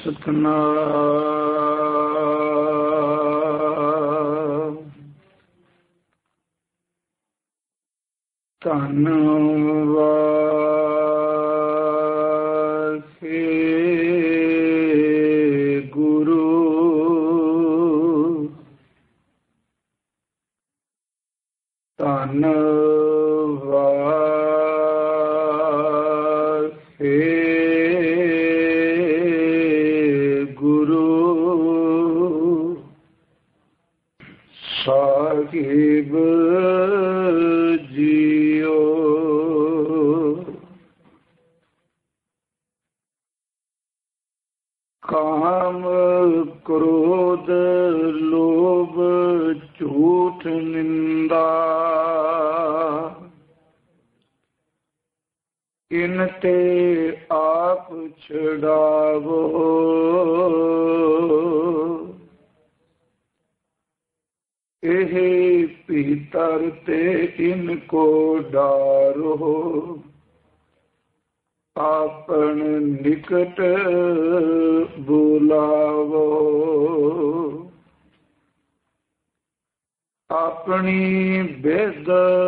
ਸਤਨਾਮ ਧੰਨ ਵਾਸੇ ਗੁਰੂ ਧੰਨ ਸਾਹਿਬ ਜੀਓ। ਕਾਮ ਕ੍ਰੋਧ ਲੋਭ ਝੂਠ ਨਿੰਦਾ ਇਨ ਤੇ ਆਪ ਛੁਡਾਵੋ। ਇਹ ਭੀਤਰ ਤੇ ਇनको ਡਾਰੋ ਆਪਨ ਨਿਕਟ ਬੁਲਾਵੋ। ਆਪਣੀ ਬੇਦ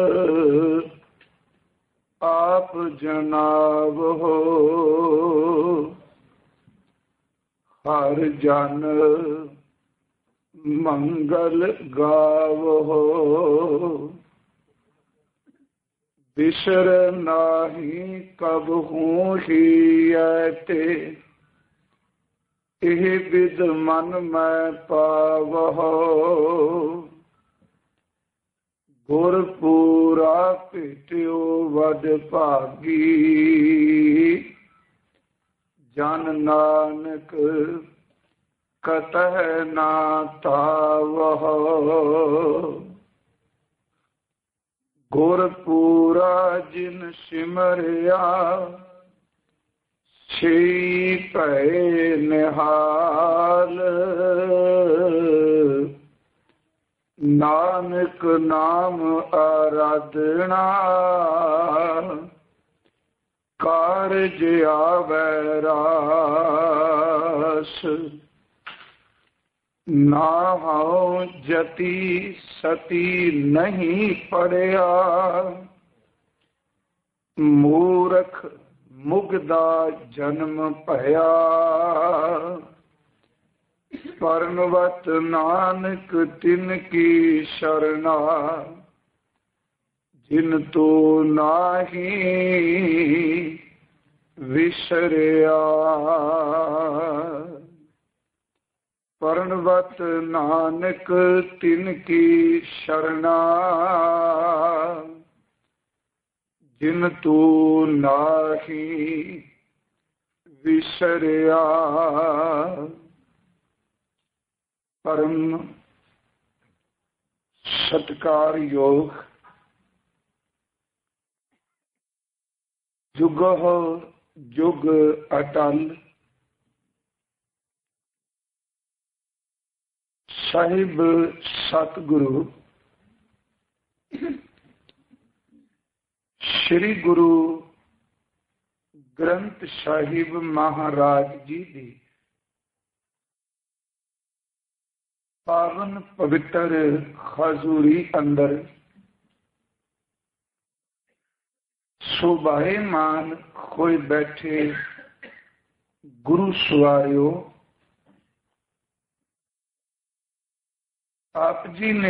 ਆਪ ਜਨਾਵੋ। ਹਰ ਜਨ ਮੰਗਲ ਗਾਵੋ। ਬਿਸਰ ਨਾਹੀ ਕਬਹੂ ਹੀਐ ਤੇ ਇਹ ਬਿਦ ਮਨ ਮੈਂ ਪਾਵਹੁ। ਗੁਰ ਪੂਰਾ ਭੇਟਿਓ ਵਡ ਭਾਗੀ ਜਨ ਨਾਨਕ ਕਤਹਿ ਨਾ ਤਾਵਹੁ। ਗੁਰ ਪੂਰਾ ਜਿਨ ਸਿਮਰਿਆ ਛੀ ਭੈ ਨਿਹਾਲ। ਨਾਨਕ ਨਾਮ ਆਰਾਧਨਾ ਕਾਰਜ ਆਵੈ ਰਾਸ। ਨਾਹਉ ਜਤੀ ਸਤੀ ਨਹੀਂ ਪੜਿਆ ਮੂਰਖ ਮੁਗਦਾ ਜਨਮ ਭਇਆ। ਪਰਨਵਤ ਨਾਨਕ ਤਿਨ ਕੀ ਸ਼ਰਨਾ ਜਿਨ ਤੋ ਨਾਹੀ ਵਿਸਰਿਆ। ਪਰਨਵਤ ਨਾਨਕ ਤਿਨ ਕੀ ਸ਼ਰਨਾ ਜਿਨ ਤੂ ਨਾਹੀ ਵਿਸਰਿਆ। ਪਰਮ ਸਤਿਕਾਰਯੋਗ ਜੁਗਹੁ ਜੁਗ ਅਟਲ ਸਾਹਿਬ ਸਤਿਗੁਰੂ ਸ੍ਰੀ ਗੁਰੂ ਗ੍ਰੰਥ ਸਾਹਿਬ ਮਹਾਰਾਜ ਜੀ ਦੀ ਪਾਵਨ ਪਵਿੱਤਰ ਹਜ਼ੂਰੀ ਅੰਦਰ ਸ਼ੋਭਾਇਮਾਨ ਹੋਏ ਬੈਠੇ ਗੁਰੂ ਸਵਾਰਿਓ। ਆਪ ਜੀ ਨੇ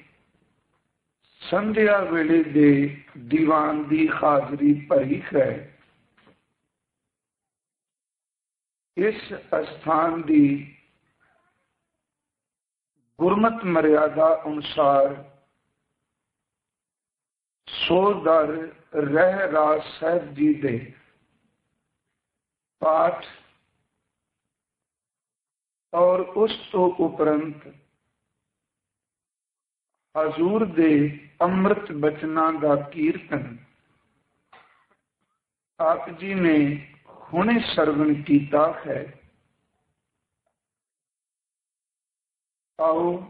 ਸੰਧਿਆ ਵੇਲੇ ਦੇ ਦੀਵਾਨ ਦੀ ਹਾਜ਼ਰੀ ਭਰੀ ਹੈ। ਇਸ ਅਸਥਾਨ ਦੀ ਗੁਰਮਤਿ ਮਰਿਆਦਾ ਅਨੁਸਾਰ ਸੋਦਰ ਰਹਿ ਰਾਜ ਸਾਹਿਬ ਜੀ ਦੇ ਪਾਠ ਔਰ ਉਸ ਤੋਂ ਉਪਰੰਤ ਹਜ਼ੂਰ ਦੇ ਅੰਮ੍ਰਿਤ ਬਚਨਾਂ ਦਾ ਕੀਰਤਨ ਆਪ ਜੀ ਨੇ ਹੁਣੇ ਸਰਵਣ ਕੀਤਾ ਹੈ। ਆਓ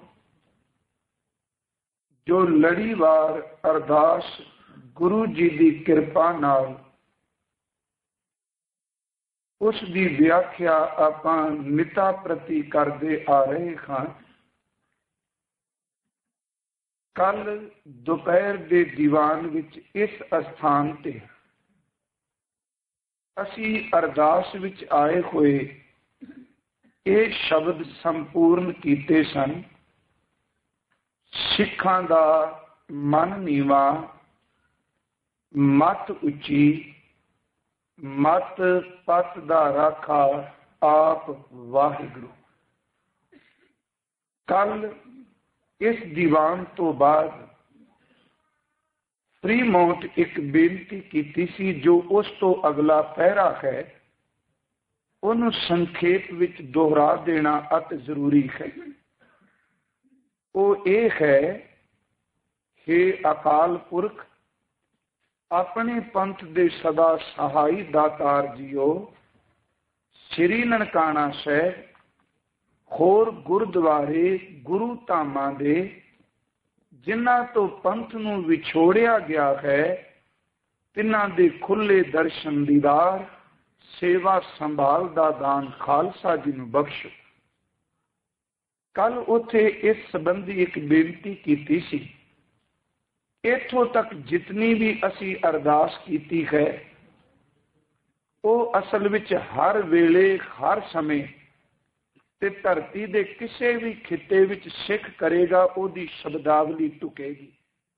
ਜੋ ਲੜੀਵਾਰ ਅਰਦਾਸ ਗੁਰੂ ਜੀ ਦੀ ਕਿਰਪਾ ਨਾਲ ਉਸ ਦੀ ਵਿਆਖਿਆ ਆਪਾਂ ਮਿਤਾ ਪ੍ਰਤੀ ਕਰਦੇ ਆ ਰਹੇ ਹਾਂ। ਕੱਲ ਦੁਪਹਿਰ ਦੇ ਦੀਵਾਨ ਵਿੱਚ ਇਸ ਅਸਥਾਨ ਤੇ ਅਸੀਂ ਅਰਦਾਸ ਵਿੱਚ ਆਏ ਹੋਏ ਇਹ ਸ਼ਬਦ ਸੰਪੂਰਨ ਕੀਤੇ ਸਨ। ਸਿੱਖਾਂ ਦਾ ਮਨ ਨੀਵਾ, ਮਤ ਉੱਚੀ, ਮਤ ਪਤ ਦਾ ਰਾਖਾ ਆਪ ਵਾਹਿਗੁਰੂ। ਕੱਲ ਇਸ ਦੀਵਾਨ ਤੋਂ ਬਾਅਦ ਫਰੀਮੌਂਟ ਇੱਕ ਬੇਨਤੀ ਕੀਤੀ ਸੀ, ਜੋ ਉਸ ਤੋਂ ਅਗਲਾ ਪਹਿਰਾ ਹੈ ਉਹਨੂੰ ਸੰਖੇਪ ਵਿੱਚ ਦੁਹਰਾ ਦੇਣਾ ਅਤ ਜ਼ਰੂਰੀ ਹੈ। ਉਹ ਇਹ ਹੈ, ਹੇ ਅਕਾਲ ਪੁਰਖ, ਆਪਣੇ ਪੰਥ ਦੇ ਸਦਾ ਸਹਾਈ ਦਾਤਾਰ ਜੀਓ, ਸ੍ਰੀ ਨਨਕਾਣਾ ਸਾਹਿਬ, ਹੋਰ ਗੁਰਦੁਆਰੇ ਗੁਰੂ ਧਾਮਾਂ ਦੇ ਜਿਨ੍ਹਾਂ ਤੋਂ ਪੰਥ ਨੂੰ ਵਿਛੋੜਿਆ ਗਿਆ ਹੈ, ਤਿੰਨਾਂ ਦੇ ਖੁੱਲੇ ਦਰਸ਼ਨ ਦੀਦਾਰ, ਸੇਵਾ ਸੰਭਾਲ ਦਾ ਦਾਨ ਖਾਲਸਾ ਜੀ ਨੂੰ ਬਖਸ਼ੋ। ਕੱਲ ਉੱਥੇ ਇਸ ਸੰਬੰਧੀ ਇੱਕ ਬੇਨਤੀ ਕੀਤੀ ਸੀ। ਇੱਥੋਂ ਤੱਕ ਜਿਤਨੀ ਵੀ ਅਸੀਂ ਅਰਦਾਸ ਕੀਤੀ ਹੈ, ਉਹ ਅਸਲ ਵਿੱਚ ਹਰ ਵੇਲੇ ਹਰ ਸਮੇਂ ਤੇ ਧਰਤੀ ਦੇ ਕਿਸੇ ਵੀ ਖਿੱਤੇ ਵਿੱਚ ਸਿੱਖ ਕਰੇਗਾ, ਉਹਦੀ ਸ਼ਬਦਾਵਲੀ ਟੁਕੇਗੀ।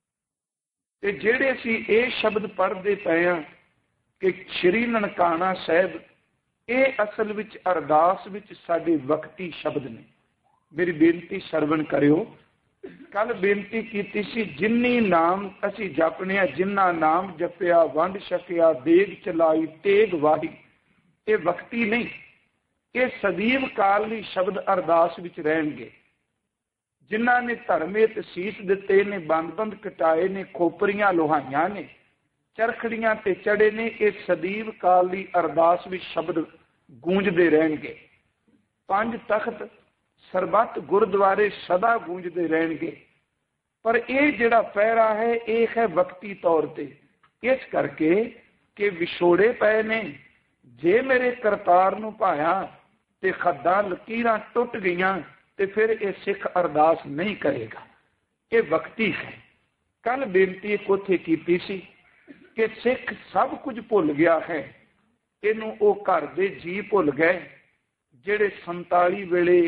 ਤੇ ਜਿਹੜੇ ਅਸੀਂ ਇਹ ਸ਼ਬਦ ਪੜ੍ਹਦੇ ਪਏ ਹਾਂ ਕਿ ਸ੍ਰੀ ਨਨਕਾਣਾ ਸਾਹਿਬ, ਇਹ ਅਸਲ ਵਿੱਚ ਅਰਦਾਸ ਵਿੱਚ ਸਾਡੇ ਵਕਤੀ ਸ਼ਬਦ ਨੇ। ਮੇਰੀ ਬੇਨਤੀ ਸਰਵਣ ਕਰਿਓ। ਕੱਲ ਬੇਨਤੀ ਕੀਤੀ ਸੀ, ਜਿੰਨੀ ਨਾਮ ਅਸੀਂ ਜਪਨੇ ਆ, ਜਿੰਨਾ ਨਾਮ ਜਪਿਆ ਵੰਡ ਛਕਿਆ, ਦੇਗ ਚਲਾਈ ਤੇਗ ਵਾਹੀ, ਇਹ ਵਕਤੀ ਨਹੀਂ, ਇਹ ਸਦੀਵ ਕਾਲ ਲਈ ਸ਼ਬਦ ਅਰਦਾਸ ਵਿੱਚ ਰਹਿਣਗੇ। ਜਿਨ੍ਹਾਂ ਨੇ ਧਰਮੇ ਤੇ ਸੀਸ ਦਿੱਤੇ ਨੇ, ਬੰਦ ਕਟਾਏ ਨੇ, ਖੋਪਰੀਆਂ ਲੋਹਾਈਆਂ ਨੇ, ਚਰਖੜੀਆਂ ਤੇ ਚੜੇ ਨੇ, ਇਹ ਸਦੀਵ ਕਾਲ ਲਈ ਅਰਦਾਸ ਵਿੱਚ ਸ਼ਬਦ ਗੂੰਜਦੇ ਰਹਿਣਗੇ। 5 ਤਖਤ ਸਰਬੱਤ ਗੁਰਦੁਆਰੇ ਸਦਾ ਗੂੰਜਦੇ ਰਹਿਣਗੇ। ਪਰ ਇਹ ਜਿਹੜਾ ਪਹਿਰਾ ਹੈ, ਇਹ ਹੈ ਵਕਤੀ ਤੌਰ ਤੇ, ਇਸ ਕਰਕੇ ਕਿ ਵਿਛੋੜੇ ਪਏ ਨੇ। ਜੇ ਮੇਰੇ ਕਰਤਾਰ ਨੂੰ ਭਾਇਆ ਤੇ ਖੱਦਾਂ ਲਕੀਰਾਂ ਟੁੱਟ ਗਈਆਂ, ਤੇ ਫਿਰ ਇਹ ਸਿੱਖ ਅਰਦਾਸ ਨਹੀਂ ਕਰੇਗਾ। ਇਹ ਵਕਤੀ ਹੈ। ਕੱਲ ਬੇਨਤੀ ਇੱਕ ਉੱਥੇ ਕੀਤੀ ਸੀ ਕਿ ਸਿੱਖ ਸਭ ਕੁਝ ਭੁੱਲ ਗਿਆ ਹੈ। ਇਹਨੂੰ ਉਹ ਘਰ ਦੇ ਜੀ ਭੁੱਲ ਗਏ ਜਿਹੜੇ 47 ਵੇਲੇ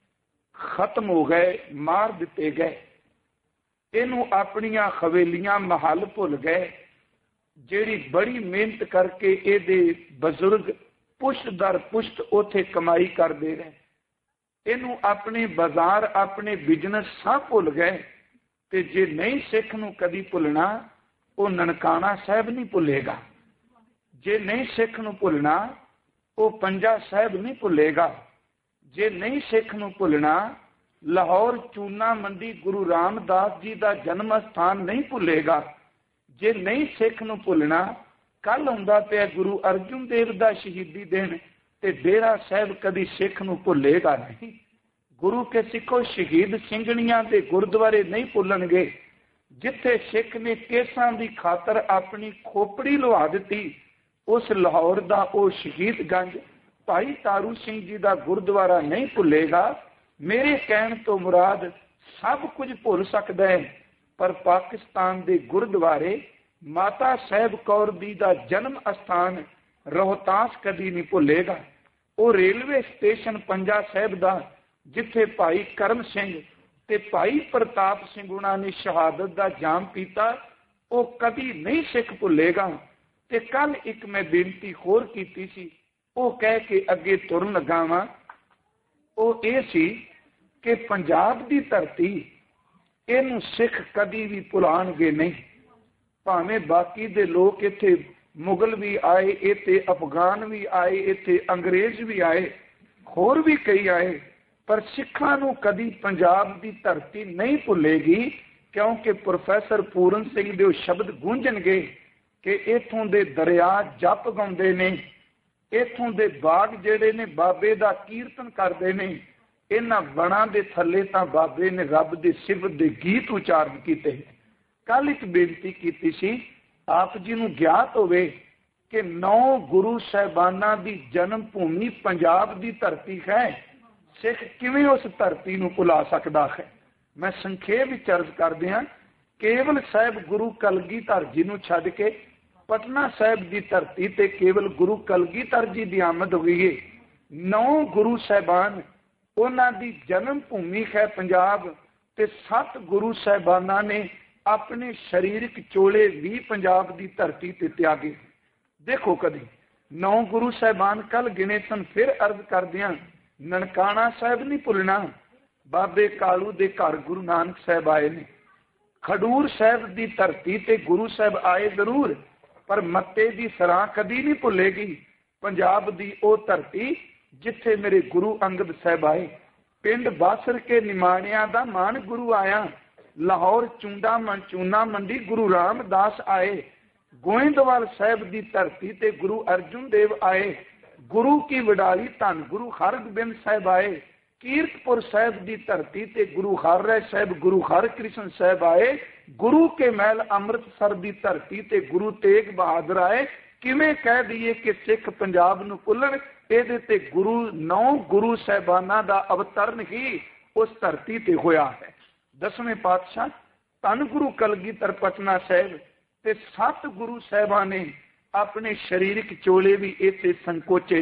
ਖਤਮ ਹੋ ਗਏ, ਮਾਰ ਦਿੱਤੇ ਗਏ। ਇਹਨੂੰ ਆਪਣੀਆਂ ਹਵੇਲੀਆਂ ਮਹੱਲ ਭੁੱਲ ਗਏ, ਜਿਹੜੀ ਬੜੀ ਮਿਹਨਤ ਕਰਕੇ ਇਹਦੇ ਬਜ਼ੁਰਗ ਪੁਸ਼ਤ ਦਰ ਪੁਸ਼ਤ ਉੱਥੇ ਕਮਾਈ ਕਰਦੇ ਰਹੇ। ਇਹਨੂੰ ਆਪਣੇ ਬਾਜ਼ਾਰ, ਆਪਣੇ ਬਿਜ਼ਨਸ ਸਭ ਭੁੱਲ ਗਏ। ਤੇ ਜੇ ਨਹੀਂ ਸਿੱਖ ਨੂੰ ਕਦੀ ਭੁੱਲਣਾ, ਉਹ ਨਨਕਾਣਾ ਸਾਹਿਬ ਨਹੀਂ ਭੁੱਲੇਗਾ। ਜੇ ਨਹੀਂ ਸਿੱਖ ਨੂੰ ਭੁੱਲਣਾ, ਉਹ ਪੰਜਾ ਸਾਹਿਬ ਨਹੀਂ ਭੁੱਲੇਗਾ। ਜੇ ਨਹੀਂ ਸਿੱਖ ਨੂੰ ਭੁੱਲਣਾ, ਲਾਹੌਰ ਚੂਨਾ ਮੰਡੀ ਗੁਰੂ ਰਾਮਦਾਸ ਜੀ ਦਾ ਜਨਮ ਸਥਾਨ ਨਹੀਂ ਭੁੱਲੇਗਾ। ਜੇ ਨਹੀਂ ਸਿੱਖ ਨੂੰ ਭੁੱਲਣਾ, ਕੱਲ ਹੁੰਦਾ ਪਿਆ ਗੁਰੂ ਅਰਜਨ ਦੇਵ ਦਾ ਸ਼ਹੀਦੀ ਦਿਨ, ਤੇ ਡੇਰਾ ਸਾਹਿਬ ਕਦੀ ਸਿੱਖ ਨੂੰ ਭੁੱਲੇਗਾ ਨਹੀਂ। ਗੁਰੂ ਕੇ ਸਿੱਖੋ ਸ਼ਹੀਦ ਸਿੰਘਣੀਆਂ ਦੇ ਗੁਰਦੁਆਰੇ ਨਹੀਂ ਭੁੱਲਣਗੇ। ਜਿੱਥੇ ਸਿੱਖ ਨੇ ਕੇਸਾਂ ਦੀ ਖਾਤਰ ਆਪਣੀ ਖੋਪੜੀ ਲੁਹਾ ਦਿੱਤੀ, ਉਸ ਲਾਹੌਰ ਦਾ ਉਹ ਸ਼ਹੀਦਗੰਜ ਭਾਈ ਤਾਰੂ ਸਿੰਘ ਜੀ ਦਾ ਗੁਰਦੁਆਰਾ ਨਹੀਂ ਭੁੱਲੇਗਾ। ਮੇਰੇ ਕਹਿਣ ਤੋਂ ਮੁਰਾਦ ਸਭ ਕੁਝ ਭੁੱਲ ਸਕਦਾ ਹੈ, ਪਰ ਪਾਕਿਸਤਾਨ ਦੇ ਗੁਰਦੁਆਰੇ, ਮਾਤਾ ਸਾਹਿਬ ਕੌਰ ਜੀ ਦਾ ਜਨਮ ਅਸਥਾਨ ਰੋਹਤਾਸ ਕਦੀ ਨਹੀਂ ਭੁੱਲੇਗਾ। ਉਹ ਰੇਲਵੇ ਸਟੇਸ਼ਨ ਪੰਜਾ ਸਾਹਿਬ ਦਾ, ਜਿੱਥੇ ਭਾਈ ਕਰਮ ਸਿੰਘ ਤੇ ਭਾਈ ਪ੍ਰਤਾਪ ਸਿੰਘ ਉਹਨਾਂ ਨੇ ਸ਼ਹਾਦਤ ਦਾ ਜਾਮ ਪੀਤਾ, ਉਹ ਕਦੀ ਨਹੀਂ ਸਿੱਖ ਭੁੱਲੇਗਾ। ਤੇ ਕੱਲ ਇੱਕ ਮੈਂ ਬੇਨਤੀ ਹੋਰ ਕੀਤੀ ਸੀ, ਉਹ ਕਹਿ ਕੇ ਅੱਗੇ ਤੁਰਨ ਲੱਗਾ ਵਾਂ। ਉਹ ਇਹ ਸੀ ਕਿ ਪੰਜਾਬ ਦੀ ਧਰਤੀ, ਇਹਨੂੰ ਸਿੱਖ ਕਦੀ ਵੀ ਭੁਲਾਣਗੇ ਨਹੀਂ। ਭਾਵੇਂ ਬਾਕੀ ਦੇ ਲੋਕ ਇੱਥੇ ਮੁਗਲ ਵੀ ਆਏ, ਇੱਥੇ ਅਫਗਾਨ ਵੀ ਆਏ, ਇੱਥੇ ਅੰਗਰੇਜ਼ ਵੀ ਆਏ, ਹੋਰ ਵੀ ਕਈ ਆਏ, ਪਰ ਸਿੱਖਾਂ ਨੂੰ ਕਦੀ ਪੰਜਾਬ ਦੀ ਧਰਤੀ ਨਹੀਂ ਭੁੱਲੇਗੀ। ਕਿਉਂਕਿ ਪ੍ਰੋਫੈਸਰ ਪੂਰਨ ਸਿੰਘ ਦੇ ਉਹ ਸ਼ਬਦ ਗੂੰਜਣਗੇ ਕਿ ਇੱਥੋਂ ਦੇ ਦਰਿਆ ਜਪ ਗਾਉਂਦੇ ਨੇ, ਇੱਥੋਂ ਦੇ ਬਾਗ ਜਿਹੜੇ ਨੇ ਬਾਬੇ ਦਾ ਕੀਰਤਨ ਕਰਦੇ ਨੇ, ਇਹਨਾਂ ਵਣਾਂ ਦੇ ਥੱਲੇ ਤਾਂ ਬਾਬੇ ਨੇ ਰੱਬ ਦੇ ਸਿਫਤ ਦੇ ਗੀਤ ਉਚਾਰਨ ਕੀਤੇ। ਕੱਲ ਇੱਕ ਬੇਨਤੀ ਕੀਤੀ ਸੀ, ਆਪ ਜੀ ਨੂੰ ਗਿਆਤ ਹੋਵੇ कि 9 गुरु साहिबाना की जन्म भूमि पंजाब की धरती है। सिख किवें उस धरती नूं भुला सकदा है। मैं संखेप विच अर्ज करदिआं, केवल साहिब गुरु कलगीधर जी नूं छड्ड के पटना साहिब की धरती ते केवल गुरु कलगीधर जी की आमद हुई है। 9 गुरु साहिबान उन्हां दी जन्म भूमि है पंजाब, ते 7 गुरु साहिबाना ने अपने शरीरक चोले भी पंजाब की धरती ते त्यागे। देखो कदी 9 गुरु साहिबान कल गिने सन। फिर अर्ज करदिआं, ननकाना साहिब नहीं भुलना। बाबे कालू दे घर गुरु नानक साहिब आए ने। खडूर साहिब की धरती ते गुरु साहिब आए जरूर, पर मत्ते की सराह कदी नहीं भुलेगी। पंजाब की वो धरती जिथे मेरे गुरु अंगद साहिब आए। पिंड बासर के निमाणिया दा मान गुरु आया। लाहौर चूना मंडी गुरु रामदास आए। गोइंदवाल साहिब की धरती ते गुरु अर्जुन देव आए। गुरु की वडाली धन गुरु हरगोबिंद साहिब आए। कीरतपुर साहिब की धरती ते गुरु हरराय साहिब गुरु हरकृष्ण साहिब आए। गुरु के महल अमृतसर की धरती ते गुरु तेग बहादुर आए। किवें कह दईए कि सिख पंजाब नूं भुल्लण, इहदे ते गुरु 9 गुरु साहिबाना दा अवतरण ही उस धरती ते होया है। 10वें पातशाह धन गुरु कलगीधर पटना साहिब ते 7 गुरु साहिबां ने अपने शरीरक चोले भी इत्थे संकोचे।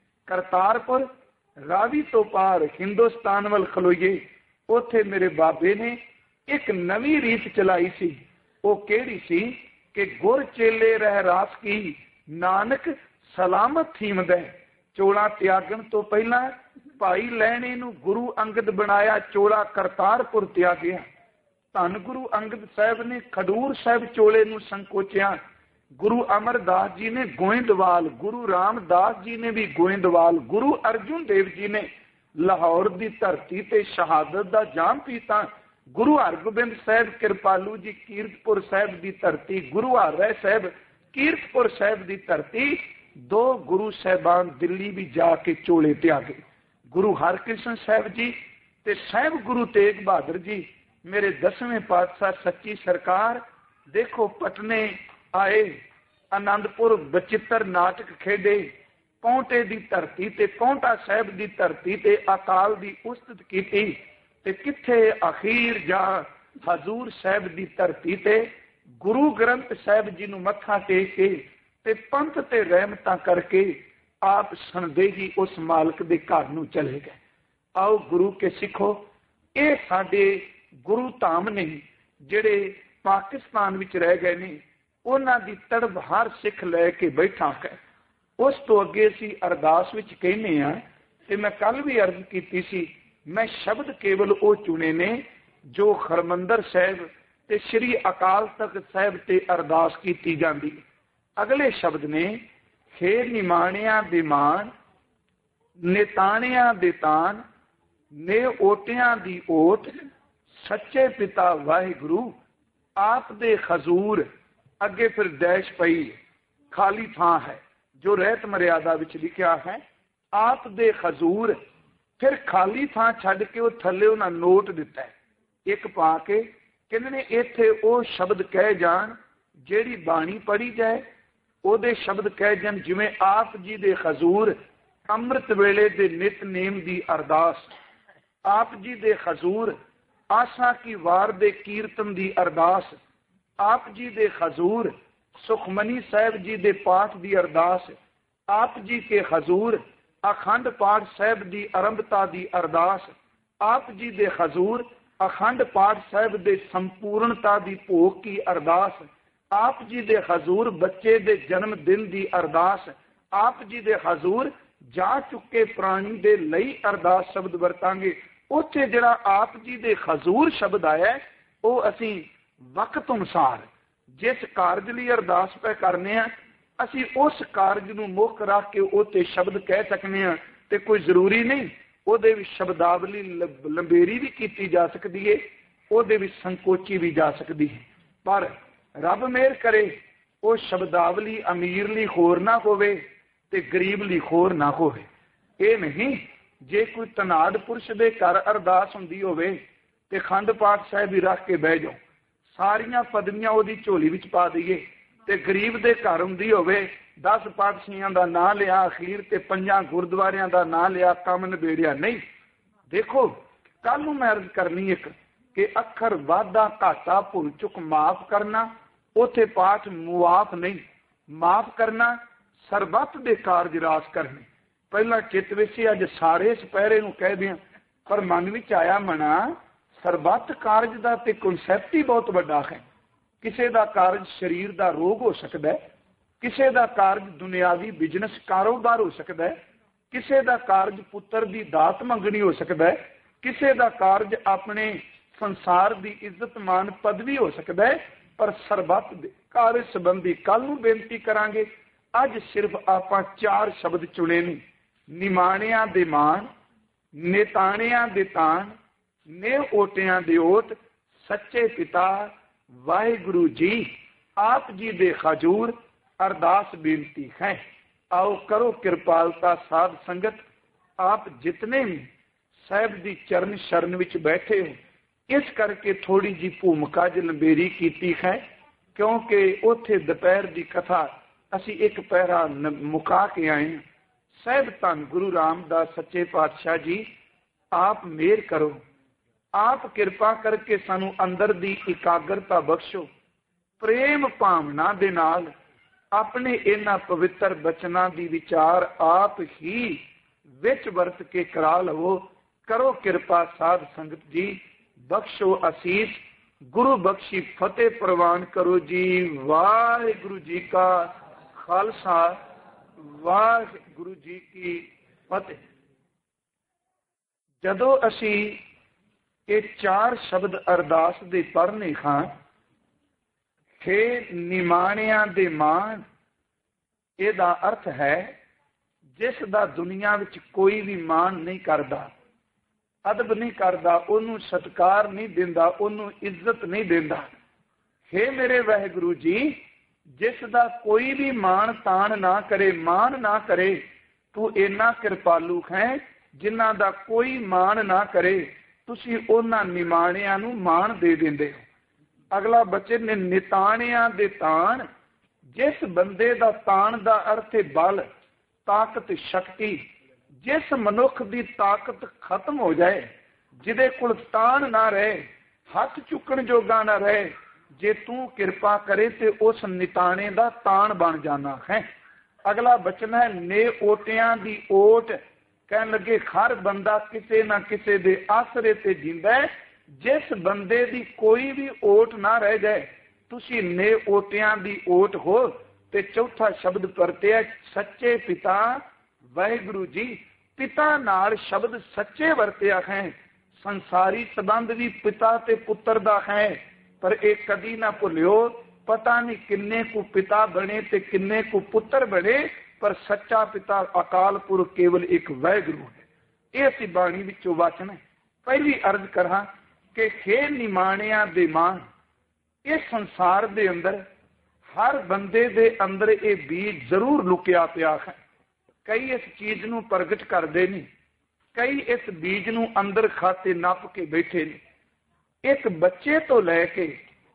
करतारपुर रावी तो पार हिंदुस्तान वल खलोईए, उथे मेरे बाबे ने एक नवी रीत चलाई सी। वो केड़ी सी कि गुर चेले रह रास की नानक सलामत थीमद है। चोला त्यागन तो पहला भाई लैणे नूं गुरु अंगद बनाया, चोला करतारपुर त्यागया। धन गुरु अंगद साहिब ने खडूर साहिब चोले नूं संकोचिया। गुरु अमरदास जी ने गोइंदवाल, गुरु रामदास जी ने भी गोइंदवाल, गुरु अर्जुन देव जी ने लाहौर की धरती ते शहादत का जाम पीता। गुरु हरगोबिंद साहिब कृपालू जी कीरतपुर साहिब की धरती, गुरु हरराय साहिब कीरतपुर साहिब की धरती। 2 गुरु साहिबान दिल्ली भी जाके चोले त्यागे। गुरु हरकृष्ण साहिब जी ते साहिब गुरु तेग बहादुर जी मेरे 10वें पातशाह सच्ची सरकार। देखो पटने आए, आनंदपुर बचित्र नाटक खेडे। पौंटे की धरती ते पौंटा साहिब की धरती ते अकाल की उस्तत की। किथे अखीर जा हजूर साहिब की धरती ते गुरु ग्रंथ साहिब जी नूं मत्था टेक के ते पंथ ते रहमतां करके आप संदेही उस मालक दे घर नूं चले गए। आओ गुरु के सिखो, ये साडे गुरु धाम ने जिहड़े पाकिस्तान विच रह गए ने, उन्हां दी तड़प हर सिख लैके बैठा है। उस तो अगे असीं अरदास विच कहने आ, ते मैं कल भी अर्ज कीती सी, मैं शब्द केवल वो चुने ने जो हरमंदर साहिब ते श्री अकाल तख्त साहिब ते अरदास कीती जांदी। अगले शब्द ने, हे निमाणिया दे मान, नेताणिया दे तान, ने ओटिया दी ओट, सच्चे पिता वाहिगुरु आप दे खजूर। अगे फिर डैश पई खाली थां है जो रहत मर्यादा विच लिखा है, आप दे खजूर। फिर खाली थां छड्ड के वो थल्ले उन्हां नोट दिता है एक पा के, कहंदे ने इत्थे वो शब्द कह जान जेड़ी बाणी पढ़ी जाए, ओदे शब्द कह जान जिवें आप जी दे खजूर अमृत वेले दे नितनेम दी अरदास, आप जी दे खजूर आशा की वार दे कीर्तन दी अरदास, आप जी दे खजूर सुखमनी साहिब जी दे पाठ दी अरदास, आप जी के खजूर अखंड पाठ साहिब दी आरंभता दी अरदास, आप जी दे खजूर अखंड पाठ साहिब दे संपूर्णता दी भोग की अरदास, आप जी दे हजूर बच्चे दे जन्म दिन दी अरदास, आप जी दे हजूर जा चुके प्राणी दे लई अरदास शब्द वरतांगे। उत्थे जिहड़ा आप जी दे हजूर शब्द आया है वो असी वक्त अनुसार जिस कारज लई अरदास पे करने हैं असी उस कारज नूं मुख रख के उत्ते शब्द कह सकने हैं, ते कोई जरूरी नहीं ਉਹਦੇ ਵਿੱਚ शब्दावली लंबेरी भी की जा सकती है, ਉਹਦੇ ਵਿੱਚ संकोची भी जा सकती है। पर रब मेहर करे वो शब्दावली अमीर ली होर ना होवे ते गरीब ली होर ना होवे। ये नहीं जे कोई धनाड़ पुरुष दे घर अरदास हुंदी होवे ते खंड पाठ साहिब ही रख के बह जाओ, सारियां पदवियां ओदी झोली विच पा दईए, ते गरीब दे घर हुंदी होवे 10 ਪਾਤਸ਼ਾਹੀਆਂ ਦਾ ਨਾਂ लिया, अखीर ते 5 गुरुद्वारियां का नां लिया, काम निबेड़िया नहीं। देखो कल नूं मैं अर्ज करनी एक कि अखर वाधा घाटा भुल चुक माफ करना, उथे पाठ मुआफ नहीं, माफ करना सरबत दे कारज रास करने। पहला चित विच अज सारे सपहरे नूं कह दियां, पर मन विच आया मना सरबत कारज का तो कॉन्सैप्ट ही बहुत बड़ा है। किसी का कारज शरीर का रोग हो सकता है, किसी का कारज दुनियावी बिजनेस कारोबार हो सकता है, किसी का कारज पुत्र की दात मंगनी हो सकता है, किसी का कारज अपने संसार की इज्जत मान पदवी हो सकता है। पर सरबत कार्य संबंधी कल नूं बेनती करांगे। अज सिर्फ आपां 4 शब्द चुने ने, निमाणिया दे मान, नेताणिया दे तान, ने ओटिया दे ओट, सच्चे पिता वाहिगुरु जी आप जी दे खजूर अरदास बेनती है। आओ करो कृपालता साध संगत, आप जितने भी साहब दी चरण शरण विच बैठे हो, इस करके थोड़ी जी भूमिका ज लंबेरी कीती है, क्योंकि उथे दोपहर की कथा असी एक पैरा मुका के आए हैं। साहब धन गुरु रामदास सच्चे पातशाह जी आप मेहर करो, आप कृपा करके सानू अंदर दी एकाग्रता बख्शो, प्रेम भावना दे नाल अपने इन्हां पवित्र बचनां दी विचार आप ही विच वरत के करा लवो। करो कृपा साध संगत जी, बख्शो आसीस, गुरु बख्शी फतेह प्रवान करो जी। वाहिगुरु जी का खालसा, वाहिगुरु जी की फतेह। जदों असी ये 4 शब्द अरदास दे पढ़ने हां, हे निमाणिया दे मान, इहदा अर्थ है जिस दा दुनिया विच कोई भी मान नहीं करता, अदब नहीं करता, उन्होंने सत्कार नहीं देंदा, उन्होंने इज्जत नहीं देंदा। हे मेरे वाहिगुरु जी, जिस दा कोई भी मान तान ना करे, मान ना करे, तू इन्ना कृपालू है जिन्हां दा कोई मान ना करे, तुसी उन्हां निमाणियां नूं मान दे दिंदे हो। अगला बचन ने निताणिया दे तान, जिस बंदे दा तान दा अर्थ है बल, ताकत, शक्ति। जिस मनुख की ताकत खत्म हो जाए, जिदे कोल तान ना रहे, हाथ चुकन जोगा ना रहे, जे तू कृपा करे ते उस निताणे दा तान बन जाना है। अगला बचन है ने ओटिया दी ओट, कहन लगे हर बंदा किसे ना किसे दे आसरे ते जिंदा है, जिस बंदे दी कोई भी ओट ना रह जाए, तुसी ने ओटिया दी ओट हो। ते चौथा शब्द परतिया सच्चे पिता वाहिगुरु जी, पिता नाल शब्द सच्चे वरतिया है। संसारी संबंध भी पिता ते पुत्र दा है, पर एक कदी ना भुलियो, पता नहीं किन्ने को पिता बने ते किन्ने को पुत्र बने, पर सच्चा पिता अकाल पुरख केवल एक वाहिगुरु है। ये असी बाणी विचों वचन है। पहली अर्ज करा कि हे निमाणिया दे मान, इस संसार दे अंदर हर बंदे दे अंदर ये बीज जरूर लुकिया पिया है। कई इस चीज नूं प्रगट करते नहीं, कई इस बीज नूं अंदर खाते नप के बैठे ने। एक बच्चे तो लैके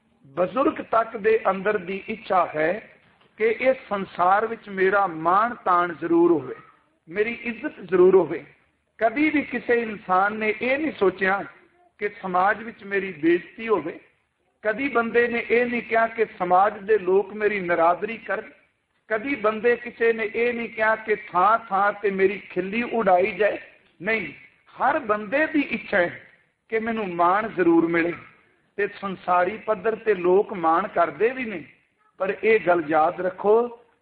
बजुर्ग तक दे अंदर दी इच्छा है कि इस संसार विच मेरा मान तान जरूर होवे, मेरी इज्जत जरूर होवे। कभी भी किसी इंसान ने यह नहीं सोचा कि समाज विच मेरी बेइज्जती होवे। कभी बंदे ने यह नहीं कहा कि समाज के लोग मेरी नरादरी कर। कभी बंदे किसी ने यह नहीं कहा कि थां थां ते मेरी खिल्ली उड़ाई जाए। नहीं, हर बंदे की इच्छा है कि मैनू मान जरूर मिले। ते संसारी पद्धर ते लोग मान करते भी नहीं, पर यह गल याद रखो,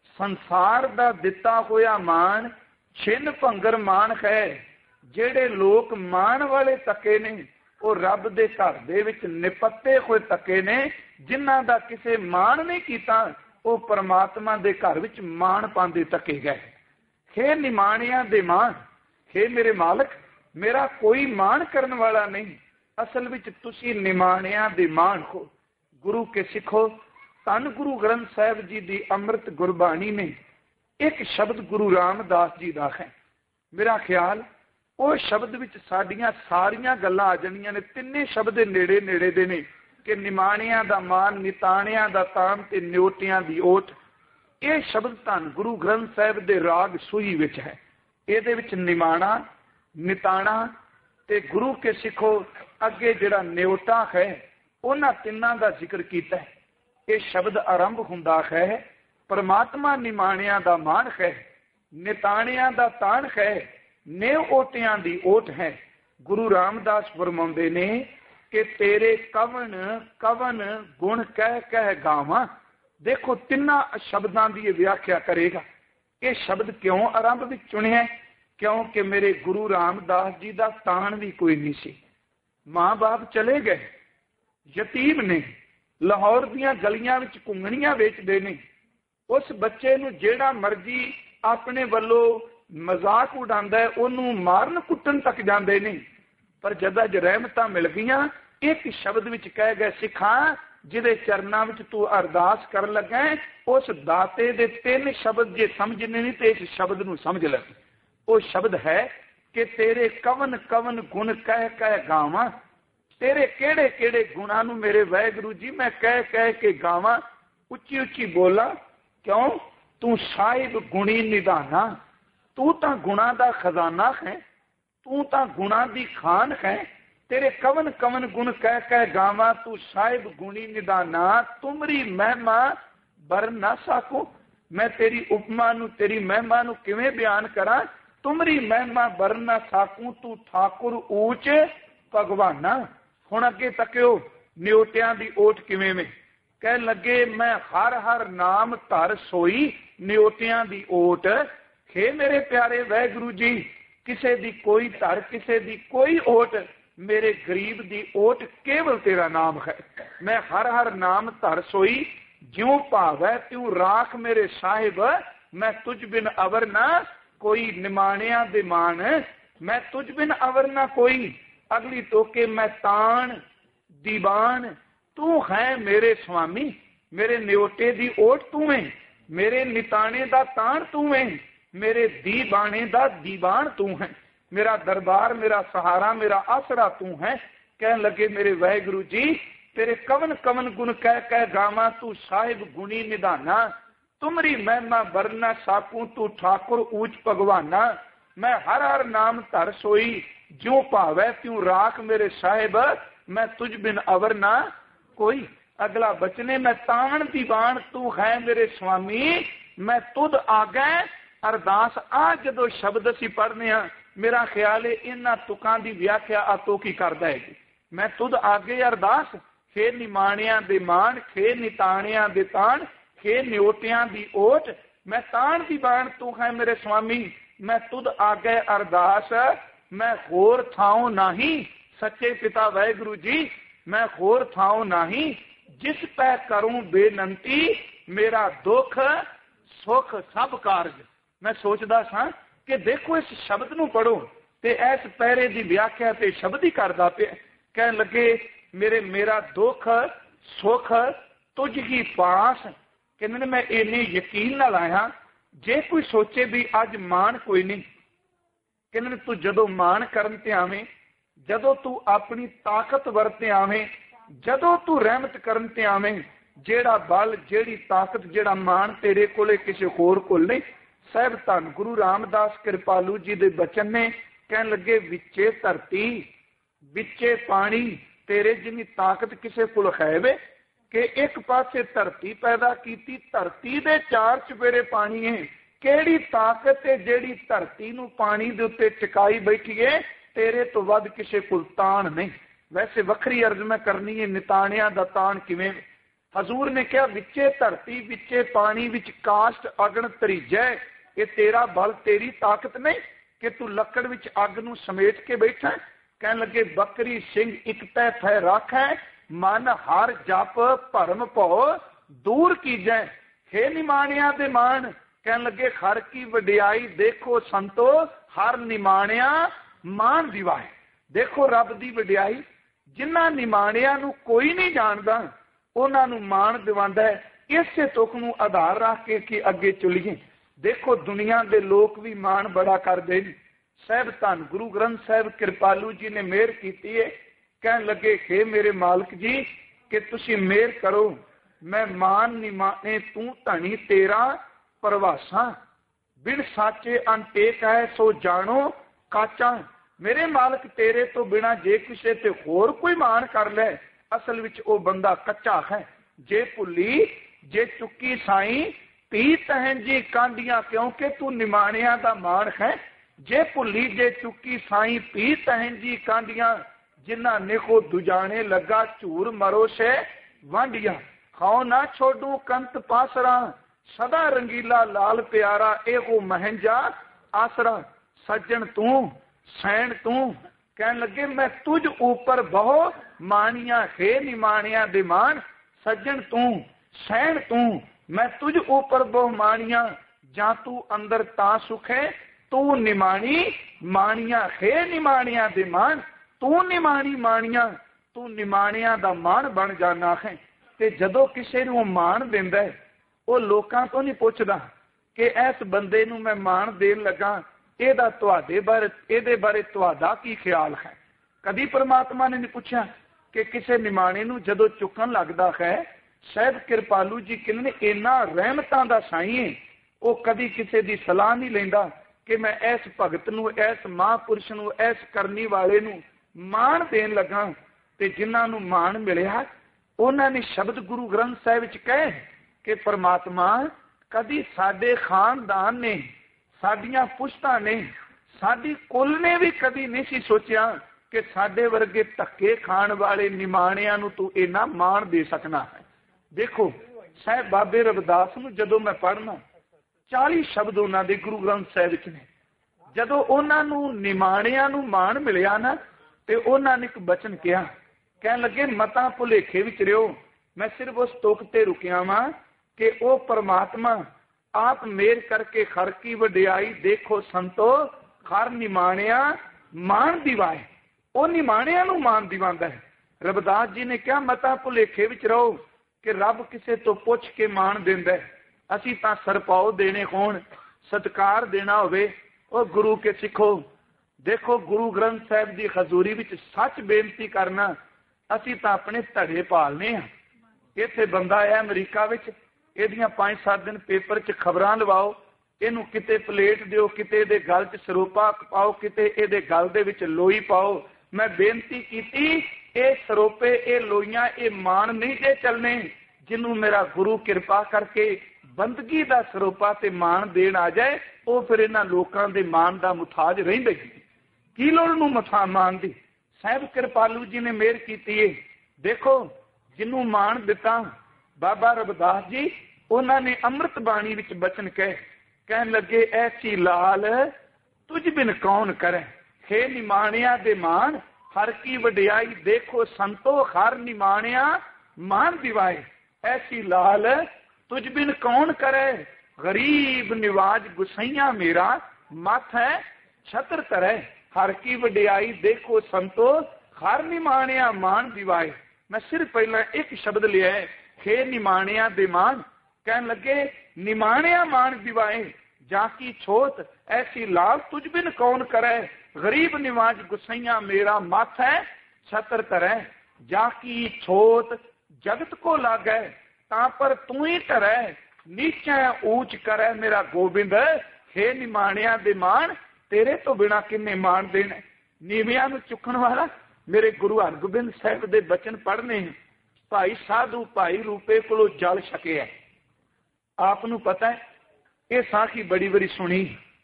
संसार का दिता होया मान छिन भंगर मान है। जेड़े लोग मान वाले तके ने वो रब दे घर दे विच निपत्ते हुए तके ने, जिन्हां दा किसे मान नहीं कीता वो परमात्मा दे घर विच मान पांदे तके गए। हे निमाणिया दे मान, हे मेरे मालक, मेरा कोई मान करने वाला नहीं। असल विच तुसी निमाणिया दे मान हो, गुरु के सिखो। धन गुरु ग्रंथ साहिब जी दी अमृत गुरबाणी में एक शब्द गुरु रामदास जी दा है। मेरा ख्याल वो शब्द विच साडियां सारियां गल्लां आ जाणियां ने। तिन्ने शब्द नेड़े नेड़े दे ने कि निमाणिया दा मान, निताणिया दा तान ते न्योटियां दी ओट। ਇਹ ਸ਼ਬਦ ਧੰਨ ਗੁਰੂ ਗ੍ਰੰਥ ਸਾਹਿਬ ਦੇ ਰਾਗ ਸੂਹੀ ਵਿੱਚ ਹੈ। ਇਹਦੇ ਵਿੱਚ ਨਿਮਾਣਾ, ਨਿਤਾਣਾ ਤੇ ਗੁਰੂ ਕੇ ਸਿੱਖੋ ਅੱਗੇ ਜਿਹੜਾ ਨਿਉਟਾ ਹੈ, ਉਹਨਾਂ ਤਿੰਨਾਂ ਦਾ ਜ਼ਿਕਰ ਕੀਤਾ ਹੈ। ਇਹ ਸ਼ਬਦ ਆਰੰਭ ਹੁੰਦਾ ਹੈ ਪਰਮਾਤਮਾ ਨਿਮਾਣਿਆਂ ਦਾ ਮਾਣ ਹੈ, ਨਿਤਾਣਿਆਂ ਦਾ ਤਾਣ ਹੈ, ਨੇਵ ਓਟਿਆਂ ਦੀ ਓਟ ਹੈ। ਗੁਰੂ ਰਾਮਦਾਸ ਫਰਮਾਉਂਦੇ ਨੇ ਕਿ ਤੇਰੇ ਕਵਨ ਕਵਨ ਗੁਣ ਕਹਿ ਕਹਿ ਗਾਵਾਂ। ਦੇਖੋ ਤਿੰਨਾਂ ਸ਼ਬਦਾਂ ਦੀ ਇਹ ਵਿਆਖਿਆ ਕਰੇਗਾ। ਇਹ ਸ਼ਬਦ ਕਿਉਂ ਆਰੰਭ ਵਿੱਚ ਚੁਣਿਆ? ਕਿਉਂਕਿ ਮੇਰੇ ਗੁਰੂ ਰਾਮਦਾਸ ਜੀ ਦਾ ਤਾਣ ਵੀ ਕੋਈ ਨਹੀਂ ਸੀ। ਮਾਂ ਬਾਪ ਚਲੇ ਗਏ, ਯਤੀਮ ਨੇ, ਲਾਹੌਰ ਦੀਆਂ ਗਲੀਆਂ ਵਿੱਚ ਘੁੰਗਣੀਆਂ ਵੇਚਦੇ ਨੇ। ਉਸ ਬੱਚੇ ਨੂੰ ਜਿਹੜਾ ਮਰਜ਼ੀ ਆਪਣੇ ਵੱਲੋਂ ਮਜ਼ਾਕ ਉਡਾਉਂਦਾ ਹੈ, ਉਹਨੂੰ ਮਾਰਨ ਕੁੱਟਣ ਤੱਕ ਜਾਂਦੇ ਨੇ। ਪਰ ਜਦ ਅੱਜ ਰਹਿਮਤਾਂ ਮਿਲ ਗਈਆਂ, ਇੱਕ ਸ਼ਬਦ ਵਿੱਚ ਕਹਿ ਗਏ ਸਿੱਖਾਂ ਜਿਹਦੇ ਚਰਨਾਂ ਵਿੱਚ ਤੂੰ ਅਰਦਾਸ ਕਰਨ ਲੱਗਾ, ਉਸ ਦਾਤੇ ਦੇ ਤਿੰਨ ਸ਼ਬਦ ਜੇ ਸਮਝਣੇ ਨਹੀਂ ਤੇ ਇਸ ਸ਼ਬਦ ਨੂੰ ਸਮਝ ਲੈ। ਉਹ ਸ਼ਬਦ ਹੈ ਕਿ ਤੇਰੇ ਕਵਨ ਕਵਨ ਗੁਣ ਕਹਿ ਕਹਿ ਗਾਵਾਂ। ਤੇਰੇ ਕਿਹੜੇ ਕਿਹੜੇ ਗੁਣਾਂ ਨੂੰ ਮੇਰੇ ਵਾਹਿਗੁਰੂ ਜੀ ਮੈਂ ਕਹਿ ਕਹਿ ਕੇ ਗਾਵਾਂ, ਉੱਚੀ ਉੱਚੀ ਬੋਲਾਂ। ਕਿਉਂ? ਤੂੰ ਸਾਹਿਬ ਗੁਣੀ ਨਿਧਾਨਾ, ਤੂੰ ਤਾਂ ਗੁਣਾਂ ਦਾ ਖਜ਼ਾਨਾ ਹੈ, ਤੂੰ ਤਾਂ ਗੁਣਾਂ ਦੀ ਖਾਨ ਹੈ। ਤੇਰੇ ਕਵਨ ਕਵਨ ਗੁਣ ਕਹਿ ਕਹਿ ਗਾਵਾਂ, ਤੂੰ ਸਾਹਿਬ ਗੁਣੀ ਨਿਧਾਨਾ। ਤੁਮਰੀ ਮਹਿਮਾ ਬਰ ਨਾ ਸਾਕੂ। ਮੈਂ ਤੇਰੀ ਉਪਮਾ ਨੂੰ, ਤੇਰੀ ਮਹਿਮਾ ਨੂੰ ਕਿਵੇਂ ਬਿਆਨ ਕਰਾਂ? ਤੁਮਰੀ ਮਹਿਮਾ ਬਰ ਨਾ ਸਾਕੂ, ਤੂੰ ਠਾਕੁਰ ਊਚ ਭਗਵਾਨਾ। ਹੁਣ ਅੱਗੇ ਤੱਕਿਓ ਨਿਉਟਿਆਂ ਦੀ ਓਟ ਕਿਵੇਂ ਵੇ। ਕਹਿਣ ਲੱਗੇ ਮੈਂ ਹਰ ਹਰ ਨਾਮ ਧਰ ਸੋਈ ਨਿਉਟਿਆਂ ਦੀ ਓਟ। ਹੇ ਮੇਰੇ ਪਿਆਰੇ ਵਾਹਿਗੁਰੂ ਜੀ, ਕਿਸੇ ਦੀ ਕੋਈ ਧਰ, ਕਿਸੇ ਦੀ ਕੋਈ ਓਟ, ਮੇਰੇ ਗਰੀਬ ਦੀ ਓਟ ਕੇਵਲ ਤੇਰਾ ਨਾਮ ਹੈ। ਮੈਂ ਹਰ ਹਰ ਨਾਮ ਧਰ ਸੋਈ, ਜਿਉ ਭਾਵੈ ਤਿਉ ਰਾਖ ਮੇਰੇ ਸਾਹਿਬ। ਮੈਂ ਤੁਝ ਬਿਨ ਅਵਰ ਨਾ ਕੋਈ, ਨਿਮਾਣਿਆਂ ਦੇ ਮਾਣ ਮੈਂ ਤੁਝ ਬਿਨ ਅਵਰ ਨਾ ਕੋਈ। ਅਗਲੀ ਤੋਕੇ ਮੈਂ ਤਾਣ ਦੀਵਾਨ, ਤੂੰ ਹੈ ਮੇਰੇ ਸੁਆਮੀ। ਮੇਰੇ ਨਿਉਟੇ ਦੀ ਓਟ ਤੂੰ ਹੈ, ਮੇਰੇ ਨਿਤਾਣੇ ਦਾ ਤਾਣ ਤੂੰ ਹੈ, ਮੇਰੇ ਦੀਵਾਨੇ ਦਾ ਦੀਵਾਨ ਤੂੰ ਹੈ। ਮੇਰਾ ਦਰਬਾਰ, ਮੇਰਾ ਸਹਾਰਾ, ਮੇਰਾ ਆਸਰਾ ਤੂੰ ਹੈ। ਕਹਿਣ ਲੱਗੇ ਮੇਰੇ ਵਾਹਿਗੁਰੂ ਜੀ, ਤੇਰੇ ਕਵਨ ਕਵਨ ਗੁਣ ਕਹਿ ਕਹਿ ਗਾਵਾਂ, ਤੂੰ ਸਾਹਿਬ ਗੁਣੀ ਨਿਧਾਨਾ। ਤੁਮਰੀ ਮਹਿਮਾ ਬਰਨਾ ਸਾਕੂ, ਤੂੰ ਠਾਕੁਰ ਊਚ ਭਗਵਾਨਾ। ਮੈਂ ਹਰ ਹਰ ਨਾਮ ਧਰ ਸੋਈ, ਜਿਉ ਭਾਵੈ ਤਿਉ ਰਾਖ ਮੇਰੇ ਸਾਹਿਬ। ਮੈਂ ਤੁਝ ਬਿਨ ਅਵਰ ਨਾ ਕੋਈ। ਅਗਲਾ ਬਚਨੇ ਮੈਂ ਤਾਣ ਦੀਵਾਨ, ਤੂੰ ਹੈ ਮੇਰੇ ਸੁਆਮੀ। ਮੈਂ ਤੁਧ ਆਗੈ ਅਰਦਾਸ। ਆ ਜਦੋਂ ਸ਼ਬਦ ਅਸੀਂ ਪੜ੍ਹਨੇ ਆ, ਮੇਰਾ ਖਿਆਲ ਹੈ ਇਹਨਾਂ ਤੁਕਾਂ ਦੀ ਵਿਆਖਿਆ ਆਤੋ ਕੀ ਕਰਦਾ ਹੈ। ਮੈਂ ਤੁਧ ਆਗੇ ਅਰਦਾਸ, ਖੇ ਨਿਮਾਣਿਆਂ ਦੇ ਮਾਣ, ਖੇ ਨਿਤਾਣਿਆਂ ਦੇ ਤਾਣ, ਖੇ ਨਿਉਟਿਆਂ ਦੀ ਓਟ। ਮੈਂ ਤਾਣ ਦੀ ਬਾਣ, ਤੂੰ ਹੈ ਮੇਰੇ ਸੁਆਮੀ। ਮੈਂ ਤੁਧ ਆਗੇ ਅਰਦਾਸ, ਮੈਂ ਹੋਰ ਥਾਉ ਨਹੀਂ। ਸੱਚੇ ਪਿਤਾ ਵਾਹਿਗੁਰੂ ਜੀ, ਮੈਂ ਹੋਰ ਥਾਉ ਨਹੀਂ। ਜਿਸ ਪੈ ਕਰੂੰ ਬੇਨੰਤੀ, ਮੇਰਾ ਦੁੱਖ ਸੁੱਖ ਸਭ ਕਾਰਜ। ਮੈਂ ਸੋਚਦਾ ਸਾਂ ਕਿ ਦੇਖੋ ਇਸ ਸ਼ਬਦ ਨੂੰ ਪੜੋ ਤੇ ਇਸ ਪਹਿਰੇ ਦੀ ਵਿਆਖਿਆ ਤੇ ਸ਼ਬਦ ਹੀ ਕਰਦਾ ਪਿਆ। ਕਹਿਣ ਲੱਗੇ ਮੇਰਾ ਦੁੱਖ ਸੁੱਖ ਤੁਝ ਹੀ ਪਾਸ। ਕਹਿੰਦੇ ਨੇ ਮੈਂ ਇੰਨੇ ਯਕੀਨ ਨਾਲ ਆਇਆ। ਜੇ ਕੋਈ ਸੋਚੇ ਵੀ ਅੱਜ ਮਾਣ ਕੋਈ ਨਹੀਂ, ਕਹਿੰਦੇ ਨੇ ਤੂੰ ਜਦੋਂ ਮਾਣ ਕਰਨ ਤੇ ਆਵੇਂ, ਜਦੋਂ ਤੂੰ ਆਪਣੀ ਤਾਕਤ ਵਰਤੇ ਆਵੇਂ, ਜਦੋਂ ਤੂੰ ਰਹਿਮਤ ਕਰਨ ਤੇ ਆਵੇਂ, ਜਿਹੜਾ ਬਲ, ਜਿਹੜੀ ਤਾਕਤ, ਜਿਹੜਾ ਮਾਣ ਤੇਰੇ ਕੋਲੇ ਕਿਸੇ ਹੋਰ ਕੋਲ ਨਹੀਂ। ਸਾਹਿਬ ਧੰਨ ਗੁਰੂ ਰਾਮਦਾਸ ਕਿਰਪਾਲੂ ਜੀ ਦੇ ਬਚਨ ਨੇ। ਕਹਿਣ ਲੱਗੇ ਵਿੱਚੇ ਧਰਤੀ ਵਿੱਚੇ ਪਾਣੀ, ਤੇਰੇ ਜਿੰਨੀ ਤਾਕਤ ਕਿਸੇ ਕੋਲ ਹੈ ਵੇ ਕਿ ਇੱਕ ਪਾਸੇ ਧਰਤੀ ਪੈਦਾ ਕੀਤੀ, ਧਰਤੀ ਦੇ ਚਾਰ ਚੁਫੇਰੇ ਪਾਣੀ ਹੈ। ਕਿਹੜੀ ਤਾਕਤ ਹੈ ਜਿਹੜੀ ਧਰਤੀ ਨੂੰ ਪਾਣੀ ਦੇ ਉੱਤੇ ਟਿਕਾਈ ਬੈਠੀ ਹੈ? ਤੇਰੇ ਤੋਂ ਵੱਧ ਕਿਸੇ ਕੋਲ ਤਾਣ ਨਹੀਂ। ਵੈਸੇ ਵੱਖਰੀ ਅਰਜ਼ ਮੈਂ ਕਰਨੀ ਹੈ, ਨਿਤਾਣਿਆਂ ਦਾ ਤਾਣ ਕਿਵੇਂ? ਹਜ਼ੂਰ ਨੇ ਕਿਹਾ ਵਿੱਚੇ ਧਰਤੀ ਵਿੱਚੇ ਪਾਣੀ, ਵਿੱਚ ਕਾਸ਼ਟ ਅਗਨ ਤਰੀਜੈ। ਇਹ ਤੇਰਾ ਬਲ, ਤੇਰੀ ਤਾਕਤ ਨਹੀਂ ਕਿ ਤੂੰ ਲੱਕੜ ਵਿੱਚ ਅੱਗ ਨੂੰ ਸਮੇਟ ਕੇ ਬੈਠਾ। ਕਹਿਣ ਲੱਗੇ ਬੱਕਰੀ ਸਿੰਘ ਇੱਕ ਤੈ ਥੈ ਰਾਖੈ, ਮਨ ਹਰ ਜਪ ਭਰਮ ਭਉ ਦੂਰ ਕੀਜੈ। ਹੇ ਨਿਮਾਣਿਆਂ ਦੇ ਮਾਣ। ਕਹਿਣ ਲੱਗੇ ਹਰ ਕੀ ਵਡਿਆਈ ਦੇਖੋ ਸੰਤੋ, ਹਰ ਨਿਮਾਣਿਆ ਮਾਣ ਦਿਵਾਏ। ਦੇਖੋ ਰੱਬ ਦੀ ਵਡਿਆਈ, ਜਿਨ੍ਹਾਂ ਨਿਮਾਣਿਆਂ ਨੂੰ ਕੋਈ ਨਹੀਂ ਜਾਣਦਾ ਉਹਨਾਂ ਨੂੰ ਮਾਣ ਦਿਵਾਉਂਦਾ ਹੈ। ਇਸੇ ਤੁਕ ਨੂੰ ਆਧਾਰ ਰੱਖ ਕੇ ਕਿ ਅੱਗੇ ਚਲੀਏ। ਦੇਖੋ ਦੁਨੀਆ ਦੇ ਲੋਕ ਵੀ ਮਾਣ ਬੜਾ ਕਰਦੇ ਨੇ। ਸਾਹਿਬ ਧੰਨ ਗੁਰੂ ਗ੍ਰੰਥ ਸਾਹਿਬ ਕਿਰਪਾਲੂ ਜੀ ਨੇ ਮਿਹਰ ਕੀਤੀ ਹੈ। ਕਹਿਣ ਲੱਗੇ ਹੇ ਮੇਰੇ ਮਾਲਕ ਜੀ ਕਿ ਤੁਸੀਂ ਮਿਹਰ ਕਰੋ, ਮੈਂ ਮਾਨ ਨਿਮਾਣੇ ਤੂੰ ਧਣੀ ਤੇਰਾ, परवासा, बिन साचे अनटेक है सो जानो काचा। मेरे मालक तेरे तो बिना जे किसी ते होर कोई मान कर ले, असल विच ओ बंदा कच्चा है। जे भुली जे चुकी साई पी तहन जी कांडियां, क्योंकि तू निमाणिया दा मान है। जे भुली जे चुकी साई पी तहन जी कांडियां, जिन्ना नेको दुजाने लगा झूर मरो से वांडिया। खाओ ना छोड़ू कंत पासरा, सदा रंगीला लाल प्यारा एगो महंजा आसरा। सज्जन तू सैन तू, कह लगे मैं तुझ ऊपर बहु मानिया हे निमाणिया दे मान। सज्जन तू सैन तू, मैं तुझ ऊपर बहु मानिया, जा तू अंदर ता सुखे तू निमाणी मानिया हे निमाणिया दे मान। तू निमाणी मानिया, तू निमाणिया दा मान बन जाना है। ते जदों किसी नूं मान दिंदा है, ਉਹ ਲੋਕਾਂ ਤੋਂ ਨਹੀਂ ਪੁੱਛਦਾ ਕਿ ਇਸ ਬੰਦੇ ਨੂੰ ਮੈਂ ਮਾਣ ਦੇਣ ਲੱਗਾ, ਇਹਦਾ ਤੁਹਾਡੇ ਬਾਰੇ ਇਹਦੇ ਬਾਰੇ ਤੁਹਾਡਾ ਕੀ ਖਿਆਲ ਹੈ। ਕਦੀ ਪਰਮਾਤਮਾ ਨੇ ਨਹੀਂ ਪੁੱਛਿਆ ਕਿ ਕਿਸੇ ਨਿਮਾਣੇ ਨੂੰ ਜਦੋਂ ਚੁੱਕਣ ਲੱਗਦਾ ਹੈ। ਸ਼ਾਇਦ ਕਿਰਪਾਲੂ ਜੀ ਕਿੰਨੇ ਇੰਨਾ ਰਹਿਮਤਾਂ ਦਾ ਸਾਈਂ ਹੈ, ਉਹ ਕਦੀ ਕਿਸੇ ਦੀ ਸਲਾਹ ਨਹੀਂ ਲੈਂਦਾ ਕਿ ਮੈਂ ਇਸ ਭਗਤ ਨੂੰ, ਇਸ ਮਹਾਂਪੁਰਸ਼ ਨੂੰ, ਇਸ ਕਰਨੀ ਵਾਲੇ ਨੂੰ ਮਾਣ ਦੇਣ ਲੱਗਾ। ਤੇ ਜਿਨ੍ਹਾਂ ਨੂੰ ਮਾਣ ਮਿਲਿਆ ਉਹਨਾਂ ਨੇ ਸ਼ਬਦ ਗੁਰੂ ਗ੍ਰੰਥ ਸਾਹਿਬ ਵਿੱਚ ਕਹੇ कि परमात्मा कदी साडे खानदान ने, साडियां पुश्तां ने, साडी कुल ने भी कदी नहीं सी सोचिया कि साडे वर्गे धक्के खाण वाले निमाणियां नूं तू इन्ना मान दे सकना है। देखो साहिब बाबे रविदास नूं जदों मैं पढ़ना 40 शब्द उन्हां दे गुरु ग्रंथ साहिब विच ने, जदों उन्हां नूं निमाणियां नूं मान मिलिया ना ते उन्हां ने एक बचन कहा, कहण लगे मतां भुलेखे विच रहियो। मैं सिर्फ उस तुक ते रुकिया वां कि ओ परमात्मा आप मेर करके खर की वडियाई देखो संतो, खर निमाणिया मान दिवाए। ओ निमाणिया नूं मान दिवांदा है। रविदास जी ने क्या मता भुलेखे विच रहो कि रब किसे तो पुछ के मान दिंदा है। असीं तां सरपाओ देने होण, सत्कार देना होवे, ओ गुरु के सिखो। देखो गुरु ग्रंथ साहिब दी हजूरी विच सच बेनती करना, असीं तां अपने धड़े पालने आ। इत्थे बंदा है अमरीका विच, ਇਹਦੀਆਂ 5-7 दिन पेपर च खबरां लवाओ, ਇਹਨੂੰ किते प्लेट दिओ, किते दे गल च ਸਰੋਪਾ पाओ, किते ਇਹਦੇ गल दे विच लोई पाओ। मैं बेनती कीती ਇਹ ਸਰੋਪੇ ਇਹ ਲੋਈਆਂ ਇਹ ਮਾਣ ਨਹੀਂ ਜੇ ਚੱਲਣੇ, ਜਿਹਨੂੰ ਮੇਰਾ ਗੁਰੂ ਕਿਰਪਾ ਕਰਕੇ ਬੰਦਗੀ ਦਾ ਸਰੋਪਾ ਤੇ ਮਾਣ ਦੇਣ ਆ ਜਾਏ, ਉਹ ਫਿਰ ਇਹਨਾਂ ਲੋਕਾਂ ਦੇ ਮਾਣ ਦਾ ਮੁਤਾਜ ਰਹਿੰਦੇ ਕੀ ਲੋੜ ਨੂੰ ਮਥਾ ਮਾਣ ਦੀ। ਸਾਹਿਬ ਕਿਰਪਾਲੂ ਜੀ ਨੇ ਮਿਹਰ ਕੀਤੀ ਏ। ਦੇਖੋ ਜਿਹਨੂੰ ਮਾਣ ਦਿੱਤਾ ਬਾਬਾ ਰਵਿਦਾਸ ਜੀ, ਉਹਨਾਂ ਨੇ ਅੰਮ੍ਰਿਤ ਬਾਣੀ ਵਿੱਚ ਬਚਨ ਕਹਿਣ ਲੱਗੇ ਐਸੀ ਲਾਲ ਤੁਝ ਬਿਨ ਕੌਣ ਕਰੇ, ਹੇ ਨਿਮਾਣਿਆ ਦੇ ਮਾਣ ਹਰ ਕੀ ਵਡਿਆਈ ਦੇਖੋ ਸੰਤੋ, ਹਰ ਨਿਮਾਣਿਆ ਮਾਨ ਦਿਵਾਏ। ਐਸੀ ਲਾਲ ਤੁਝ ਬਿਨ ਕੌਣ ਕਰੇ, ਗਰੀਬ ਨਿਵਾਜ ਗੁਸਈਆ ਮੇਰਾ ਮੱਥ ਹੈ ਛਤਰ ਧਰੇ। ਹਰ ਕੀ ਵਡਿਆਈ ਦੇਖੋ ਸੰਤੋ, ਹਰ ਨਿਮਾਣਿਆ ਮਾਨ ਦਿਵਾਏ। मैं सिर्फ पहला एक शब्द लिया है, हे निमाणिया दे मान। कहन लगे निमाणिया मान दिवाए जाकी छोत, ऐसी लाल तुझ बिन कौन करे। गरीब निवाज गुसैया मेरा मथ है छतर तरह, जाकी छोत जगत को लागे ता पर तू ही टरे। नीचे ऊंच करे मेरा गोबिंद, हे निमाणिया दे मान तेरे तो बिना किन्ने मान देने। नीवियां नूं चुकण वाला मेरे गुरु हरगोबिंद साहिब दे बचन पढ़ने, भाई साधु भाई रूपे कोलों जल छके है। आप नूं पता है ये साखी बड़ी बड़ी सुनी,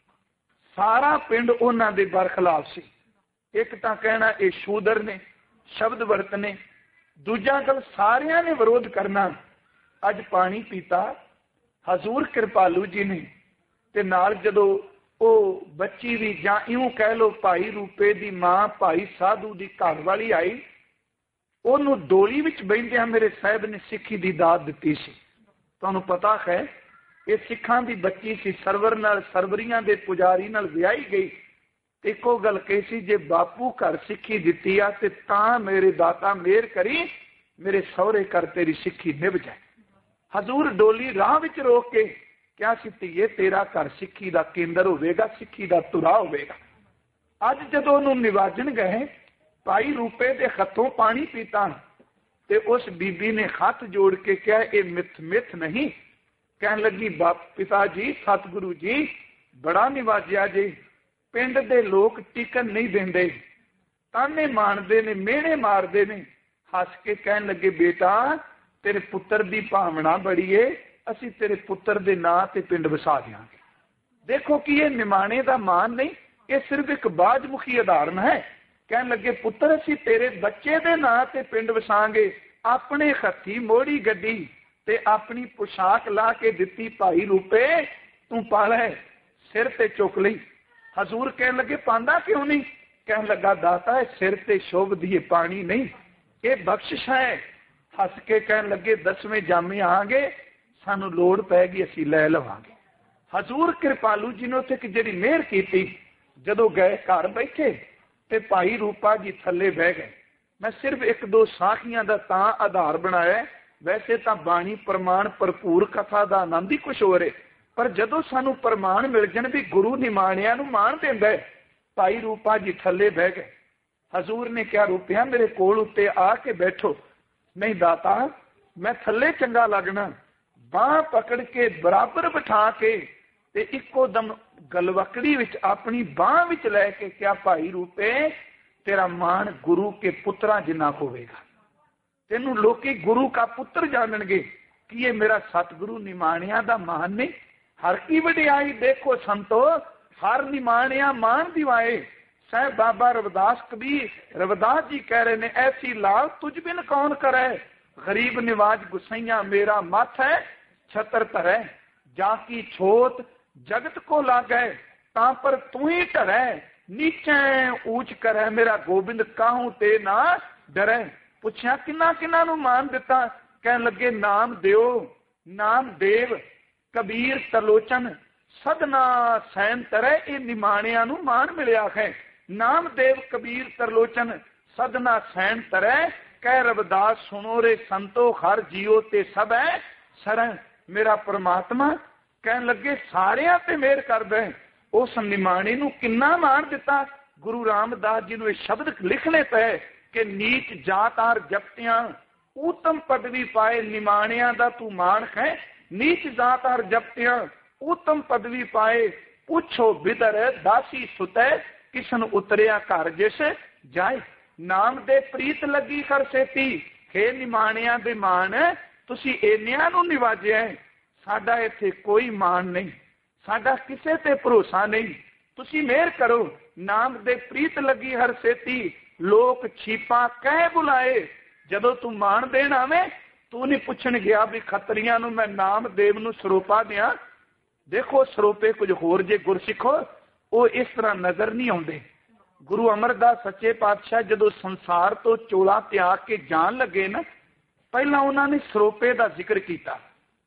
सारा पिंड उन्हां दे बरखिलाफ सी। एक तां कहना ये शूदर ने शब्द वरतने, दूजा गल सारियां ने विरोध करना। अज पानी पीता हजूर किरपालू जी ने ते नाल जदों ਉਹ ਬੱਚੀ ਵੀ ਜਾਂ ਇਉਂ ਕਹਿ ਲੋ ਭਾਈ ਰੂਪੇ ਦੀ ਮਾਂ ਭਾਈ ਸਾਧੂ ਦੀ ਘਰ ਵਾਲੀ ਆਈ, ਉਹਨੂੰ ਡੋਲੀ ਵਿੱਚ ਬੈਠਿਆਂ ਮੇਰੇ ਸਾਹਿਬ ਨੇ ਸਿੱਖੀ ਦੀ ਦਾਤ ਦਿੱਤੀ ਸੀ। ਤੁਹਾਨੂੰ ਪਤਾ ਹੈ ਇਹ ਸਿੱਖਾਂ ਦੀ ਬੱਚੀ ਸੀ, ਸਰਵਰ ਨਾਲ ਸਰਵਰੀਆਂ ਦੇ ਪੁਜਾਰੀ ਨਾਲ ਵਿਆਹੀ ਗਈ। ਇੱਕੋ ਗੱਲ ਕਹੀ ਸੀ, ਜੇ ਬਾਪੂ ਘਰ ਸਿੱਖੀ ਦਿੱਤੀ ਆ ਤੇ ਤਾਂ ਮੇਰੇ ਦਾਤਾ ਮਿਹਰ ਕਰੀ ਮੇਰੇ ਸਹੁਰੇ ਘਰ ਤੇਰੀ ਸਿੱਖੀ ਨਿਭ ਜਾਏ। ਹਜ਼ੂਰ ਡੋਲੀ ਰਾਹ ਵਿੱਚ ਰੋਕ ਕੇ क्या सीतीए तेरा घर सिक्खी का केंद्र होवेगा, सिक्खी का तुरा होवेगा। अज जदों उन्होंने निवाजन गए, भाई रूपे के हथों पानी पीता ते उस बीबी ने हाथ जोड़ के कहा ये मिथ मिथ नहीं, ਕਹਿਣ ਲੱਗੀ ਪਿਤਾ ਜੀ, ਸਤਿਗੁਰੂ ਜੀ ਬੜਾ ਨਿਵਾਜਿਆ ਜੀ, ਪਿੰਡ ਦੇ ਲੋਕ ਟਿਕਣ ਨਹੀਂ ਦਿੰਦੇ, ਤਾਨੇ ਮਾਰਦੇ ਨੇ, ਮਿਹਣੇ ਮਾਰਦੇ ਨੇ। ਹੱਸ ਕੇ ਕਹਿਣ ਲੱਗੇ, ਬੇਟਾ ਤੇਰੇ ਪੁੱਤਰ ਦੀ ਭਾਵਨਾ ਬੜੀ ਏ, ਅਸੀਂ ਤੇਰੇ ਪੁੱਤਰ ਦੇ ਨਾਂ ਤੇ ਪਿੰਡ ਵਸਾ ਦਿਆਂਗੇ। ਦੇਖੋ ਕਿ ਇਹ ਨਿਮਾਣੇ ਦਾ ਮਾਨ ਨਹੀਂ, ਇਹ ਸਿਰਫ ਇੱਕ ਬਾਜਮੁਖੀ ਉਦਾਹਰਨ ਹੈ। ਕਹਿਣ ਲੱਗੇ, ਪੁੱਤਰ ਅਸੀਂ ਤੇਰੇ ਬੱਚੇ ਦੇ ਨਾਂ ਤੇ ਪਿੰਡ ਵਸਾਂਗੇ। ਆਪਣੇ ਹੱਥੀ ਮੋੜੀ ਗੱਡੀ ਤੇ ਆਪਣੀ ਪੁਸ਼ਾਕ ਲਾ ਕੇ ਦਿੱਤੀ, ਭਾਈ ਰੂਪੇ ਤੂੰ ਪਾ ਲੈ, ਸਿਰ ਤੇ ਚੁੱਕ ਲਈ। ਹਜ਼ੂਰ ਕਹਿਣ ਲੱਗੇ, ਪਾਂਦਾ ਕਿਉਂ ਨਹੀਂ? ਕਹਿਣ ਲੱਗਾ, ਦਾਤਾ ਇਹ ਸਿਰ ਤੇ ਸ਼ੋਭਦੀ ਏ, ਪਾਣੀ ਨਹੀਂ, ਇਹ ਬਖਸ਼ਿਸ਼ ਹੈ। ਹੱਸ ਕੇ ਕਹਿਣ ਲੱਗੇ, 10ਵੇਂ ਜਾਮੇ ਆਂਗੇ, ਸਾਨੂੰ ਲੋੜ ਪੈਗੀ ਅਸੀਂ ਲੈ ਲਵਾਂਗੇ। ਹਜ਼ੂਰ ਕਿਰਪਾਲੂ ਜੀ ਨੇ ਉੱਥੇ ਜਿਹੜੀ ਮਿਹਰ ਕੀਤੀ, ਜਦੋਂ ਗਏ ਘਰ ਬੈਠੇ ਤੇ ਭਾਈ ਰੂਪਾ ਜੀ ਥੱਲੇ ਬਹਿ ਗਏ। ਮੈਂ ਸਿਰਫ 1-2 ਸਾਖੀਆਂ ਦਾ ਤਾਂ ਆਧਾਰ ਬਣਾਇਆ, ਵੈਸੇ ਤਾਂ ਬਾਣੀ ਪ੍ਰਮਾਣ ਭਰਪੂਰ, ਕਥਾ ਦਾ ਆਨੰਦ ਹੀ ਕੁਛ ਹੋਰ ਹੈ। ਪਰ ਜਦੋਂ ਸਾਨੂੰ ਪ੍ਰਮਾਣ ਮਿਲ ਜਾਣ ਵੀ ਗੁਰੂ ਨਿਮਾਣਿਆਂ ਨੂੰ ਮਾਣ ਦਿੰਦਾ ਹੈ, ਭਾਈ ਰੂਪਾ ਜੀ ਥੱਲੇ ਬਹਿ ਗਏ। ਹਜ਼ੂਰ ਨੇ ਕਿਹਾ, ਰੂਪਿਆ ਮੇਰੇ ਕੋਲ ਉੱਤੇ ਆ ਕੇ ਬੈਠੋ। ਨਹੀਂ ਦਾਤਾ ਮੈਂ ਥੱਲੇ ਚੰਗਾ ਲੱਗਣਾ। ਬਾਂਹ ਪਕੜ ਕੇ ਬਰਾਬਰ ਬਿਠਾ ਕੇ ਤੇ ਇੱਕੋ ਦਮ ਗਲਵਕੜੀ ਵਿੱਚ ਆਪਣੀ ਬਾਂਹ ਵਿੱਚ ਲੈ ਕੇ ਕਿਹਾ, ਭਾਈ ਰੂਪੇ ਤੇਰਾ ਮਾਣ ਗੁਰੂ ਕੇ ਪੁੱਤਰਾਂ ਜਿੰਨਾ ਹੋਵੇਗਾ, ਤੈਨੂੰ ਲੋਕੀ ਗੁਰੂ ਕਾ ਪੁੱਤਰ ਜਾਣਨਗੇ। ਕਿ ਇਹ ਮੇਰਾ ਸਤਿਗੁਰੂ ਨਿਮਾਣਿਆਂ ਦਾ ਮਾਨ ਨਹੀਂ? ਹਰ ਕੀ ਵਡਿਆਈ ਦੇਖੋ ਸੰਤੋ, ਹਰ ਨਿਮਾਣਿਆਂ ਮਾਨ ਦਿਵਾਏ। ਸਾਹਿਬ ਬਾਬਾ ਰਵਿਦਾਸ ਕਬੀਰ ਰਵਿਦਾਸ ਜੀ ਕਹਿ ਰਹੇ ਨੇ, ਐਸੀ ਲਾਲ ਤੁਝ ਬਿਨ ਕੌਣ ਕਰੇ, ਗਰੀਬ ਨਿਵਾਜ ਗੁਸਈਆ ਮੇਰਾ ਮੱਥ ਹੈ ਛਤਰ ਧਰੈ, ਜਾ ਕੀ ਛੋਤ ਜਗਤ ਕੋ ਲਾਗੈ, ਤਾਂ ਪਰ ਤੂੰ ਹੀ ਢਰੈ, ਨੀਚੇ ਊਚ ਕਰੈ, ਮੇਰਾ ਗੋਬਿੰਦ ਕਾਹੂ ਤੇ ਨਾ ਡਰੈ। ਪੁੱਛਿਆ ਕਿੰਨਾ ਕਿੰਨਾ ਨੂੰ ਮਾਨ ਦਿੱਤਾ? ਕਹਿਣ ਲੱਗੇ, ਨਾਮ ਦਿਓ, ਨਾਮ ਦੇਵ, ਕਬੀਰ ਤਰਲੋਚਨ, ਸਦਨਾ ਸੈਨ ਤਰੈ, ਇਹ ਨਿਮਾਣਿਆਂ ਨੂੰ ਮਾਨ ਮਿਲਿਆ ਹੈ। ਨਾਮਦੇਵ ਕਬੀਰ ਤਰਲੋਚਨ ਸਦਨਾ ਸੈਨ ਤਰੈ, ਕਹਿ ਰਵਿਦਾਸ ਸੁਣੋ ਰੇ ਸੰਤੋ, ਹਰ ਜੀਓ ਤੇ ਸਭ ਹੈ ਸਰੈ। ਮੇਰਾ ਪ੍ਰਮਾਤਮਾ ਕਹਿਣ ਲੱਗੇ ਸਾਰਿਆਂ ਤੇ ਮਿਹਰ ਕਰਦਾ ਹੈ। ਉਸ ਨਿਮਾਣੇ ਨੂੰ ਕਿੰਨਾ ਮਾਣ ਦਿੱਤਾ। ਗੁਰੂ ਰਾਮਦਾਸ ਜੀ ਨੂੰ ਇਹ ਸ਼ਬਦ ਲਿਖਣੇ ਪਏ ਕਿ ਨੀਚ ਜਾਤਾਰ ਜਪਤਿਆਂ ਉਤਮ ਪਦਵੀ ਪਾਏ, ਨਿਮਾਣਿਆਂ ਦਾ ਤੂੰ ਮਾਣ ਹੈ। ਨੀਚ ਜਾਤਾਰ ਜਪਤਿਆਂ ਉਤਮ ਪਦਵੀ ਪਾਏ, ਪੁੱਛੋ ਬਿਦਰ ਦਾਸੀ ਸੁਤੈ, ਕਿਸ਼ਨ ਉਤਰਿਆ ਘਰ ਜਿਸ ਜਾਏ। ਨਾਮ ਦੇ ਪ੍ਰੀਤ ਲੱਗੀ ਕਰ ਸੇਤੀ, ਹੇ ਨਿਮਾਣਿਆਂ ਦੇ ਮਾਣ ਤੁਸੀਂ ਇੰਨਿਆਂ ਨੂੰ ਨਿਵਾਜਿਆ। ਸਾਡਾ ਇੱਥੇ ਕੋਈ ਮਾਣ ਨਹੀਂ, ਸਾਡਾ ਕਿਸੇ ਤੇ ਭਰੋਸਾ ਨਹੀਂ, ਤੁਸੀਂ ਮਿਹਰ ਕਰੋ। ਨਾਮ ਦੇ ਪ੍ਰੀਤ ਲੱਗੀ ਹਰ ਸੇਤੀ, ਲੋਕ ਛੀਪਾਂ ਕਹਿ ਬੁਲਾਏ। ਜਦੋਂ ਤੂੰ ਮਾਣ ਦੇਣ ਆਵੇਂ, ਤੂੰ ਨਹੀਂ ਪੁੱਛਣ ਗਿਆ ਵੀ ਖੱਤਰੀਆਂ ਨੂੰ ਮੈਂ ਨਾਮਦੇਵ ਨੂੰ ਸਰੋਪਾ ਦਿਆਂ। ਦੇਖੋ ਸਰੋਪੇ ਕੁਝ ਹੋਰ ਜੇ ਗੁਰਸਿੱਖੋ, ਉਹ ਇਸ ਤਰ੍ਹਾਂ ਨਜ਼ਰ ਨਹੀਂ ਆਉਂਦੇ। ਗੁਰੂ ਅਮਰਦਾਸ ਸੱਚੇ ਪਾਤਸ਼ਾਹ ਜਦੋਂ ਸੰਸਾਰ ਤੋਂ ਚੋਲਾ ਤਿਆਗ ਕੇ ਜਾਣ ਲੱਗੇ ਨਾ, ਪਹਿਲਾਂ ਉਹਨਾਂ ਨੇ ਸਰੋਪੇ ਦਾ ਜ਼ਿਕਰ ਕੀਤਾ,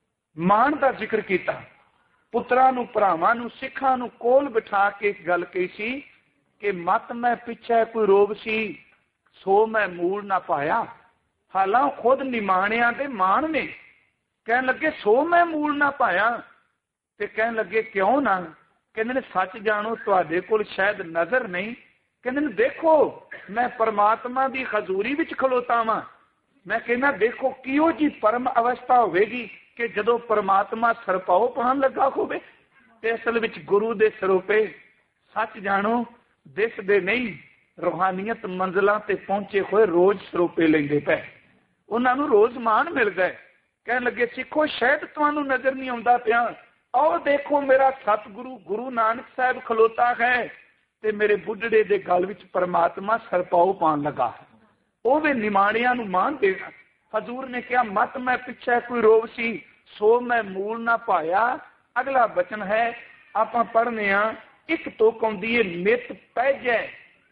ਮਾਣ ਦਾ ਜ਼ਿਕਰ ਕੀਤਾ। ਪੁੱਤਰਾਂ ਨੂੰ, ਭਰਾਵਾਂ ਨੂੰ, ਸਿੱਖਾਂ ਨੂੰ ਕੋਲ ਬਿਠਾ ਕੇ ਇੱਕ ਗੱਲ ਕਹੀ ਸੀ ਕਿ ਮਤ ਮੈਂ ਪਿੱਛੇ ਕੋਈ ਰੋਗ ਸੀ, ਸੋ ਮੈਂ ਮੂਲ ਨਾ ਪਾਇਆ। ਹਾਲਾਂ ਖੁਦ ਨਿਮਾਣਿਆਂ ਦੇ ਮਾਣ ਨੇ। ਕਹਿਣ ਲੱਗੇ ਸੋ ਮੈਂ ਮੂਲ ਨਾ ਪਾਇਆ। ਤੇ ਕਹਿਣ ਲੱਗੇ ਕਿਉਂ ਨਾ? ਕਹਿੰਦੇ ਨੇ ਸੱਚ ਜਾਣੋ ਤੁਹਾਡੇ ਕੋਲ ਸ਼ਾਇਦ ਨਜ਼ਰ ਨਹੀਂ। ਕਹਿੰਦੇ ਨੇ ਦੇਖੋ ਮੈਂ ਪਰਮਾਤਮਾ ਦੀ ਹਜ਼ੂਰੀ ਵਿੱਚ ਖਲੋਤਾ ਵਾਂ। ਮੈਂ ਕਹਿੰਦਾ ਦੇਖੋ ਕਿਹੋ ਜੀ ਪਰਮ ਅਵਸਥਾ ਹੋਵੇਗੀ ਕਿ ਜਦੋਂ ਪਰਮਾਤਮਾ ਸਰਪਾਓ ਪਾਉਣ ਲੱਗਾ ਹੋਵੇ। ਤੇ ਅਸਲ ਵਿੱਚ ਗੁਰੂ ਦੇ ਸਰੋਪੇ ਸੱਚ ਜਾਣੋ ਦਿਸਦੇ ਨਹੀਂ, ਰੂਹਾਨੀਅਤ ਮੰਜ਼ਲਾਂ ਤੇ ਪਹੁੰਚੇ ਹੋਏ ਰੋਜ਼ ਸਰੋਪੇ ਲੈਂਦੇ ਪਏ, ਉਹਨਾਂ ਨੂੰ ਰੋਜ਼ ਮਾਣ ਮਿਲਦਾ। ਕਹਿਣ ਲੱਗੇ ਸਿੱਖੋ ਸ਼ਾਇਦ ਤੁਹਾਨੂੰ ਨਜ਼ਰ ਨਹੀਂ ਆਉਂਦਾ ਪਿਆ, ਆਓ ਦੇਖੋ ਮੇਰਾ ਸਤਿਗੁਰੂ ਗੁਰੂ ਨਾਨਕ ਸਾਹਿਬ ਖਲੋਤਾ ਹੈ ਤੇ ਮੇਰੇ ਬੁੱਢੜੇ ਦੇ ਗਲ ਵਿੱਚ ਪਰਮਾਤਮਾ ਸਰਪਾਓ ਪਾਉਣ ਲੱਗਾ। ਉਹ ਵੀ ਨਿਮਾਣਿਆਂ ਨੂੰ ਮਾਣ ਦੇਣਾ। ਹਜ਼ੂਰ ਨੇ ਕਿਹਾ ਮਤ ਮੈਂ ਪਿੱਛੇ ਕੋਈ ਰੋਗ ਸੀ, ਸੋ ਮੈਂ ਮੂਲ ਨਾ ਪਾਇਆ। ਅਗਲਾ ਬਚਨ ਹੈ ਆਪਾਂ ਪੜ੍ਹਨੇ ਆ, ਇੱਕ ਤੁਕ ਆਉਂਦੀ ਹੈ ਮਿਤ ਪਹਿਜੈ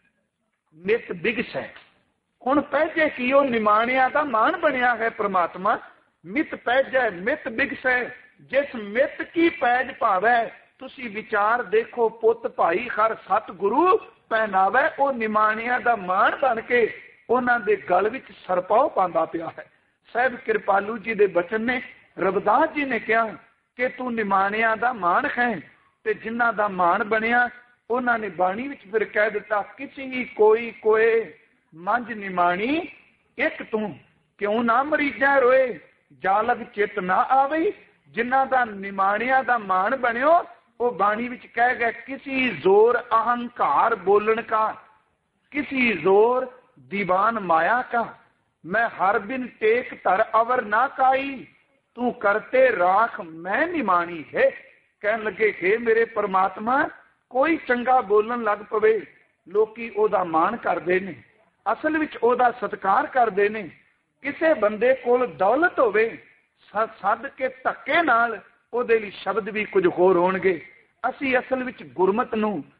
ਮਿਤ ਬਿਗਸੈ। ਹੁਣ ਪਹਿਜੈ ਕੀ? ਉਹ ਨਿਮਾਣਿਆਂ ਦਾ ਮਾਣ ਬਣਿਆ ਹੈ ਪਰਮਾਤਮਾ। ਮਿਤ ਪਹਿਜੈ ਮਿਤ ਬਿਗਸੈ, ਜਿਸ ਮਿਤ ਕੀ ਪੈਜ ਭਾਵੈ। ਤੁਸੀਂ ਵਿਚਾਰ ਦੇਖੋ ਪੁੱਤ ਭਾਈ ਹਰ ਸਤਿਗੁਰੂ ਪਹਿਨਾਵੇ। ਉਹ ਨਿਮਾਣਿਆਂ ਦਾ ਮਾਣ ਬਣ ਕੇ ਉਹਨਾਂ ਦੇ ਗਲ ਵਿੱਚ ਸਰਪਾਓ ਪਾਉਂਦਾ ਪਿਆ ਹੈ। ਸਾਹਿਬ ਕਿਰਪਾਲੂ ਜੀ ਦੇ ਬਚਨ ਨੇ, ਰਵਿਦਾਸ ਜੀ ਨੇ ਕਿਹਾ ਕਿ ਤੂੰ ਨਿਮਾਣਿਆਂ ਦਾ ਮਾਣ ਹੈ। ਤੇ ਜਿਨ੍ਹਾਂ ਦਾ ਮਾਣ ਬਣਿਆ ਉਹਨਾਂ ਨੇ ਬਾਣੀ ਵਿੱਚ ਫਿਰ ਕਹਿ ਦਿੱਤਾ, ਕਿਸੇ ਕੋਈ ਕੋਏ ਮੰਝ ਨਿਮਾਣੀ ਇੱਕ ਤੂੰ, ਕਿਉਂ ਨਾ ਮਰੀਜ਼ਾਂ ਰੋਏ, ਜਾਲਗ ਚਿੱਤ ਨਾ ਆਵੇ, जिन्हां दा निमाणिया दा मान बनियो, वो बाणी विच कह गए, किसी जोर अहंकार बोलन का, किसी जोर दीवान माया का, मैं हर बिन टेक तर अवर ना काई, तू करते राख मैं निमाणी है। कहन लगे, हे मेरे परमात्मा, कोई चंगा बोलन लग पवे, लोकी ओदा मान करदे ने, असल विच ओदा सत्कार करदे ने। किसे बंदे कोल दौलत होवे, सद के धक्के नाल ओदे लई शब्द भी कुछ होर होणगे। असी असल विच गुरमत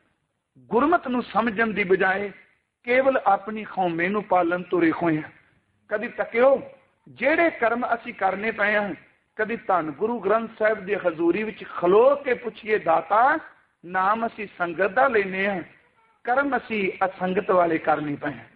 नूं समझण दी बजाए केवल अपनी कौमे नूं पालन तुरे होए हां। कदी तकियो जेड़े कर्म असी करने पए हां, कदी धन गुरु ग्रंथ साहिब दी हजूरी विच खलो के पुछिए, दाता नाम असी संगत दा लेने हां, कर्म असी असंगत वाले करने पए हां।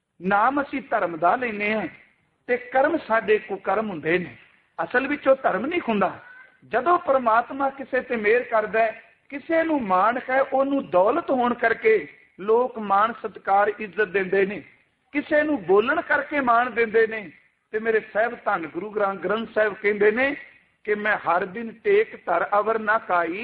नाम असी धर्म दा लेने हां ते कर्म साडे कुकर्म हुंदे ने। असल विच ओह धर्म नहीं हुंदा। जदों परमात्मा किसे ते मेहर करदा है, किसे नूं माण है, ओनूं दौलत होण करके लोक मान सत्कार इज्जत देंदे ने, किसे नूं बोलण करके मान देंदे ने। ते मेरे साहिब धन गुरु ग्रंथ साहिब कहंदे ने कि मैं हर दिन टेक धर अवर ना काई।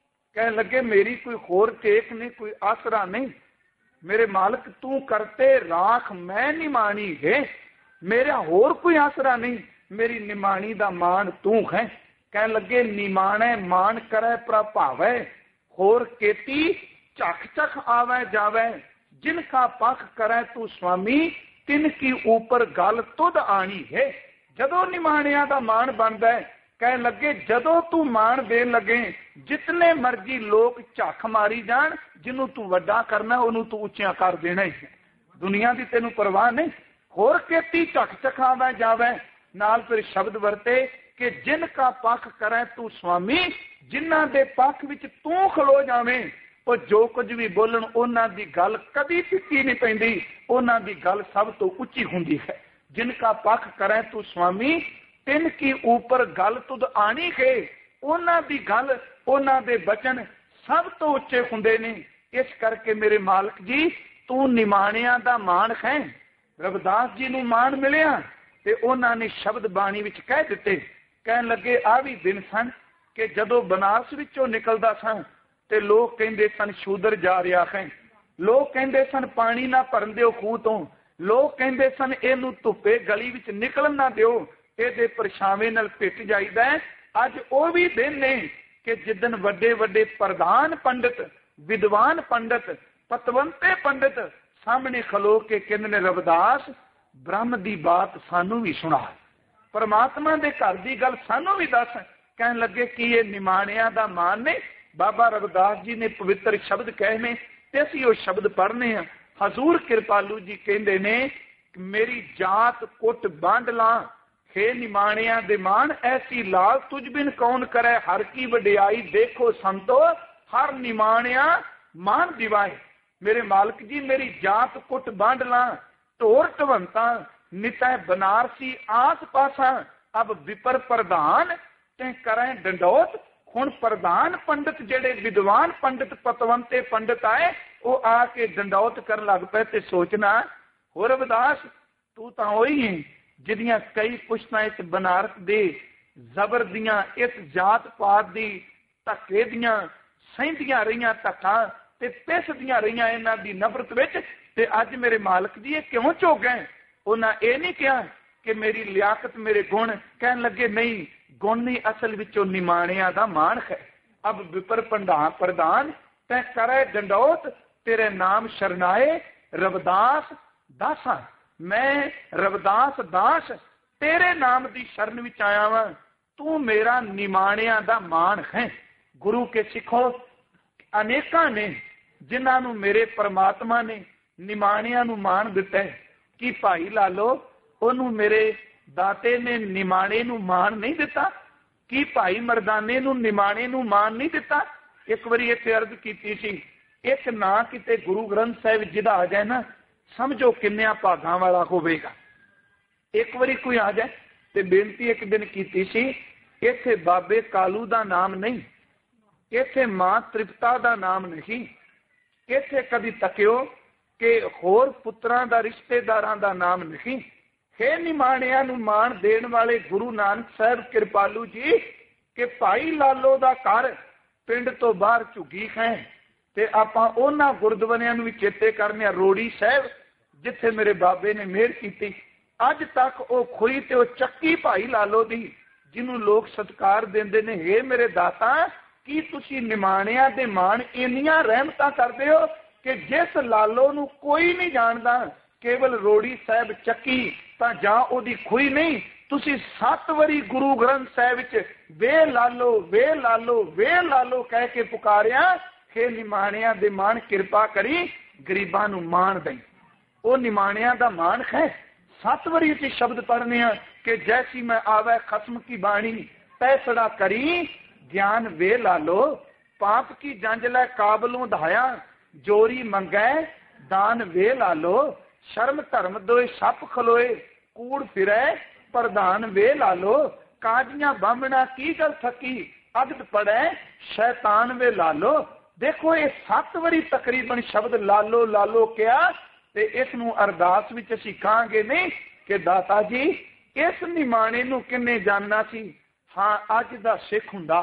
कह लगे, मेरी कोई होर टेक नहीं, कोई आसरा नहीं। मेरे मालिक, तू करते राख मैं निमाणी है, मेरा होर कोई आसरा नहीं, मेरी निमाणी दा मान तू है। कह लगे, निमाणे मान करे प्रभावै, होर केती चख चख आवे जावे, जिनका पख करे तू स्वामी, तिनकी ऊपर गल तुद आनी है। जदों निमाणिया दा मान बनदा है, कह लगे, जदों तू मान देन लगे, जितने मर्जी लोग झक मारी जान, जिन्हों तू वड्डा करना उन्होंने तू उच्चिया कर देना ही है। दुनिया की तेनू परवाह नहीं। होर केती झक चखावे जावे, नाल फिर शब्द वरते कि जिनका पख करे तू स्वामी, जिन्हां दे पख विच तू खलो जावें, और जो कुछ भी बोलन उन्हां दी गल कदी फिक्की नहीं पैंदी, उन्हां दी गल सब तो उच्ची हुंदी है। जिनका पख करे तू स्वामी, तिन की ऊपर गल तुद आनी है। उन्हां दी गल, उन्हां दे बचन सब तो उच्चे हुंदे ने। इस करके मेरे मालिक जी, तू निमाणिया दा मान है। रविदास जी नूं मान मिलिया ते उन्हां ने शब्द बाणी विच कह दिते। कहन लगे, आ भी दिन सन कि जदों बनारस विचों निकलदा सन ते लोग कहंदे सन शूदर जा रहा है, लोग कहंदे सन पानी ना भरन दिओ खूह तो, लोग कहंदे सन इहनूं धुप्पे गली विच निकलन ना दिओ, इहदे परछावें नाल पिट जाईदा है। अज ओह भी दिन ने कि जिदन वड्डे वड्डे प्रधान पंडित, विद्वान पंडित, पतवंते पंडित सामने खलो के कहंदे ने, रविदास ब्रह्म दी बात सानू भी सुना, परमात्मा दे घर दी गल सानू भी दस। कहन लगे कि ये निमाणिया दा मान ने। बाबा रविदास जी ने पवित्र शब्द कहे ने ते असीं ओह शब्द पढ़ने हैं। हजूर कृपालू जी कहंदे ने, मेरी जात कुट बांड ला, हे निमाणिया दे मान, ऐसी लाल तुझ बिन कौन करे, हर की वडियाई देखो संतो, हर निमाणिया मान दिवाए। मेरे मालिक जी, मेरी जात कुट बांड ला, ढोर ढवंता नितै बनारसी आस पासा, अब विपर प्रधान ते करें डंडोत। हुण प्रधान पंडित जेड़े विद्वान पंडित पतवंते पंडित आए, वो आके डंडौत कर लग पे ते सोचना, हो रविदास तू तां ओही है जिहदियां कई पुश्तां इस बनारस दे जबर दियां, इस जात पात दी धक्के दियां सहिंदियां रहियां, धक्कां ते पिसदियां रहियां इन्हां दी नफरत विच, ते अज मेरे मालिक जी ये क्यों झुक गए। उन्हां ये नहीं कहा कि मेरी लियाकत मेरे गुण, कहन लगे नहीं, गुण नहीं, असल विचों निमाणिया दा मान है। अब विपर प्रधान तै करे डंडौत, तेरे नाम शरनाए रविदास दासा। मैं रविदास दास तेरे नाम दी शरण विच आया वां, तू मेरा निमाणिया दा मान है। गुरु के सिखो अनेकां ने जिन्हां नूं मेरे परमात्मा ने निमाणिया नूं मान दिता है। कि भाई लालो ओनू मेरे दाते ने निमाणे नूं मान नहीं दिता, कि भाई मरदाने नूं निमाणे नूं मान नहीं दिता। एक बारी इत्थे अर्ज कीती सी, एक ना किते गुरु ग्रंथ साहिब जिहदा आ जाए ना, समझो किन्नियां भागां वाला होवेगा। एक बारी कोई आ जाए ते बेनती एक दिन कीती सी, इत्थे बाबे कालू दा नाम नहीं, इत्थे मां त्रिपता दा नाम नहीं, इत्थे कदी तकियो कि होर पुत्रां दा रिश्तेदारां दा नाम नहीं। हे निमाणिया नूं मान देण वाले गुरु नानक साहिब कृपालू जी, कि भाई लालो दा घर पिंड तो बाहर झुग्गी खां ते आपां उन्हां गुरद्वारियां नूं भी चेते करने आ। रोड़ी साहिब जिथे मेरे बाबे ने मेहर की, अज तक वो खुई ते वो चक्की भाई लालो दी जिन्हों लोग सत्कार देंदे ने। हे मेरे दाता, की तुसी निमाणिया दे मान इन्नियां रहमतां करदे हो कि जिस लालो नूं कोई नहीं जानदा, केवल रोड़ी साहिब चक्की तां जां ओदी खुई नहीं, तुसी 7 वारी गुरु ग्रंथ साहिब विच वे लालो वे लालो वे लालो कह के पुकारिया। हे निमाणिया दे मान किरपा करी गरीबां नूं मान दई। वो निमाणिया दा मान है। 7 वारी इस शब्द पढ़ने कि जैसी मैं आवे खस्म की बाणी, पैसड़ा करी ज्ञान वे लालो, पाप की जंजला काबलों धाया, जोरी मंगै दान वे लालो, शर्म धर्म दोए सप खलोए, कूड़ फिरै प्रधान वे लालो, काजियां बामना की गल थकी, अगद पड़े शैतान वे लालो। देखो ये 7 वारी तकरीबन शब्द लालो लालो क्या, ते इस नूं अरदास विच असीं कहांगे नहीं कि दाता जी इस निमाणे नूं किन्ने जानना सी। हाँ अज दा सिख हुंदा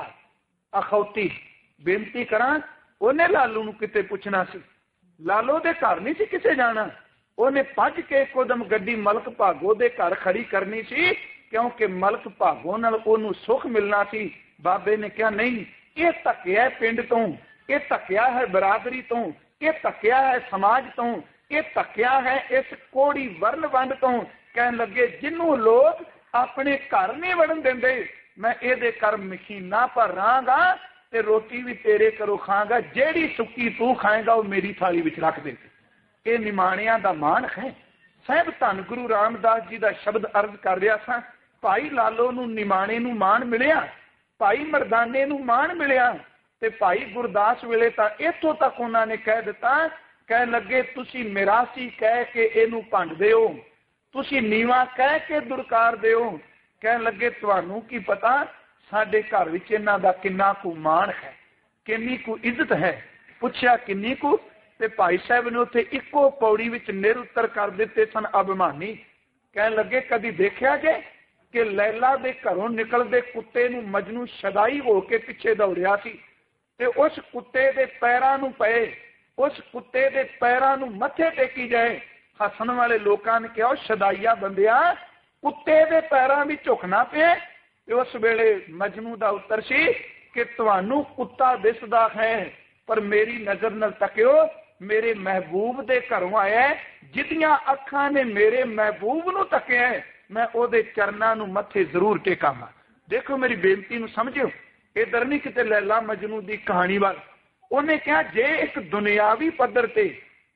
अखौती बेनती करां, ओने लालू नूं किते पुछना सी, लालो दे घर नहीं सी किसे जाना, ओने भज के कोदम गड्डी मलक भागो दे घर खड़ी करनी सी, क्योंकि मलक भागो नाल ओनू सुख मिलना सी। बाबे ने कहा नहीं, ये धक्या है पिंड तो, ये धक्या है बरादरी तो, ये धक्या है समाज तो, ये धक्या है इस कोड़ी वर्ण वंड तो। कहन लगे जिन्हों लोग अपने घर नहीं वड़न देंदे, मैं ये कर मशीना पर रहांगा ते रोटी भी तेरे करो खांगा, जेड़ी सुक्की तू खाएगा वो मेरी थाली विच रख दे। ये निमाणिया दा मान है। साहब धन गुरु रामदास जी का शब्द अर्ज कर रहा था, भाई लालो नूं निमाणे नूं मान मिलिया, भाई मरदाने नूं मान मिलिया, ते भाई गुरदास वेले तां इत्थों तक उन्होंने कह दिता, कह लगे तुसी मिरासी कह के इनू भंडदे हो, तुसी नीवा कह के दुरकार दे हो। कह लगे तुहानू की पता साडे घर विच इन्हां दा किन्ना कु मान है, किन्नी कु इज्जत है। पुछया किन्नी कु, ते भाई साहब ने उत्थे इक्को पौड़ी विच निरुत्तर कर दिते सन अभिमानी। कह लगे कदी देखिया जे कि लैला दे घरों निकलदे कुत्ते नूं मजनू शदाई हो के पिछे दौड़िया सी, ते उस कुत्ते दे पैरां नूं पए, उस कुत्ते दे पैरां नूं मत्थे टेकी जाए। हसन वाले लोगों ने कहा शदाइया बंदिया, कुत्ते दे पैरां भी झुकना पे। उस वेले मजनू दा उत्तर सी कि तुहानू कुत्ता दिसदा है, पर मेरी नजर नाल तकियो, मेरे महबूब दे घरों आया, जिदियां अखां ने मेरे महबूब नूं तकिया, मैं ओदे चरनां नूं मत्थे जरूर टेकांगा। देखो मेरी बेनती नूं समझियो, इधर नहीं किते लैला मजनू दी कहानी वाल। उन्हें कहा जे एक दुनियावी पद्धर ते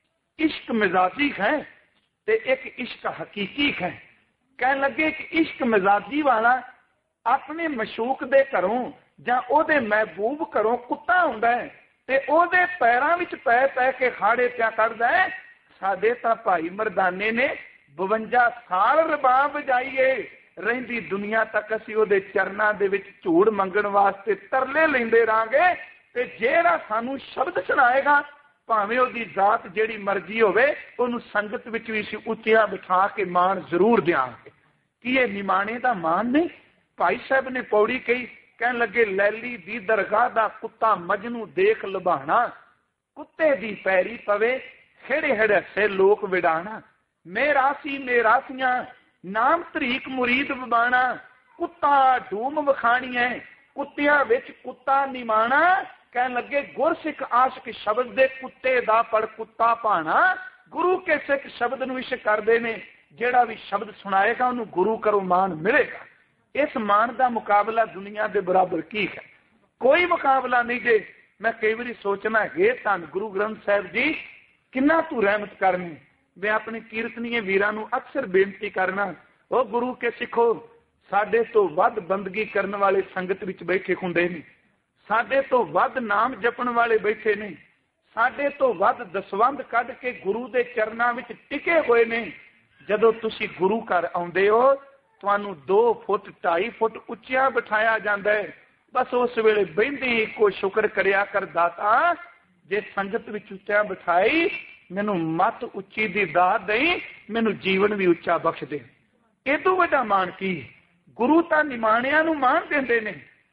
इश्क मिजाजी है ते एक इश्क हकीकी है। कह लगे कि इश्क मिजाजी वाला अपने मशूक दे घरों जां ओदे महबूब घरों कुत्ता हुंदा है ते ओदे पैरां विच पै पै के खाड़े पिया करदा है। साडे तां भाई मरदाने ने 52 साल रबाब बजाईए, रहिंदी दुनिया तक असीं ओदे चरनां दे विच झूड़ मंगण वास्ते तरले लैंदे रहांगे, ते जेड़ा सानू शब्द सुनाएगा भावें ओदी जात जेड़ी मर्जी होवे, ओनू संगत विच भी उच्चिया बिठा के मान जरूर देंगे। कि ये निमाणे दा मान नहीं? भाई साहब ने पौड़ी कही, कहन लगे लैली दी दरगाह दा कुत्ता मजनू देख लभाना, कुत्ते दी पैरी पवे खेड़े हड़से लोक विडाना, मेरासी मेरासियां नाम तरीक मुरीद बबाना, कुत्ता डूम वखाणी है कुत्तियां विच कुत्ता निमाणा। कहन लगे गुरसिख आशिक शब्द दे कुत्ते दा पड़ कुत्ता भाना। गुरु के सिख शब्द नूं इश करदे ने, जेड़ा भी शब्द सुनाएगा उन्होंने गुरु करो मान मिलेगा। इस मान का मुकाबला दुनिया के बराबर की है? कोई मुकाबला नहीं। जे मैं कई बार सोचना है धन गुरु ग्रंथ साहिब जी किन्ना तू रहमत करनी। मैं अपने कीर्तनीय वीरां नूं अक्सर बेनती करना, ओ गुरु के सिखो, साडे तो वध बंदगी करने वाले संगत विच बैठे हुंदे ने, साडे तो वध नाम जपण वाले बैठे ने, साडे तो वध दसवंध कढ के गुरु दे चरनां विच टिके होए ने। जदों तुसीं गुरु घर आउंदे हो, तुहानूं 2 फुट 2.5 फुट उच्चिया बिठाया जाता है। बस उस वेले बहिंदी इको शुक्र करिया कर दाता, जे संगत विच उच्चा बिठाई, मैनू मत उच्ची दी दात दई, मैनू जीवन भी उच्चा बख्श दे। इदों वड्डा मान की? गुरु तां निमाणियां नूं मान देंदे ने,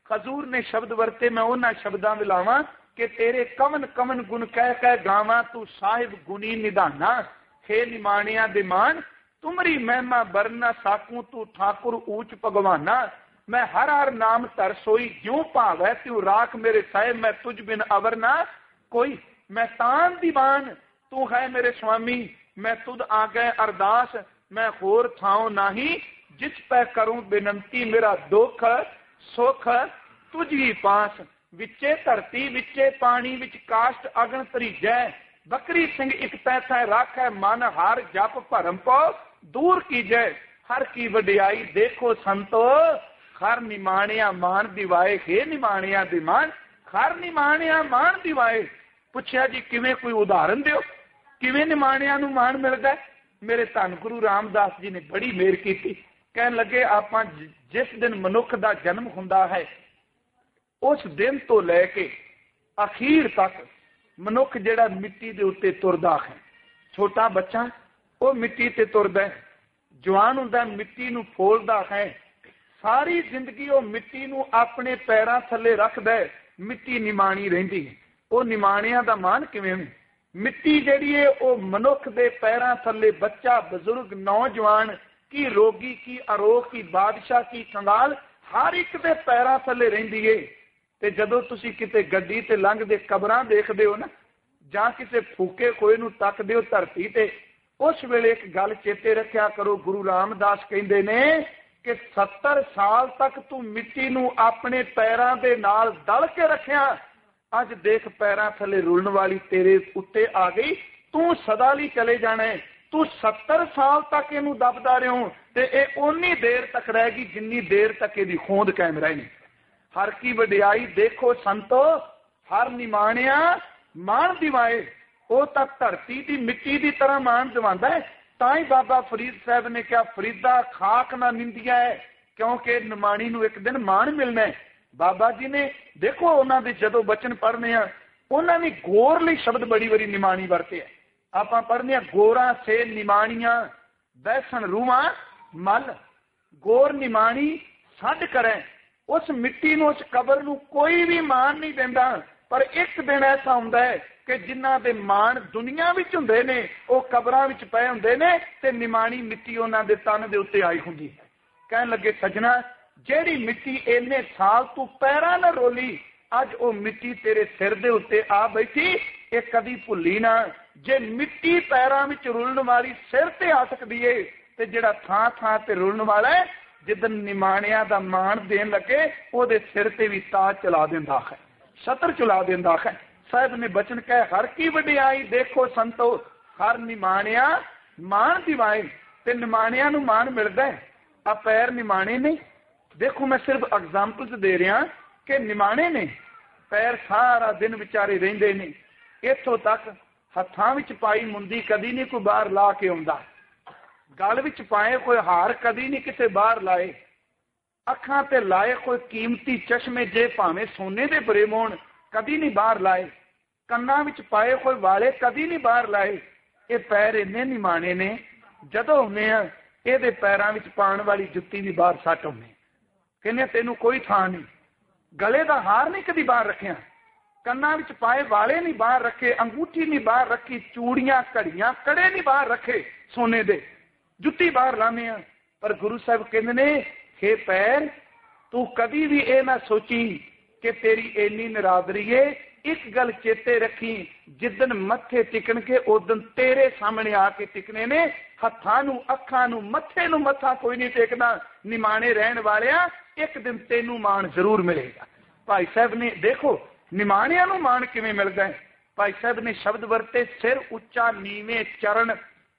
हजूर ने शब्द वरते, मैं उन्होंने शब्दां विलावां कि तेरे कवन कवन गुण कह कह गावां, तू साहिब गुणी निधाना। हे निमाणिया दे मान, तुमरी महिमा बरना साकू, तू ठाकुर ऊंच भगवाना। मैं हर हर नाम धर सोई, ज्यों भावै त्यों राख मेरे साहिब, मैं तुझ बिन अवर ना कोई। मैं तान दीवान, तू है मेरे स्वामी, मैं तुद आ गए अरदास। मैं होर थाओ नाही, जिस पै करूं बेनंती, मेरा दुख सुख तुझ ही पास। विचे धरती विचे पानी, विच काष्ट अगन तरीजै। बकरी सिंह एक तैथा राखै, मन हार जप भरम पौ दूर कीजै। हर की वडियाई देखो संतो, हर निमाणिया मान दिवाए। हे निमाणिया दे मान, हर निमाणिया मान दिवाए। पुछया जी किवें, कोई उदाहरण दिओ, किवें निमाणिया नूं मान मिलदा है? मेरे धन गुरु रामदास जी ने बड़ी मेहर की। कहन लगे आपां जिस दिन मनुख दा जन्म हुंदा है, उस दिन तो लैके अखीर तक मनुख जिहड़ा मिट्टी दे उत्ते तुरदा है। छोटा बच्चा वो मिट्टी ते तुरदा है, जवान हुंदा मिट्टी नूं फोलदा है, सारी जिंदगी वो मिट्टी नूं अपने पैरां थल्ले रखदा है, मिट्टी निमाणी रहिंदी है। वो निमाणिया दा मान किवें? मिट्टी जिहड़ी है वो मनुख दे पैरां थल्ले बच्चा बजुर्ग नौजवान की रोगी की अरोग की बादशाह की कंगाल हर एक दे पैरां थल्ले रहिंदी है। ते जदों तुसीं किते गड्डी ते लंघदे कबरां देखदे हो ना, जां किसे फूके खोए नूं तकदे हो धरती ते, उस वेले एक गल चेते रखिया करो, गुरु रामदास कहंदे ने कि 70 साल तक तू मिट्टी नूं अपने पैरां दे नाल दल के रखिया, अज देख पैरां थले रुलण वाली तेरे उत्ते आ गई, तू सदा लई चले जाना है। तू 70 साल तक इनू दबदा रहो ते ये उन्नी देर तक रहेगी जिन्नी देर तक इहदी होंद कायम रहनी। हर की वडियाई देखो संतो, हर निमाणिया मान दिवाए। वो तक धरती की मिट्टी की तरह मान दिवांदा है। ताई बाबा फरीद साहब ने कहा, फरीदा खाक ना निंदिया है, क्योंकि निमाणी नूं एक दिन मान मिलना है। बाबा जी ने देखो उन्होंने जदों बचन पढ़ने उन्होंने गोर लई शब्द बड़ी बड़ी निमाणी वरते है। आप पढ़ने गोरा से निमाणिया बैसन रूआ मल, गोर निमाणी सड करें। उस मिट्टी नूं उस कबर नूं कोई भी मान नहीं देंदा, पर एक दिन ऐसा हुंदा है कि जिन्हां दे मान दुनिया विच हुंदे ने वो कबरां विच पए हुंदे ने ते निमाणी मिट्टी उन्हां दे तन दे उत्ते आई हुंदी है। कहण लगे सजना, जेड़ी मिट्टी इन्ने साल तू पैरां न रोली, अज वो मिट्टी तेरे सिर दे उत्ते आ बैठी, ये कदी भुल्ली ना। जे मिट्टी पैरां विच रुलण वाली सिर ते आ सकदी है, ते जिहड़ा थां थां ते रुलण वाला है, जिदन निमाणिया दा मान देन लगे ओहदे सिर ते भी ताज चला दिंदा है, छत्र चला दिंदा है। साहब ने बचन कहे, हर की वडियाई देखो संतो, हर निमाणिया मान दिवाए। ते निमाणिया नूं मान मिलदा है। आ पैर निमाणे ने, देखो मैं सिर्फ एग्जाम्पल्स दे रहा कि निमाणे ने पैर सारा दिन विचारे रहिंदे ने, इत्थों तक हत्थां विच पाई मुंदी कदी नहीं कोई बाहर ला के आउंदा, गल विच पाए कोई हार कदी नहीं किसे बाहर लाए, अखां ते लाए कोई कीमती चश्मे जे भावें सोने दे बरे होण कदी नहीं बाहर लाए, कन्नां विच पाए कोई वाले कदी नहीं बाहर लाए। ये पैर इन्ने निमाणे ने, जदों हुंदे आ इहदे पैरां विच पाउण वाली जुत्ती भी बाहर सੱਟ हुंदे, कहने तेनू कोई थां नहीं, गले का हार नहीं कदी बाहर रखिया, कन्ना विच पाए वाले नहीं बाहर रखे, अंगूठी नहीं बाहर रखी, चूड़ियां घड़ियां कड़े नहीं बाहर रखे सोने दे, जुत्ती बाहर लाने। पर गुरु साहब कहते ने, हे पैर तू कदी भी ये ना सोची कि तेरी इन्नी निरादरी है। एक गल चेते रखी, जिदन मत्थे टिकन के उदन तेरे सामने आके टिकने ने, हत्थां नूं अखां नूं मत्थे नूं मत्था कोई नहीं टेकदा। निमाणे रहन वालिया एक दिन तेनू मान जरूर मिलेगा। भाई साहब ने देखो निमाणिया नूं मान किवें मिलदा है। भाई साहब ने शब्द वरते, सिर उच्चा नीवे चरण,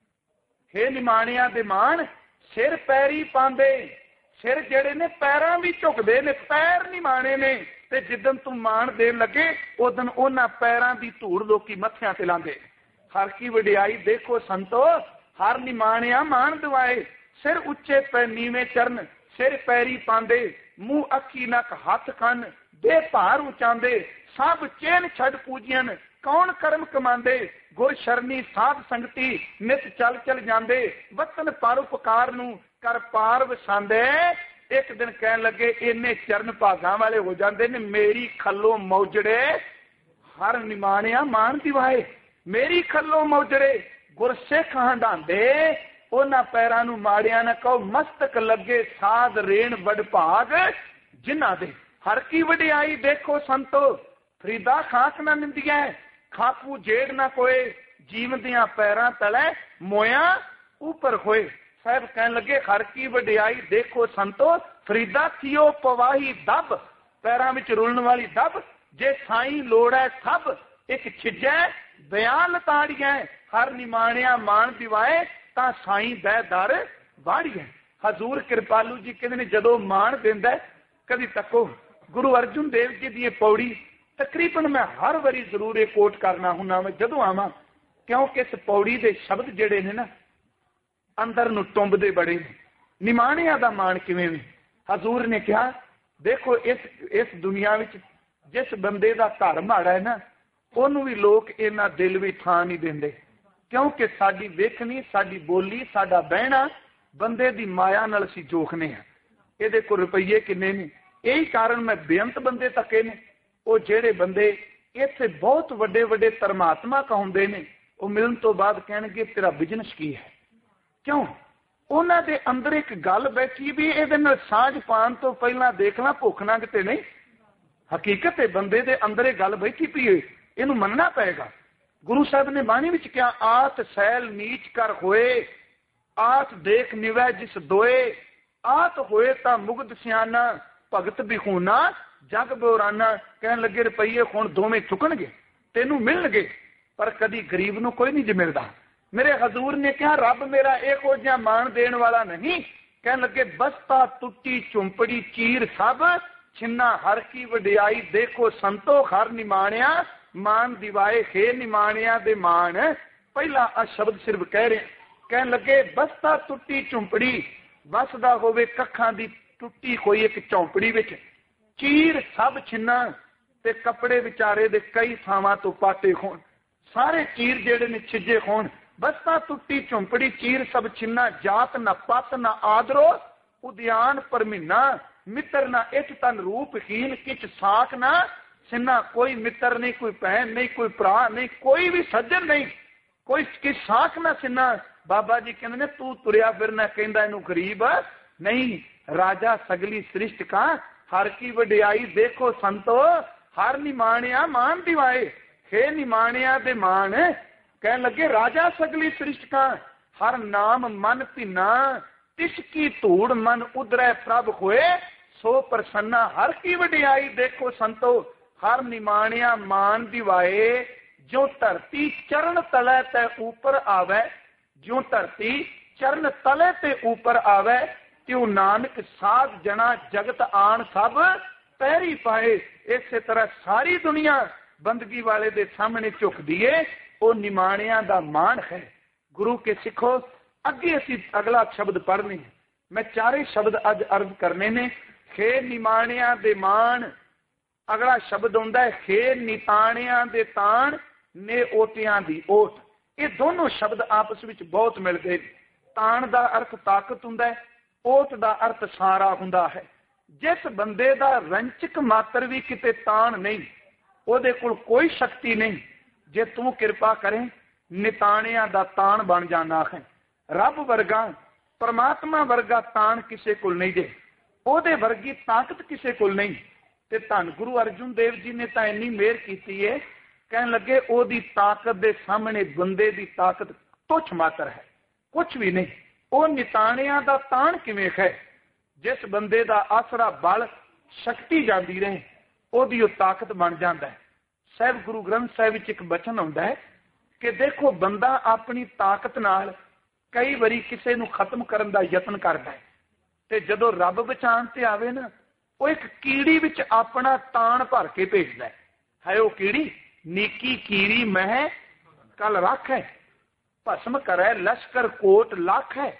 हे निमाणिया दे मान सिर पैरी पांदे, सिर जेड़े ने पैरां भी झुकदे ने, पैर निमाणे ने, ते जिदन तू मान देन लगे उदन उन्हां पैरां दी धूड़ लोकी मत्थियां ते लांदे। हर की वडियाई देखो संतो, हर निमाणिया मान दिवाए। सिर उच्चे पै नीवे चरण, सिर पैरी पांदे, मुंह अखी नक हथ कन, दे भार उचांदे, सब चैन छड़ पूजियन, कौन कर्म कमांदे, गुर शरणी साध संगति, नित चल चल जांदे, वतन पर उपकार नूं कर पार वसांदे, एक दिन कह लगे इन्ने चरण भागा वाले हो जाते ने, मेरी खलो मौजड़े हर निमाणिया मान दिवाए, मेरी खलो मौजड़े गुरसिख हंडांदे, उन्हां पैरां नूं माड़िया ना कहो, मस्तक लगे साध रेण वडभाग जिन्हां दे, हर की वडियाई देखो संतो, फरीदा खाक ना निंदिया, खाकू जेड़ ना कोए, जीव दियां पैरां तले मोया ऊपर होए। साहब कहन लगे हर की वडियाई देखो संतो, फरीदा थियो पवाही दब, पैरां विच रुलण वाली दब, जे साई लोड़ है सब, एक छिजै बयान लताड़िया, हर निमाणिया मान दिवाए, तां साई दै दर वाड़िया। हजूर कृपालू जी कहते ने जदों मान देंदा, कभी तको गुरु अर्जुन देव जी दी पौड़ी तकरीबन मैं हर वारी जरूर कोट करना हुन्ना मैं जदों आवां, क्योंकि इस पौड़ी दे शब्द जिहड़े ने ना अंदर नूं टुंबदे बड़े ने। निमाणिया दा मान किवें वे? हजूर ने कहा देखो इस दुनिया विच जिस बंदे दा घर माड़ा है ना, उहनूं भी लोग इन्ना दिल भी थां नहीं दिंदे, क्योंकि साडी वेखनी, साडी बोली, साडा बहना बंदे दी माया नाल असीं जोखने हैं। इहदे कोल रुपये किन्ने ने, यही कारण मैं बेअंत बंदे तके ने, वो जेड़े बंदे इत्थे बहुत वड्डे वड्डे धर्मात्मा कहाउंदे ने, वो मिलन तो बाद कहणगे तेरा बिजनेस की है। क्यों? उन्हां दे अंदर एक गल बैठी भी इहदे नाल साझ पाण तो पहला देखना भुख नंग ते नहीं, हकीकत है बंदे दे अंदर एक गल बैठी पई है, इहनूं मनना पएगा। गुरु साहब ने बाणी विच कहा आत सैल नीच कर होए, आत देख निवै जिस दोए, आत होए तां मुगध सियाना, भगत बिखूना जग बोराना। कहन लगे रुपये हुण दोवें चुकणगे, तेनू मिलणगे, पर कदी गरीब नूं कोई नहीं मिलदा। मेरे हजूर ने कहा रब मेरा इहो जिहा मान देण वाला नहीं। कहन लगे बस्ता टुट्टी झुंपड़ी चीर सब, छिन्ना हर की वडियाई देखो संतो, हर निमाणिया मान दिवाए, हे निमाणिया दे मान। पहला आ शब्द सिर्फ कह रहे, कहन लगे बस्ता टुट्टी झुंपड़ी, बसदा होवे कखां दी टुट्टी कोई एक झौंपड़ी विच, चीर सब छिन्ना, ते कपड़े विचारे दे कई थावां तो पाटे होण, सारे चीर जेड़े ने छिजे होण। बस्ता टुट्टी झुंपड़ी चीर सब छिन्ना, जात न पत न आदरो, उद्यान पर महीना, मित्र न इठ तन रूपहीन, किच साख न सिन्ना। कोई मित्र नहीं, कोई भैन नहीं, कोई भरा नहीं, कोई भी सज्जन नहीं, कोई किस साख न सिन्ना। बाबा जी कहते ने तू तुरिया फिरना कहंदा इनू गरीब नहीं, राजा सगली सृष्टि का, हर की वडियाई देखो संतो, हर निमाणिया मान दिवाए, हे निमाणिया दे मान। कहन लगे राजा सगली सृष्टि का, हर नाम मन भिन्ना, तिसकी धूड़ मन उधरै प्रभ होए, सो प्रसन्ना। हर की वडियाई देखो संतो, हर निमाणिया मान दिवाए, जो धरती चरण तले ते ऊपर आवे, जो धरती चरण तले ते ऊपर आवे, त्यों नानक साध जना जगत आन सब पैरी पाए। इस तरह सारी दुनिया बंदगी वाले दे सामने झुकदी है, वो निमाणिया दा मान है। गुरु के सिखो अगे असी अगला शब्द पढ़ने, मैं चारे शब्द अज अर्ज करने ने। हे निमाणिया दे मान, अगला शब्द हुंदा है हे निताणिया दे ताण, ने ओटियां दी ओट। ये दोनों शब्द आपस विच बहुत मिलदे। ताण दा अर्थ ताकत हुंदा है, ओट दा अर्थ सारा हुंदा है। जिस बंदे दा रंचक मात्र भी किते ताण नहीं, ओदे कोल कोई शक्ति नहीं, जे तू कृपा करें निताणिया दा ताण बन जाना है। रब वर्गा परमात्मा वर्गा ताण किसे कोल नहीं जे, ओदे वर्गी ताकत किसे कोल नहीं। ते धन गुरु अर्जुन देव जी ने तां इन्नी मेहर कीती है, कहन लगे ओदी ताकत दे सामने बंदे दी ताकत तुच्छ मात्र है, कुछ भी नहीं। ओ निताणिया दा ताण किवें है? जिस बंदे दा आसरा बल शक्ति जाती रहे, ओदी ताकत बन जाता है। साहब गुरु ग्रंथ साहिब विच एक बचन आउंदा है कि देखो बंदा अपनी ताकत नाल कई बारी किसी नूं खत्म करन दा यतन करदा है, ते जदों रब बचाण ते आवे ना, वो एक कीड़ी विच अपना ताण भर के भेजदा है। वो कीड़ी नीकी कीड़ी मह कल रख है, भस्म करे लश्कर कोट लख है,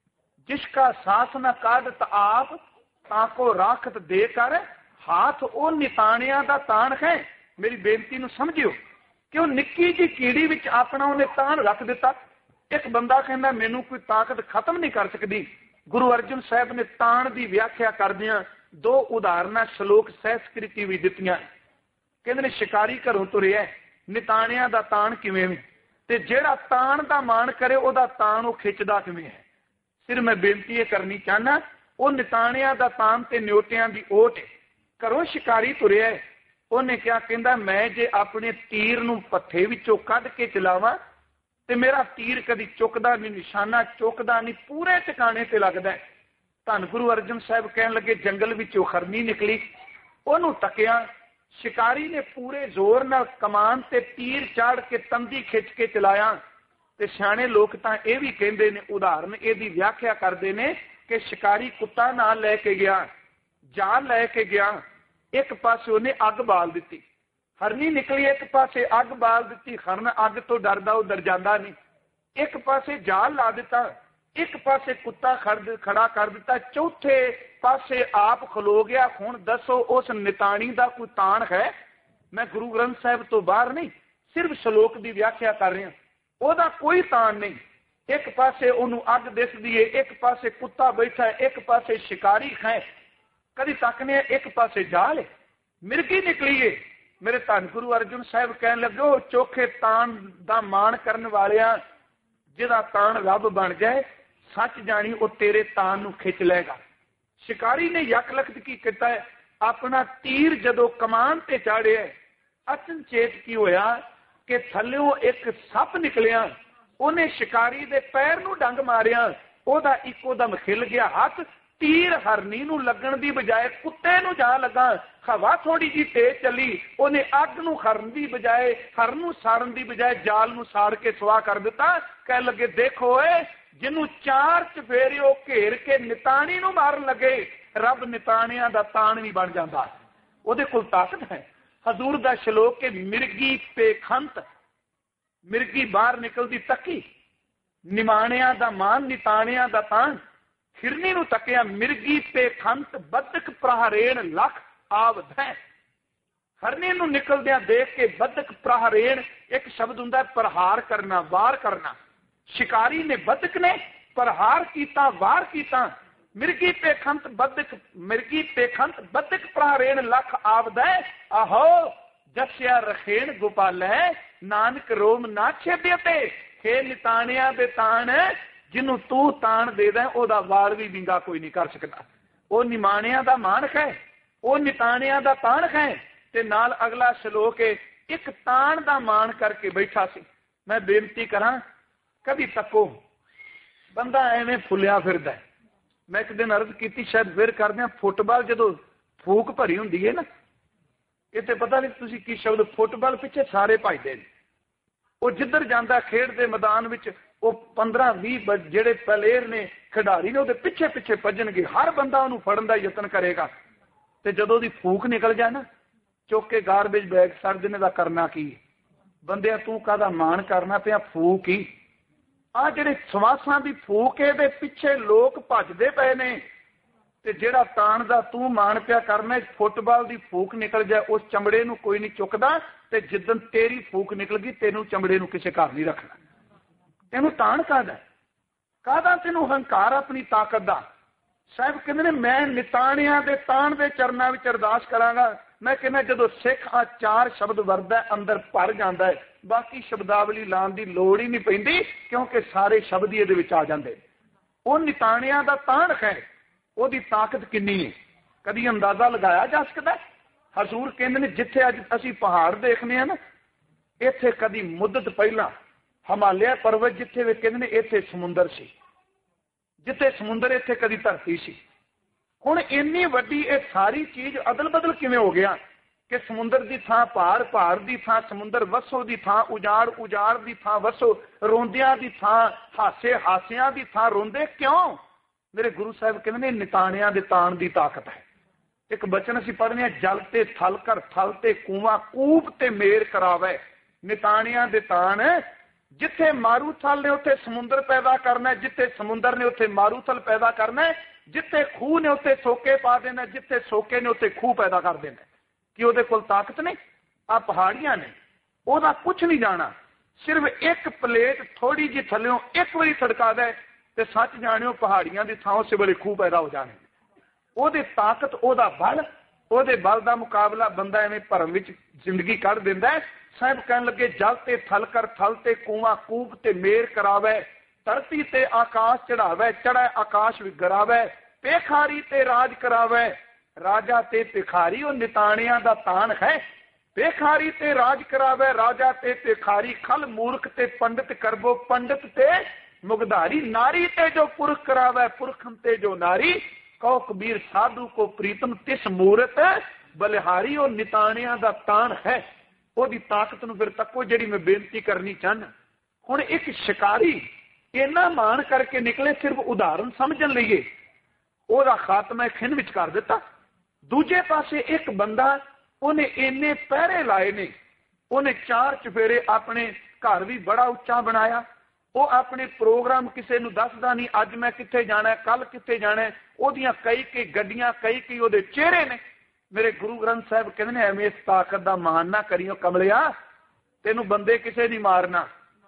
जिसका साथ न कादत आप ताको राखत दे कर हाथ, ओ निताणिया दा ताण है। मेरी बेनती नूं समझियो कि निक्की जी कीड़ी विच अपना उन्हें ताण रख दिता। एक बंदा कहंदा मैनू कोई ताकत खत्म नहीं कर सकती, गुरु अर्जन साहब ने ताण की व्याख्या करदियां दो उदाहरण श्लोक सहस्कृति भी दित्तियां। कहंदे ने शिकारी घरों तुरिया निताणियां दा ताण किवें ते जेड़ा ताण दा मान करे ओदा ताण वो खिचदा किवें है। सिर मैं बेनती ये करनी चाहना वो निताणियां दा ताण ते न्योटियां दी ओट घरों शिकारी तुरिया उन्हें क्या कहंदा मैं जे अपने तीर नूं पत्थे विचों कढ के चलावां ते मेरा तीर कदी चुकदा नहीं, निशाना चुकदा नहीं, पूरे ठिकाने ते लगदा है। धन गुरु अर्जन साहब कहन लगे जंगल विचों खरनी निकली, ओनू तकिया, शिकारी ने पूरे जोर नाल कमान ते तीर चाड़ के तंदी खिच के चलाया। ते सियाणे लोग तां इह भी कहंदे ने, उदाहरण इहदी व्याख्या करदे ने कि शिकारी कुत्ता नाल लैके गया, जाल लैके गया, एक पासे उन्हें अग बाल दी, हरनी निकली एक पासे अग बाल दी, हरन अग तो डरदा उधर जांदा नहीं, एक पासे जाल ला दिता, एक पासे कुत्ता खड़ा कर दिता, चौथे पासे आप खलो गया। हुण दसो उस निताणी दा कोई ताण है? मैं गुरु ग्रंथ साहिब तो बाहर नहीं, सिर्फ श्लोक की व्याख्या कर रहा, ओदा कोई ताण नहीं। एक पासे उन्होंने अग दिसदी है, एक पासे कुत्ता बैठा है, एक पासे शिकारी है, कदी तकने एक पासे जाल है, मिर्गी निकली है। मेरे धन गुरु अर्जन साहब कहन लगे चोखे ताण दा मान करन वालिया जिहदा ताण रब बन जाए, सच जानी वो तेरे ताण नूं खिच लेगा। शिकारी ने यक लखत की किया है, अपना तीर जदों कमान ते चाड़िया, अचनचेत की होया कि थल्लों एक सप निकलिया, उन्हें शिकारी दे पैर नूं डंग मारिया, ओदा इको दम खिल गया हाथ, तीर हरनी नूं लगण दी बजाए कुत्ते नूं जा लगा। हवा थोड़ी जी तेज चली, उन्हें अग नूं खरन दी बजाए, हरन नूं साड़न दी बजाए जाल नूं साड़ के सुआ कर दिता। कह लगे देखो जिन्हों चार चफेरे घेर के निताणी नूं मारन लगे, रब निताणियां दा ताण भी बन जांदा, उहदे कोल ताकत है। हजूर दा श्लोक के मिर्गी पेखंत, मिर्गी बाहर निकलदी तकी, निमाणियां दा मान निताणियां दा ताण, हिरनी नूं तकिया मिर्गी पेखंत बदक प्रहरेण लख आवध है। हरनी नूं निकलदियां देख के बदक प्रहरेण एक शब्द हुंदा प्रहार करना, वार करना। शिकारी ने बदक ने प्रहार किया, वार किया। मिर्गी पेखंत बदक, मिर्गी पेखंत बदक प्रहरेण लख आवद है। आहो जस्या रखेण गोपाल है, नानक रोम ना छेदते। हे निताणिया दे ताण, जिन्हों तू ताण दे दे ओदा वार भी विंगा कोई नहीं कर सकता। वो निमाणिया दा मानक है, वो निताणिया दा ताण है। ते नाल अगला श्लोक है, एक ताण दा मान करके बैठा सी। मैं बेनती करा कभी तको बंदा एवें फुलिया फिरदा है। मैं एक दिन अर्ज की शायद फिर करदे, फुटबाल जो फूक भरी हुंदी है ना, इत्थे पता नहीं तुसीं की शब्द, फुटबाल पिछे सारे भजदे ने, वो जिधर जांदा खेड दे मैदान विच वो 15-20 जिहड़े प्लेयर ने खिडारी ने, वो पिछे पिछे भजणगे, हर बंदा उन्होंने फड़न का यतन करेगा। तो जदों दी फूक निकल जाए ना, चुक के गारबेज बैग सड़ देने का करना की, बंदे तू काहदा मान करना पिया, फूक ही आ जिहड़े सवासां दी फूक है, पिछे लोग भजदे पे ने। ते जिहड़ा ताण दा तू मान पिया करना, फुटबाल दी फूक निकल जाए, उस चमड़े नूं कोई नहीं चुकदा। ते जिद्दन तेरी फूक निकल गई, तेनू चमड़े नूं किसे घर नहीं रखना। तेनू ताण काहदा तेनू हंकार अपनी ताकत दा। साहब कहंदे ने मैं निताणियां दे ताण दे चरनां विच अरदास करांगा। मैं कहना जदों सिख आ चार शब्द वरदा अंदर भर जांदा है, बाकी शब्दावली लाण दी लोड़ ही नहीं पैंदी, क्योंकि सारे शब्द ही इहदे विच आ जांदे। वो निताणियां दा ताण है, ਉਹਦੀ ताकत किन्नी है, कभी अंदाजा लगाया जा सकता है। हजूर कहते हैं जिथे अज असी पहाड़ देखने हैं ना, इत्थे कभी मुद्दत पहला हिमालय पर्वत जिथे वे कहते हैं इत्थे समुंदर सी, जिथे समुंदर इत्थे कभी धरती सी। हुण इन्नी वड्डी ये सारी चीज अदल बदल किवें हो गया कि समुंदर की थां पहाड़, पहाड़ की थां समुंदर, वसो की थां उजाड़, उजाड़ की थां वसो, रोंदियां की थां हासे, हासियां की थां रोंदे। क्यों? मेरे गुरु साहब कहते हैं निताणियां दे ताण दी ताकत है। एक बचन असीं पढ़ने, जल ते थल कर, थल ते कूआ, कूप ते मेर करावे। निताणियां दे ताण, जिथे मारूथल ने उत्थे समुंदर पैदा करना है, जिथे समुंदर ने उत्थे मारूथल पैदा करना है, जिथे खूह ने उत्थे सोके पा देना, जिथे सोके ने उत्थे खूह पैदा कर देना। कि उहदे कोल ताकत नहीं? आ पहाड़ियां ने, उहदा कुछ नहीं जाना। सिर्फ एक प्लेट थोड़ी जी थल्लों एक बारी सड़का दे ਤੇ ਸੱਚ ਜਾਣਿਓ ਪਹਾੜੀਆਂ ਦੀ ਥਾਂ ਉਸੇ ਵੇਲੇ ਖੂਹ ਪੈਦਾ ਹੋ ਜਾਣੇ। ਉਹਦੇ ਤਾਕਤ, ਉਹਦਾ ਬਲ, ਉਹਦੇ ਬਲ ਦਾ ਮੁਕਾਬਲਾ ਬੰਦਾ ਐਵੇਂ ਭਰਮ ਵਿੱਚ ਜ਼ਿੰਦਗੀ ਕੱਢ ਦਿੰਦਾ ਹੈ। ਸਾਹਿਬ ਕਹਿਣ ਲੱਗੇ ਜਲ ਤੇ ਥਲ ਕਰ ਥਲ ਤੇ ਕੂਆ ਕੂਪ ਤੇ ਮੇਰ ਕਰਾਵੇ, ਧਰਤੀ ਤੇ ਆਕਾਸ਼ ਚੜਾਵੇ, ਚੜ੍ਹੈ ਆਕਾਸ਼ ਵਿਗਰਾਵੇ, ਪੇਖਾਰੀ ਤੇ ਰਾਜ ਕਰਾਵੇ, ਰਾਜਾ ਤੇ ਭਿਖਾਰੀ ਉਹ ਨਿਤਾਣਿਆਂ ਦਾ ਤਾਣ ਹੈ। ਪੇਖਾਰੀ ਤੇ ਰਾਜ ਕਰਾਵੇ, ਰਾਜਾ ਤੇ ਭਿਖਾਰੀ, ਖਲ ਮੂਰਖ ਤੇ ਪੰਡਿਤ ਕਰਬੋ, ਪੰਡਿਤ ਤੇ मुगधारी, नारी ते जो पुरख करावे, पुरखम ते जो नारी, कहो कबीर साधु को प्रीतम, तिस मूरत बलिहारी। ਉਹ ਨਿਤਾਣਿਆਂ ਦਾ ਤਾਣ ਹੈ, ਉਹਦੀ ਤਾਕਤ ਨੂੰ ਫਿਰ ਤੱਕੋ ਜਿਹੜੀ ਮੈਂ ਬੇਨਤੀ ਕਰਨੀ ਚਾਹੁੰਦਾ। ਹੁਣ ਇੱਕ ਸ਼ਿਕਾਰੀ ਇੰਨਾ ਮਾਣ ਕਰਕੇ ਨਿਕਲੇ, ਸਿਰਫ ਉਦਾਹਰਨ ਸਮਝਣ ਲਈਏ, ਉਹਦਾ ਖਾਤਮਾ ਖਿੰਨ ਵਿੱਚ ਕਰ ਦਿੱਤਾ। ਦੂਜੇ ਪਾਸੇ ਇੱਕ ਬੰਦਾ, ਉਹਨੇ ਇੰਨੇ ਪਹਿਰੇ ਲਾਏ ਨੇ, ਉਹਨੇ 4 ਚੁਫੇਰੇ ਆਪਣੇ ਘਰ ਵੀ ਬੜਾ ਉੱਚਾ ਬਣਾਇਆ। ਉਹ ਆਪਣੇ ਪ੍ਰੋਗਰਾਮ ਕਿਸੇ ਨੂੰ ਦੱਸਦਾ ਨਹੀਂ, ਅੱਜ ਮੈਂ ਕਿੱਥੇ ਜਾਣਾ, ਕੱਲ ਕਿੱਥੇ ਜਾਣਾ। ਉਹਦੀਆਂ ਕਈ ਗੱਡੀਆਂ, ਕਈ ਉਹਦੇ ਚਿਹਰੇ ਨੇ। ਮੇਰੇ ਗੁਰੂ ਗ੍ਰੰਥ ਸਾਹਿਬ ਕਹਿੰਦੇ ਨੇ ਐਵੇਂ ਇਸ ਤਾਕਤ ਦਾ ਮਾਣ ਨਾ ਕਰੀਓ ਕਮਲਿਆ, ਤੈਨੂੰ ਬੰਦੇ ਕਿਸੇ ਨਹੀਂ ਮਾਰਨਾ।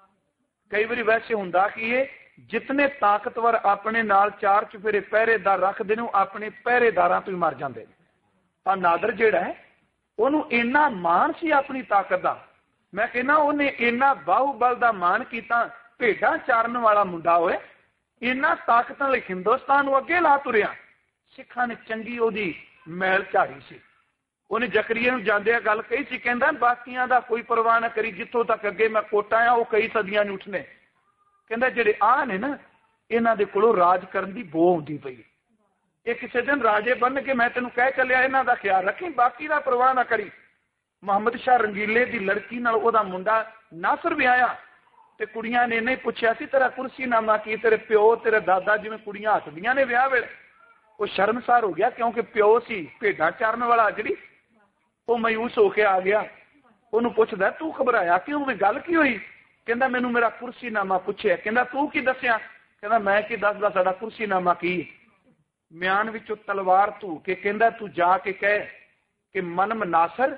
ਕਈ ਵਾਰੀ ਵੈਸੇ ਹੁੰਦਾ ਕਿ ਇਹ ਜਿਤਨੇ ਤਾਕਤਵਰ ਆਪਣੇ ਨਾਲ 4 ਚੁਫੇਰੇ ਪਹਿਰੇਦਾਰ ਰੱਖਦੇ ਨੇ, ਉਹ ਆਪਣੇ ਪਹਿਰੇਦਾਰਾਂ ਤੋਂ ਹੀ ਮਰ ਜਾਂਦੇ ਨੇ। ਤਾਂ ਨਾਦਰ ਜਿਹੜਾ ਹੈ, ਉਹਨੂੰ ਇੰਨਾ ਮਾਣ ਸੀ ਆਪਣੀ ਤਾਕਤ ਦਾ। ਮੈਂ ਕਹਿੰਦਾ ਉਹਨੇ ਇੰਨਾ ਬਾਹੂਬਲ ਦਾ ਮਾਣ ਕੀਤਾ। ਭੇਡਾਂ ਚਾਰਨ ਵਾਲਾ ਮੁੰਡਾ ਹੋਏ, ਇੰਨਾ ਤਾਕਤ ਨਾਲ ਹਿੰਦੁਸਤਾਨ ਨੂੰ ਅੱਗੇ ਲਾ ਤੁਰਿਆ। ਸਿੱਖਾਂ ਨੇ ਚੰਗੀ ਉਹਦੀ ਮੈਲ ਝਾੜੀ ਸੀ। ਉਹਨੇ ਜ਼ਕਰੀਆ ਨੂੰ ਜਾਂਦਿਆਂ ਗੱਲ ਕਹੀ ਸੀ, ਕਹਿੰਦਾ ਬਾਕੀਆਂ ਦਾ ਕੋਈ ਪਰਵਾਹ ਨਾ ਕਰੀ, ਜਿੱਥੋਂ ਤੱਕ ਅੱਗੇ ਮੈਂ ਕੋਟਾ ਆ ਉਹ ਕਈ ਸਦੀਆਂ ਨੂੰ ਉੱਠਣੇ। ਕਹਿੰਦਾ ਜਿਹੜੇ ਆਹ ਨੇ ਨਾ, ਇਹਨਾਂ ਦੇ ਕੋਲੋਂ ਰਾਜ ਕਰਨ ਦੀ ਬੋ ਆਉਂਦੀ ਪਈ। ਇਹ ਕਿਸੇ ਦਿਨ ਰਾਜੇ ਬਣ ਕੇ ਮੈਂ ਤੈਨੂੰ ਕਹਿ ਚੱਲਿਆ, ਇਹਨਾਂ ਦਾ ਖਿਆਲ ਰੱਖੀ, ਬਾਕੀ ਦਾ ਪਰਵਾਹ ਨਾ ਕਰੀ। ਮੁਹੰਮਦ ਸ਼ਾਹ ਰੰਗੀਲੇ ਦੀ ਲੜਕੀ ਨਾਲ ਉਹਦਾ ਮੁੰਡਾ ਨਾਸਰ ਵਿਆਹਿਆ, ਤੇ ਕੁੜੀਆਂ ਨੇ ਨਹੀਂ ਪੁੱਛਿਆ ਸੀ ਤੇਰਾ ਕੁਰਸੀਨਾਮਾ ਕੀ, ਤੇਰੇ ਪਿਓ ਤੇਰੇ ਦਾਦਾ, ਜਿਵੇਂ ਕੁੜੀਆਂ ਹੱਸਦੀਆਂ ਨੇ ਵਿਆਹ ਵੇਲੇ। ਉਹ ਸ਼ਰਮਸਾਰ ਹੋ ਗਿਆ, ਕਿਉਂਕਿ ਪਿਓ ਸੀ ਭੇਡਾਂ ਚਾਰਨ ਵਾਲਾ, ਜਿਹੜੀ ਉਹ ਮਾਯੂਸ ਹੋ ਕੇ ਆ ਗਿਆ। ਉਹਨੂੰ ਪੁੱਛਦਾ ਤੂੰ ਘਬਰਾਇਆ ਕਿਉਂ, ਵੀ ਗੱਲ ਕੀ ਹੋਈ? ਕਹਿੰਦਾ ਮੈਨੂੰ ਮੇਰਾ ਕੁਰਸੀਨਾਮਾ ਪੁੱਛਿਆ। ਕਹਿੰਦਾ ਤੂੰ ਕੀ ਦੱਸਿਆ? ਕਹਿੰਦਾ ਮੈਂ ਕੀ ਦੱਸਦਾ, ਸਾਡਾ ਕੁਰਸੀਨਾਮਾ ਕੀ। ਮਿਆਨ ਵਿੱਚੋਂ ਤਲਵਾਰ ਧੂ ਕੇ ਕਹਿੰਦਾ ਤੂੰ ਜਾ ਕੇ ਕਹਿ ਕਿ ਮਨਮ ਨਾਸਰ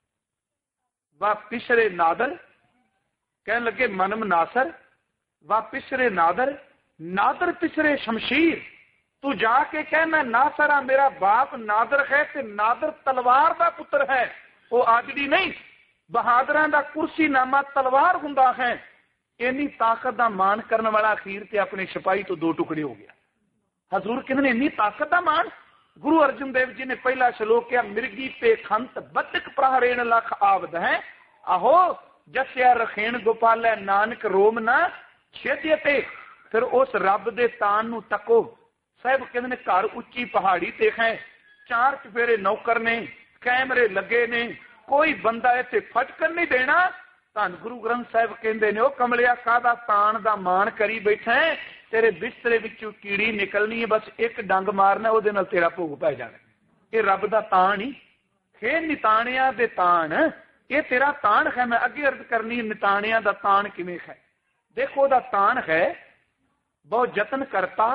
ਵਾ ਪਿਛਰੇ ਨਾਦਰ। ਕਹਿਣ ਲੱਗੇ ਮਨਮ ਨਾਸਰ ਵਾ ਪਿਛਰੇ ਨਾਦਰ, ਨਾਦਰ ਪਿਛਰੇ ਸ਼ਮਸ਼ੀਰ। ਤੂੰ ਜਾ ਕੇ ਕਹਿ ਮੈਂ ਨਾਸਰ ਆ, ਮੇਰਾ ਬਾਪ ਨਾਦਰ ਹੈ ਤੇ ਨਾਦਰ ਤਲਵਾਰ ਦਾ ਪੁੱਤਰ ਹੈ। ਉਹ ਆਜੜੀ ਨਹੀਂ, ਬਹਾਦਰਾਂ ਦਾ ਕੁਰਸੀਨਾਮਾ ਤਲਵਾਰ ਹੁੰਦਾ ਹੈ। ਇੰਨੀ ਤਾਕਤ ਦਾ ਮਾਣ ਕਰਨ ਵਾਲਾ ਅਖੀਰ ਤੇ ਆਪਣੇ ਸਿਪਾਹੀ ਤੋਂ 2 ਟੁਕੜੇ ਹੋ ਗਿਆ। ਹਜ਼ੂਰ ਕਹਿੰਦੇ ਨੇ ਇੰਨੀ ਤਾਕਤ ਦਾ ਮਾਣ। ਗੁਰੂ ਅਰਜਨ ਦੇਵ ਜੀ ਨੇ ਪਹਿਲਾ ਸ਼ਲੋਕ ਕਿਹਾ, ਮਿਰਗੀ ਤੇ ਖੰਤ ਬੱਤਕ ਪ੍ਰਹਰੇਣ ਲਖ ਆਵਦ ਹੈ, ਆਹੋ ਜਸਿਆ ਰਖੇਣ ਗੋਪਾਲੈ ਨਾਨਕ ਰੋਮ ਨਾ ਛੇਤੀ। ਤੇ ਫਿਰ ਉਸ ਰੱਬ ਦੇ ਤਾਨ ਨੂੰ ਤੱਕੋ। ਸਾਹਿਬ ਕਹਿੰਦੇ ਨੇ ਘਰ ਉੱਚੀ ਪਹਾੜੀ ਤੇ ਹੈ, 4 ਚੁਫੇਰੇ ਨੌਕਰ ਨੇ, ਕੈਮਰੇ ਲੱਗੇ ਨੇ, ਕੋਈ ਬੰਦਾ ਇੱਥੇ ਫਟਕਣ ਨਹੀਂ ਦੇਣਾ। ਧੰਨ ਗੁਰੂ ਗ੍ਰੰਥ ਸਾਹਿਬ ਕਹਿੰਦੇ ਨੇ ਉਹ ਕਮਲਿਆ ਕਾਹਦਾ ਤਾਣ ਦਾ ਮਾਣ ਕਰੀ ਬੈਠਾ ਹੈ, ਤੇਰੇ ਬਿਸਤਰੇ ਵਿੱਚੋਂ ਕੀੜੀ ਨਿਕਲਣੀ ਹੈ, ਬਸ ਇੱਕ ਡੰਗ ਮਾਰਨਾ, ਉਹਦੇ ਨਾਲ ਤੇਰਾ ਭੋਗ ਪੈ ਜਾਣਾ। ਇਹ ਰੱਬ ਦਾ ਤਾਣ ਹੀ ਖੇ ਨਿਤਾਣਿਆਂ ਦੇ ਤਾਣ, ਇਹ ਤੇਰਾ ਤਾਣ ਹੈ। ਮੈਂ ਅੱਗੇ ਅਰਜ਼ ਕਰਨੀ ਨਿਤਾਣਿਆਂ ਦਾ ਤਾਣ ਕਿਵੇਂ ਹੈ। ਦੇਖੋ ਉਹਦਾ ਤਾਣ ਹੈ, ਬਹੁਤ ਯਤਨ ਕਰਤਾ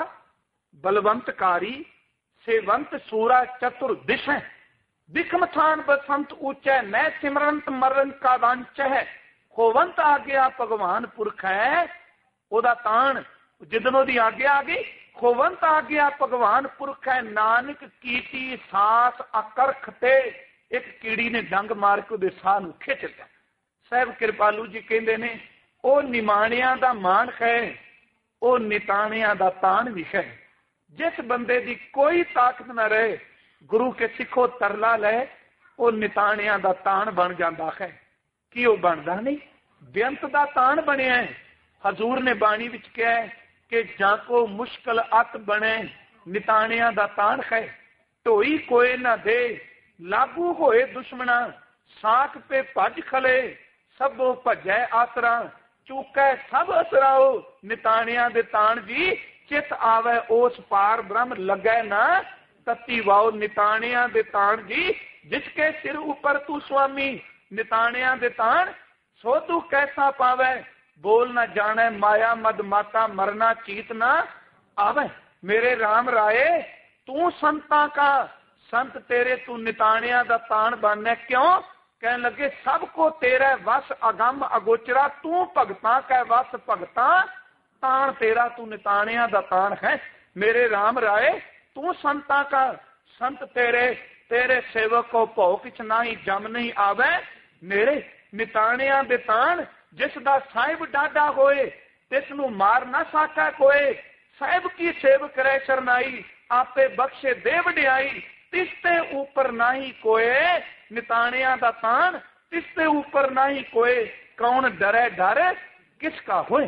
ਬਲਵੰਤਕਾਰੀ, ਸੇਵੰਤ ਸੂਰਾ ਚਤੁਰ ਦਿਸ਼ਾ, ਵਿਖਮ ਥਾਨ ਬਸੰਤ ਉੱਚੈ, ਮੈਂ ਸਿਮਰੰਤ ਮਰਨ ਕਾ ਵੰਚ ਹੈ, ਖੋਵੰਤ ਆ ਗਿਆ ਭਗਵਾਨ ਪੁਰਖ ਹੈ। ਉਹਦਾ ਤਾਣ ਜਿੱਦਨ ਉਹਦੀ ਆਗਿਆ ਆ ਗਈ, ਖੋਵੰਤ ਆ ਗਿਆ ਭਗਵਾਨ ਪੁਰਖ ਹੈ, ਨਾਨਕ ਕੀਤੀ ਸਾਸ ਅਕਰਖ ਤੇ। ਇੱਕ ਕੀੜੀ ਨੇ ਡੰਗ ਮਾਰ ਕੇ ਉਹਦੇ ਸਾਹ ਨੂੰ ਖਿੱਚ ਲਿਆ। ਸਾਹਿਬ ਕਿਰਪਾਲੂ ਜੀ ਕਹਿੰਦੇ ਨੇ ਉਹ ਨਿਮਾਣਿਆਂ ਦਾ ਮਾਣ ਹੈ, ਉਹ ਨਿਤਾਣਿਆਂ ਦਾ ਤਾਣ ਵੀ ਹੈ। ਜਿਸ ਬੰਦੇ ਦੀ ਕੋਈ ਤਾਕਤ ਨਾ ਰਹੇ, ਗੁਰੂ ਕੇ ਸਿੱਖੋ ਤਰਲਾ ਲੈ, ਉਹ ਨਿਤਾਣਿਆਂ ਦਾ ਤਾਣ ਬਣ ਜਾਂਦਾ ਹੈ। ਕੀ ਉਹ ਬਣਦਾ ਨਹੀਂ? ਬੇਅੰਤ ਦਾ ਤਾਣ ਬਣਿਆ ਹੈ। ਹਜ਼ੂਰ ਨੇ ਬਾਣੀ ਵਿੱਚ ਕਿਹਾ ਕਿ ਜਾਂ ਕੋ ਮੁਸ਼ਕਲ ਅਤ ਬਣੇ, ਨਿਤਾਣਿਆਂ ਦਾ ਤਾਣ ਹੈ। ਢੋਈ ਕੋਏ ਨਾ ਦੇ, ਲਾਗੂ ਹੋਏ ਦੁਸ਼ਮਣਾ, ਸਾਖ ਤੇ ਭੱਜ ਖਲੇ, ਸਭੋ ਭਜੈ ਆਸਰਾ, ਚੂਕੈ ਸਭ ਅਸਰਾਓ। ਨਿਤਾਣਿਆਂ ਦੇ ਤਾਣ ਜੀ ਚਿਤ ਆਵੇ, ਉਸ ਪਾਰ ਬ੍ਰਹਮ ਲੱਗੈ ਨਾ ਤਤੀ ਵਾਓ। ਨਿਤਾਣਿਆਂ ਦੇ ਤਾਣ ਜੀ ਜਿਸਕੇ ਸਿਰ ਉੱਪਰ ਤੂੰ ਸੁਆਮੀ, ਨਿਤਾਣਿਆਂ ਦੇ ਤਾਣ ਸੋ ਤੂੰ ਕੈਸਾ ਪਾਵੇ, ਬੋਲ ਨਾ ਜਾਣੈ ਮਾਇਆ ਮਦ ਮਾਤਾ, ਮਰਨਾ ਚੀਤ ਨਾ ਆਵੇ। ਮੇਰੇ ਰਾਮ ਰਾਏ ਤੂੰ ਸੰਤਾਂ ਕਾ ਸੰਤ, ਤੇਰੇ ਤੂੰ ਨਿਤਾਣਿਆਂ ਦਾ ਤਾਣ ਬਣਨਾ ਕਿਉਂ? ਕਹਿਣ ਲੱਗੇ ਸਭ ਕੋ ਤੇਰੇ ਵਸ ਅਗੰਮ ਅਗੋਚਰਾ, ਤੂੰ ਭਗਤਾਂ ਕੈ ਵਸ ਭਗਤਾਂ ताण तेरा तू निताणिया दा ताण है। मेरे राम राय तू संतां का संत तेरे, तेरे सेवक को भौ किछ नाही जम नहीं आवे। मेरे निताणिया दे ताण जिस दा साहिब डाडा होए तिस नू मार ना सकै कोई। साहिब की सेव करे शरनाई आपे बख्शे दे वडियाई। तिसते ऊपर नाही कोई निताणिया दा ताण, तिसते ऊपर नाही कोई। कौन डरे डर किसका होए,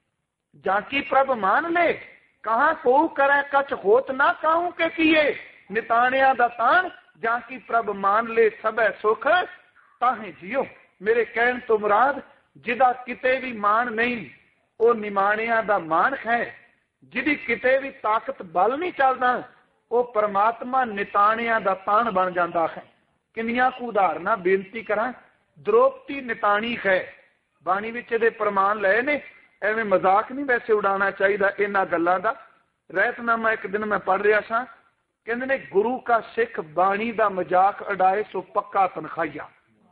जाकी प्रभ मान ले कहाँ को करे कछ होत ना कहूं के किए। निताणिया दा ताण जाकी प्रभ मान ले सबे सुख ताहे जियो। मेरे कहन तो मुराद जिदा किते भी मान नहीं वो निमाणिया दा मान है। जिदी किते भी ताकत बल नहीं चलदा वो परमात्मा निताणिया दा ताण बन जाता है। किन्नियां कु उदाहरणा बेनती करा। द्रौपदी निताणी है, बाणी विच इहदे प्रमाण लए ने। एवें मजाक नहीं वैसे उड़ाना चाहिए इन्हां गल्लां दा। रहतनामा एक दिन मैं पढ़ रहा सा, कहंदे ने गुरु का सिख बाणी दा मजाक उड़ाए सो पक्का तनखाइया।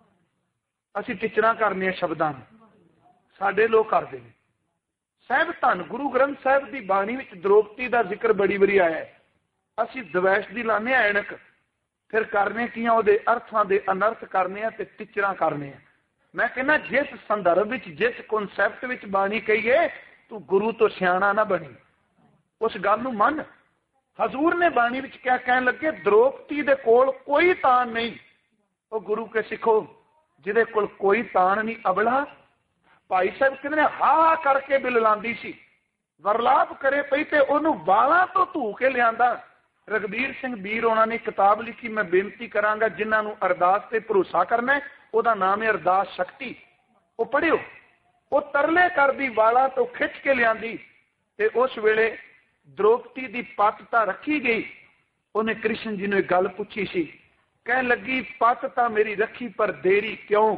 असीं टिचरा करने शब्दां नूं, साडे लोग करदे ने। साहिब धन गुरु ग्रंथ साहिब की बाणी विच द्रौपदी का जिक्र बड़ी बारी आया है। असीं दवैश दी लाने ऐनक, फिर करने कियां उहदे अर्थां दे अनर्थ करने ते टिचरा करने। मैं कहना जिस संदर्भ विच जिस कॉन्सैप्ट विच बाणी कहीए तू गुरु तो सियाणा ना बनी, उस गल नूं मन। हजूर ने बाणी विच क्या कहन लगे, द्रौपदी दे कोल कोई तान नहीं। वो गुरु के सिखो जिहदे कोल कोई तान नहीं अबला। भाई साहब कहते हा करके बिल लांदी सी, वरलाप करे पई ते ओनू वालां तो धू के लियांदा। रघबीर सिंह बीर होना ने किताब लिखी, मैं बेनती करांगा जिन्हां नूं अरदास ते भरोसा करना है, ओहदा नाम है अरदास शक्ति। वो पढ़ियो। वो तरले करदी वालां तो खिच के लियांदी ते उस वेले द्रौपदी दी पत तां रखी गई। उन्हें कृष्ण जी ने गल पूछी सी, कह लगी पत तां मेरी रखी पर देरी क्यों।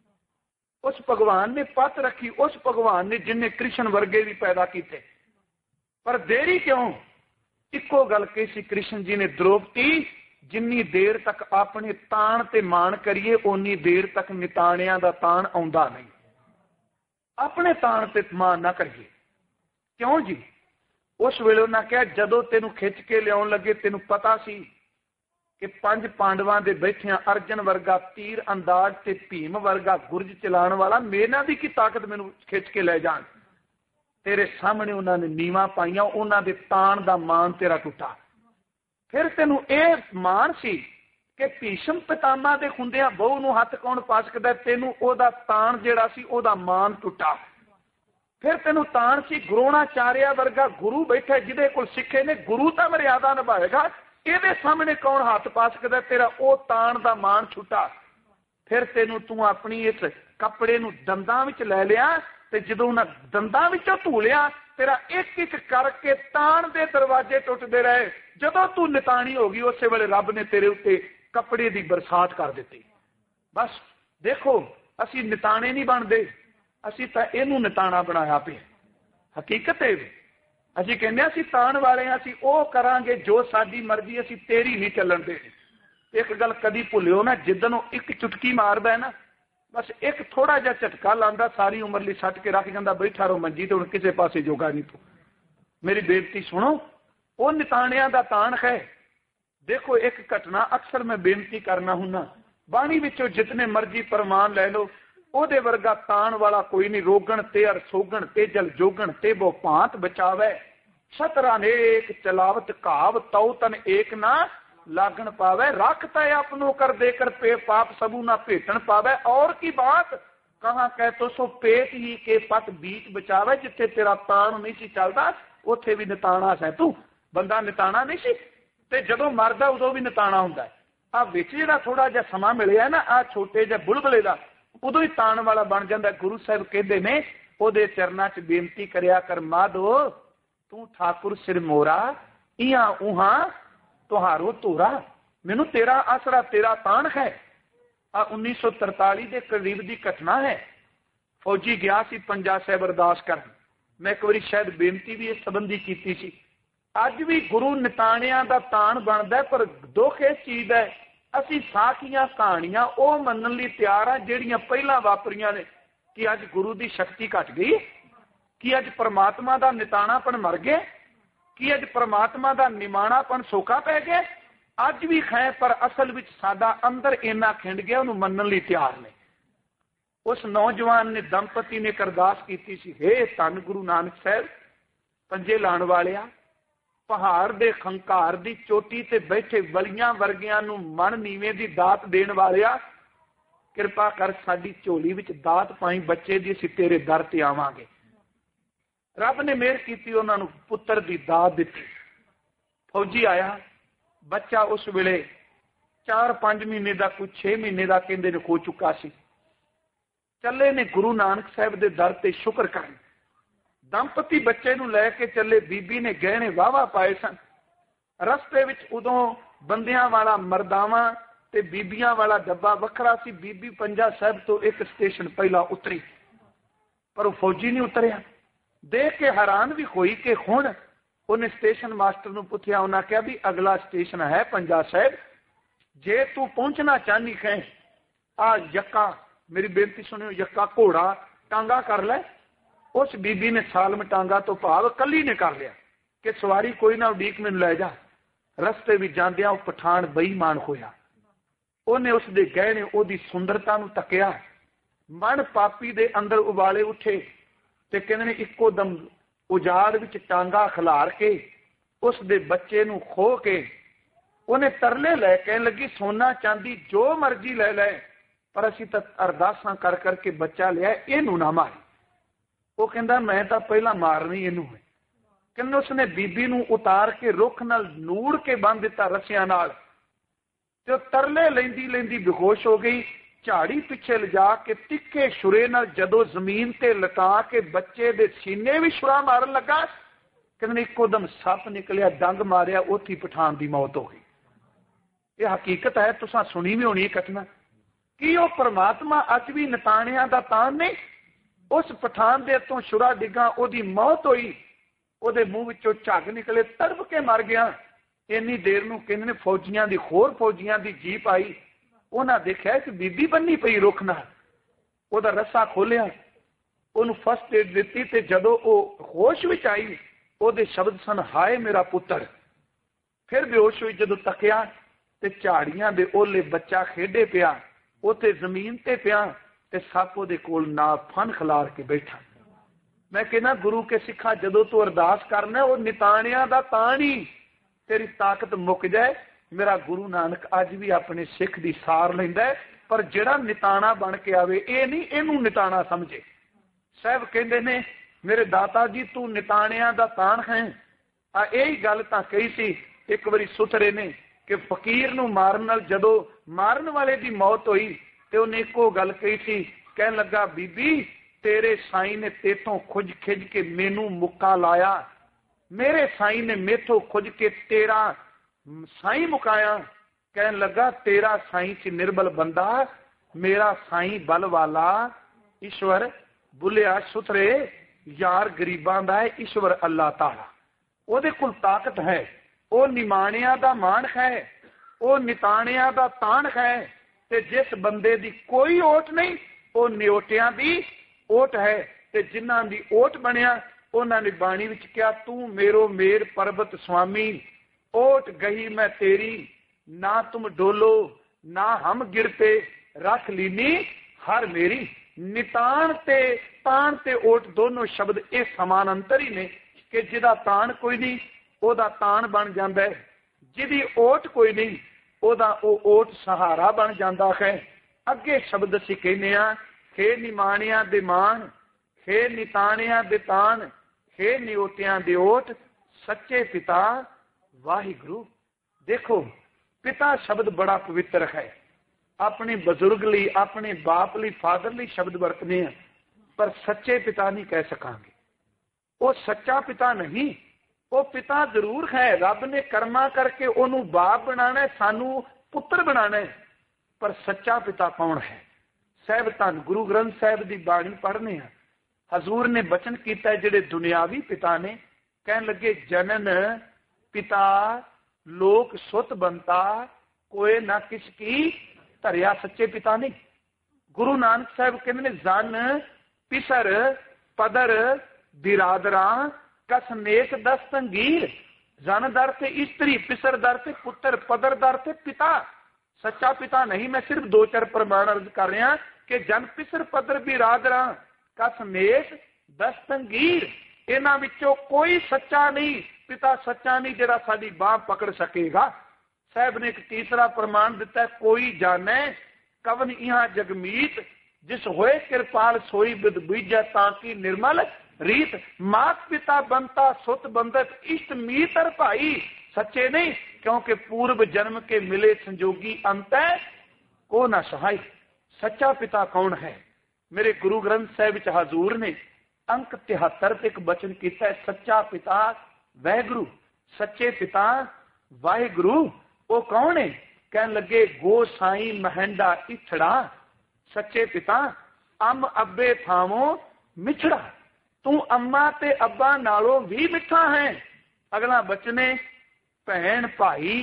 उस भगवान ने पत रखी, उस भगवान ने जिन्हें कृष्ण वर्गे भी पैदा किए, पर देरी क्यों। इको गल कही सी कृष्ण जी ने, द्रौपदी जिन्नी देर तक अपने ताण ते मान करिए उन्नी देर तक निताणिया दा ताण आउंदा नहीं। अपने ताण ते मान ना करिए। क्यों जी। उस वेले उन्हें कहा जदों तेनू खिच के लियाउण लगे तेनू पता सी कि 5 पांडवां दे बैठिया अर्जन वर्गा तीर अंदाज ते भीम वर्गा गुरज चलाण वाला मेरे दी की ताकत मैनू खिच के ले जाण। तेरे सामने उन्होंने नीवा पाइया, उन्होंने ताण दा मान तेरा टुटा। फिर तेनू यह मान सी कि भीषम पितामह दे हुंदियां बहु नूं हथ कौन पा सकदा, तेनू ओहदा ताण जिहड़ा सी ओहदा मान टुटा। फिर तेनू ताण सी द्रोणाचार्य वर्गा गुरु बैठा जिहदे कोल सिखे ने, गुरु तां मर्यादा निभाएगा, इहदे सामने कौन हाथ पा सकदा, तेरा ओ ताण दा मान छुटा। फिर तेनू तू अपनी इस कपड़े नूं दंदां विच लै लिया ते जदों उन्हां दंदां विचों धूलिया तेरा एक एक करके ताण दे दरवाजे टुटदे रहे। जदों तू निताणी हो गई उस वेले रब ने तेरे उत्ते कपड़े दी बरसात कर दित्ती। बस देखो असीं निताणे नहीं बनदे, असीं तां इहनूं निताणा बनाया पिया। हकीकत है असीं कहंदे असीं ताण वाले असीं ओह करांगे जो साडी मर्जी, असीं तेरी नहीं चलण दे। एक गल कदी भुल्लिओ ना, जिद्दन ओह एक चुटकी मारदा है ना, बस एक थोड़ा जिहा झटका लांदा सारी उम्र लई सट के रख जांदा, बैठा रहो मंजी ते हुण किसे पासे जोगा नहीं। तू मेरी बेनती सुनो, वो निताणिया दा ताण है। देखो एक घटना अक्सर मैं बेनती करना हुन्ना, बाणी विचों जितने मर्जी प्रमाण लै लो, ओहदे वर्गा ताण वाला कोई नहीं। रोगण ते अर सोगण ते जल जोगण ते बो भांत बचावे, सतरा नेक चलावत घाव तौ तन एक ना लागण पावे। रखता है अपनों कर देकर पे पाप सबू ना भेटन पावे। और की बात कहाँ कह तो सो पेट ही के पत बीच बचावे। जिथे तेरा ताण नहीं सी चलदा उथे भी निताणा सै तू। बंदा निताणा नहीं सी ते जदों मरदा उदों भी निताणा हुंदा है। आ विच जिहड़ा थोड़ा जिहा समा मिलिया ना, आ छोटे जिहे बुलबुले दा, उदों ही ताण वाला बन जांदा। गुरु साहिब कहंदे ने ओहदे चरनां च बेनती करिया कर, माधो तू ठाकुर सिर मोरा इहां उहां तुहारो तोरा, मैनू तेरा आसरा तेरा ताण है। 1943 के करीब की घटना है। फौजी गया सी पंजा साहिब अरदास कर। मैं एक बार शायद बेनती भी इस संबंधी की सी। अज भी गुरु निताणिया का ताण बनता है, पर दुख इस चीज है असी साखियां कहानियां वो मनन लई तैयार हाँ जिहड़ियां पहलां वापरियां ने कि अज गुरु की शक्ति घट गई। कि अज परमात्मा का निताणापन मर गया? कि अज परमात्मा का निमाणापन सोका पै गया? अज भी है, पर असल विच साडा अंदर इन्ना खिंड गया, उन्होंने मनन लई तैयार ने। उस नौजवान ने, दंपति ने एक अरदास की सी, हे धन गुरु नानक साहब, पंजे लाण वालिया, पहाड़ दे खंकार दी चोटी ते बैठे वलियां वर्गियां नूं मन नीवें दी दात देण वालिया, किरपा कर साडी झोली विच दात पाई, बच्चे दी असीं तेरे दर ते आवांगे। रब ने मेहर कीती, उन्हां नूं पुत्तर दी दात दित्ती। फौजी आया, बच्चा उस वेले 4-5 महीने का, कुछ 6 महीने का कहंदे ने हो चुका सी। चले ने गुरु नानक साहब दे दर ते शुक्र करन। दंपति बच्चे नूं लैके चले, बीबी ने गहने वाहवा पाए सन। रस्ते विच उदों बंदियां वाला मरदावा ते बीबियां वाला डब्बा वखरा सी। बीबी पंजा साहब तो एक स्टेशन पहला उतरी, पर वो फौजी नहीं उतरिया। देख के हैरान भी होई कि हुण उन्हें स्टेशन मास्टर नूं पुछया, उन्हें कहा भी अगला स्टेशन है पंजा साहब, जे तू पहुंचना चाहनी है आ यक्का, मेरी बेनती सुनियो, यक्का घोड़ा टांगा कर ले। उस बीबी ने सालम टांगा तो भाव कली ने कर लिया कि सवारी कोई ना, उडीक मैनूं लै जा। रस्ते भी जांदियां वो पठान बेईमान होया। उन्हें उसके गहने, उसकी सुंदरता नूं तकिया। मन पापी दे अंदर उबाले उठे ते कहंदे ने इक्को दम उजाड़ विच टांगा खिलार के उस दे बच्चे नूं खो के उन्हें तरले लै, कहन लगी सोना चांदी जो मर्जी ले लै, पर असीं तां अरदासां कर करके बच्चा लिया, इहनूं ना मारी। वो कहंदा मैं तां पहला मारनी इहनूं है। कहंदे उसने बीबी नूं उतार के रुख नाल नूड़ के बंन दिता रस्सियां नाल, ते तरले लैंदी लैंदी बेहोश हो गई। झाड़ी पिछे लिजा के तिखे छुरे नाल जदों जमीन ते लटा के बच्चे दे सीने भी छुरा मारन लगा, कहंदे इक्को दम सप निकलिया, डंग मारिया, उत्थे पठान दी मौत हो गई। यह हकीकत है, तुसां सुनी भी होनी घटना। कि वह परमात्मा अज भी निताणियां दा तान नहीं? उस पठान दे हत्थों छुरा डिगा, ओदी मौत हुई, ओदे मुंह विचों झग निकले, तड़प के मर गया। इन्नी देर नूं कहंदे ने फौजियां दी, होर फौजियां दी जीप आई। उन्हां देखिया कि बीबी बन्नी पई रुख नाल, ओदा रस्सा खोलिया, ओनूं फस्ट एड दित्ती, ते जदों ओह होश विच आई, ओदे शब्द सन, हाय मेरा पुत्तर। फिर बेहोश हुई, जदों तकिया ते झाड़ियां दे ओले बच्चा खेडे पिया, उत्थे जमीन ते पिया, ते सप ओदे कोल ना फन खिलार के बैठा। मैं कहना गुरु के सिखा, जदों तू अरदास करना, वो निताणियां दा ताण ही तेरी ताकत मुक जाए। मेरा गुरु नानक अज भी अपने सिख की सार लैंदा है, पर जिहड़ा निताणा बन के आवे, ये नहीं इहनूं निताणा समझे। साहब कहंदे ने मेरे दाता जी तू निताणियां दा ताण है। यही गल तां कही सी एक बारी सुथरे ने कि फकीर नूं मारन नाल जदों मारन वाले की मौत हुई, ते उन्हें एको गल कही सी, कहन लगा बीबी तेरे साईं ने तेतों खुज खिज के मैनू मुक्का लाया, मेरे साईं ने मेथों खुज के तेरा साईं मुकाया। कहन लगा तेरा साईं च निर्बल बंदा, मेरा साईं बल वाला ईश्वर। बुलिया सुथरे यार गरीबां दा है ईश्वर अल्लाह ताला, ओदे कोल ताकत है, वो निमाणियां दा मान है, वो निताणियां दा ताण है। ते जिस बंदे दी कोई ओट नहीं, वो नियोटियां दी ओट है। ते जिन्हां दी ओट बनिया, उन्हां ने बाणी विच कहा, तू मेरो मेर पर्वत स्वामी, ओट गई मैं तेरी, ना तुम डोलो ना हम गिरते, रख लीनी हर मेरी। निताण ते ताण ते ओट दोनों शब्द ये समानांतर ही ने, कि जिहदा ताण कोई नहीं ओदा ताण बन जांदा है, जिहदी ओट कोई नहीं ओदा ओट सहारा बन जाता है। अगे शब्द असीं कहने आ, हे निमाणियां दे मान, हे निताणियां दे ताण, हे नियोटियां दे ओट, सच्चे पिता वाहिगुरु। देखो पिता शब्द बड़ा पवित्र है, अपने बजुर्ग लई अपने बाप लई फादर लई शब्द वरतने हैं, पर सच्चे पिता नहीं कह सकांगे। वो सच्चा पिता नहीं, वो पिता जरूर है, रब ने कर्मा करके ओनू बाप बनाना है, सानू पुत्र बनाना है, पर सच्चा पिता कौन है? साहब धन गुरु ग्रंथ साहब की बाणी पढ़ने हैं, हजूर ने बचन किया है, जिहड़े दुनियावी पिता ने कहन लगे, जनन पिता लोक सुत बनता, कोई ना किसकी धरिया। सच्चे पिता नहीं। गुरु नानक साहब कहते हैं, जन पिसर पदर बिरादरां कस नेक दस तंगीर, जन दर ते स्त्री, पिसर दर ते पुत्र, पदर दर ते पिता। सच्चा पिता नहीं, मैं सिर्फ 2-4 प्रमाण अर्ज कर रहा कि जन पिसर पदर बिरादरां कस नेक दस तंगीर, इन्हां विचों कोई सच्चा नहीं, पिता सच्चा नहीं जिहड़ा साडी बांह पकड़ सकेगा। साहब ने एक तीसरा प्रमाण दिता है, कोई जाने कवन इहाँ जगमीत, जिस होए कृपाल सोई बिद बीजा ताकि निर्मल रीत। मात पिता बनता सुत बंधत, इष्ट मीतर भाई। सच्चे नहीं क्योंकि पूर्व जन्म के मिले संजोगी, अंत को ना सहाय। सच्चा पिता कौन है? मेरे गुरु ग्रंथ साहिब च हजूर ने अंक 73 एक वचन किया है, सच्चा पिता वाहिगुरु। सच्चे पिता वाहिगुरु वो कौन है? कहन लगे गो साई महंडा इथड़ा, सच्चे पिता अम अब्बे थावो मिछड़ा, तू अम्मा ते अब्बा नालों भी मिठा है। अगला बचने भैन भाई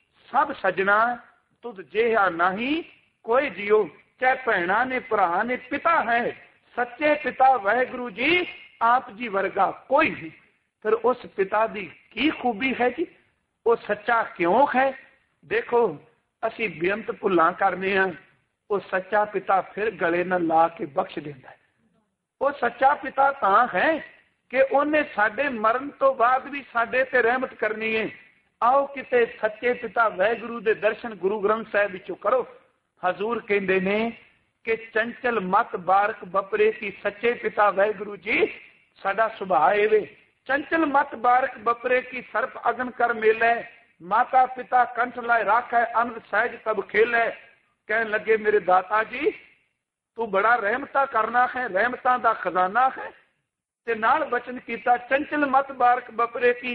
सब सजना, तुद जेहा नहीं कोई जियो। चाहे भैना ने भरा ने पिता है, सच्चे पिता वाहिगुरु जी आप जी वर्गा कोई नहीं। फिर उस पिता की की खूबी है जी, वो सच्चा क्यों है? देखो असी बेअंत भुलां करने हैं, वो सच्चा पिता फिर गले न ला के बख्श देता है। वो सच्चा पिता तां है कि उन्हें साडे मरण तो बाद भी साडे ते रहमत करनी है। आओ किते सच्चे पिता वाहिगुरु दे दर्शन गुरु ग्रंथ साहिब विचों करो। हजूर कहंदे ने कि चंचल मत बारक बपरे की, सच्चे पिता वाहिगुरु जी साडा सुभाव एवे। चंचल मत बारक बपरे की, सर्प अगन कर मेले, माता पिता कंठ लाए राख है, अनंद सहज तब खेले। कहन लगे मेरे दाता जी तू बड़ा रहमता करना है, रहमता दा खजाना है। ते नाल वचन कीता चंचल मत बारक बपरे की,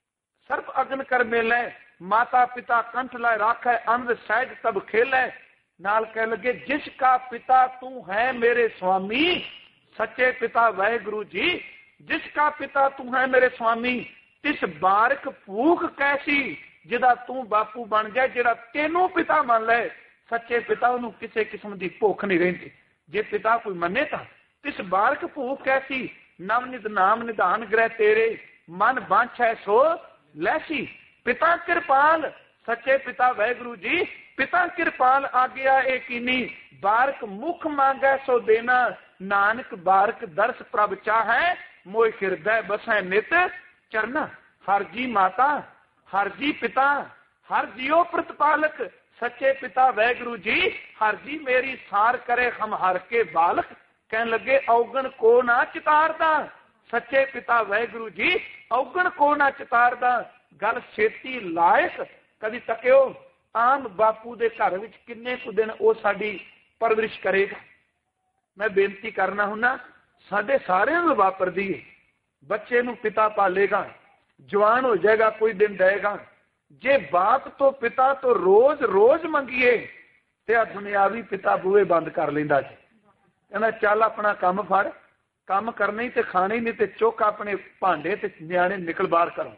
सर्प अगन कर मेले, माता पिता कंठ लाए राख है, अनंद सहज तब खेले। नाल कह लगे जिसका पिता तू है मेरे स्वामी, सच्चे पिता वाहिगुरु जी जिसका पिता तू है मेरे स्वामी, तिस बारक भूख कैसी जिदा तू बापू बन जाए, जिहड़ा तेनों पिता मान ले। सच्चे पिता उन्होंने किसी किस्म की भुख नहीं रही। जे पिता कोई मने तो तिस बारक भूख कैसी, नव निध नाम निधान ग्रह तेरे, मन बांछ है सो लैसी। पिता कृपाल, सच्चे पिता वाहिगुरु जी पिता कृपाल आज्ञा एकीनी, बारक मुख मांगे सो देना, नानक बारक दर्श प्रभ चाहे, मोह हृदय बसै नित चरना। हर जी माता हर जी पिता हर जियो प्रतिपालक, सच्चे पिता वाहिगुरु जी हर जी मेरी सार करे हम हर के बालक। कहन लगे औगण को ना चितारदा, सच्चे पिता वाहिगुरु जी औगण को ना चितारदा। गल छेती लायक कदी तकियो, आम बापू दे घर विच किन्ने कु दिन वो साडी परवरिश करेगा। मैं बेनती करना हुन्ना साडे सारिਆਂ ਨੂੰ वापरदी है। बच्चे नूं पिता पालेगा, जवान हो जाएगा, कोई दिन देगा। जे बाप तो पिता तो रोज रोज मंगीए ते आ दुनियावी पिता बूहे बंद कर लेंदा जी। कहना चल अपना काम फड़, काम करना ही ते खाने ही नहीं ते चुक अपने भांडे ते न्याणे निकल बाहर करो।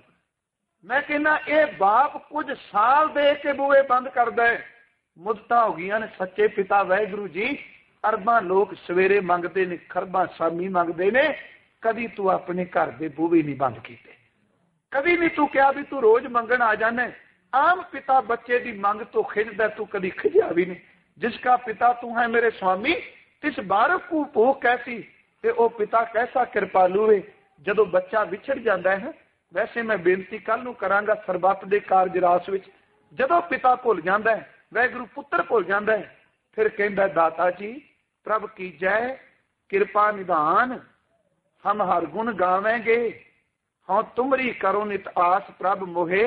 मैं कहना ये बाप कुछ साल दे के बूहे बंद करदा है। मुद्दतां हो गईयां ने। सच्चे पिता वाहिगुरु जी अरबां लोग सवेरे मंगते ने, खरबां शामी मंगते ने, कभी तू अपने घर के बूहे नहीं बंद किए। कभी नहीं तू क्या भी तू रोज मंगण आ जाना। आम पिता बच्चे की मंग तो खिजदा, तू कभी खिजया भी नहीं। जिसका पिता तू है मेरे स्वामी, तिस बारक को भूख कैसी, ते ओ पिता कैसा कृपालु है। जदों बच्चा विछड़ जाता है, वैसे मैं बेनती कल नूं करांगा सरबत दे कारज रास विच, जदों पिता भुल जाता है, वाहिगुरू पुत्र भुल जाता है, फिर कहता दाता जी प्रभ की जय कृपा निधान, हम हर गुण गावेंगे, हाँ तुमरी करो नित आस, प्रभ मोहे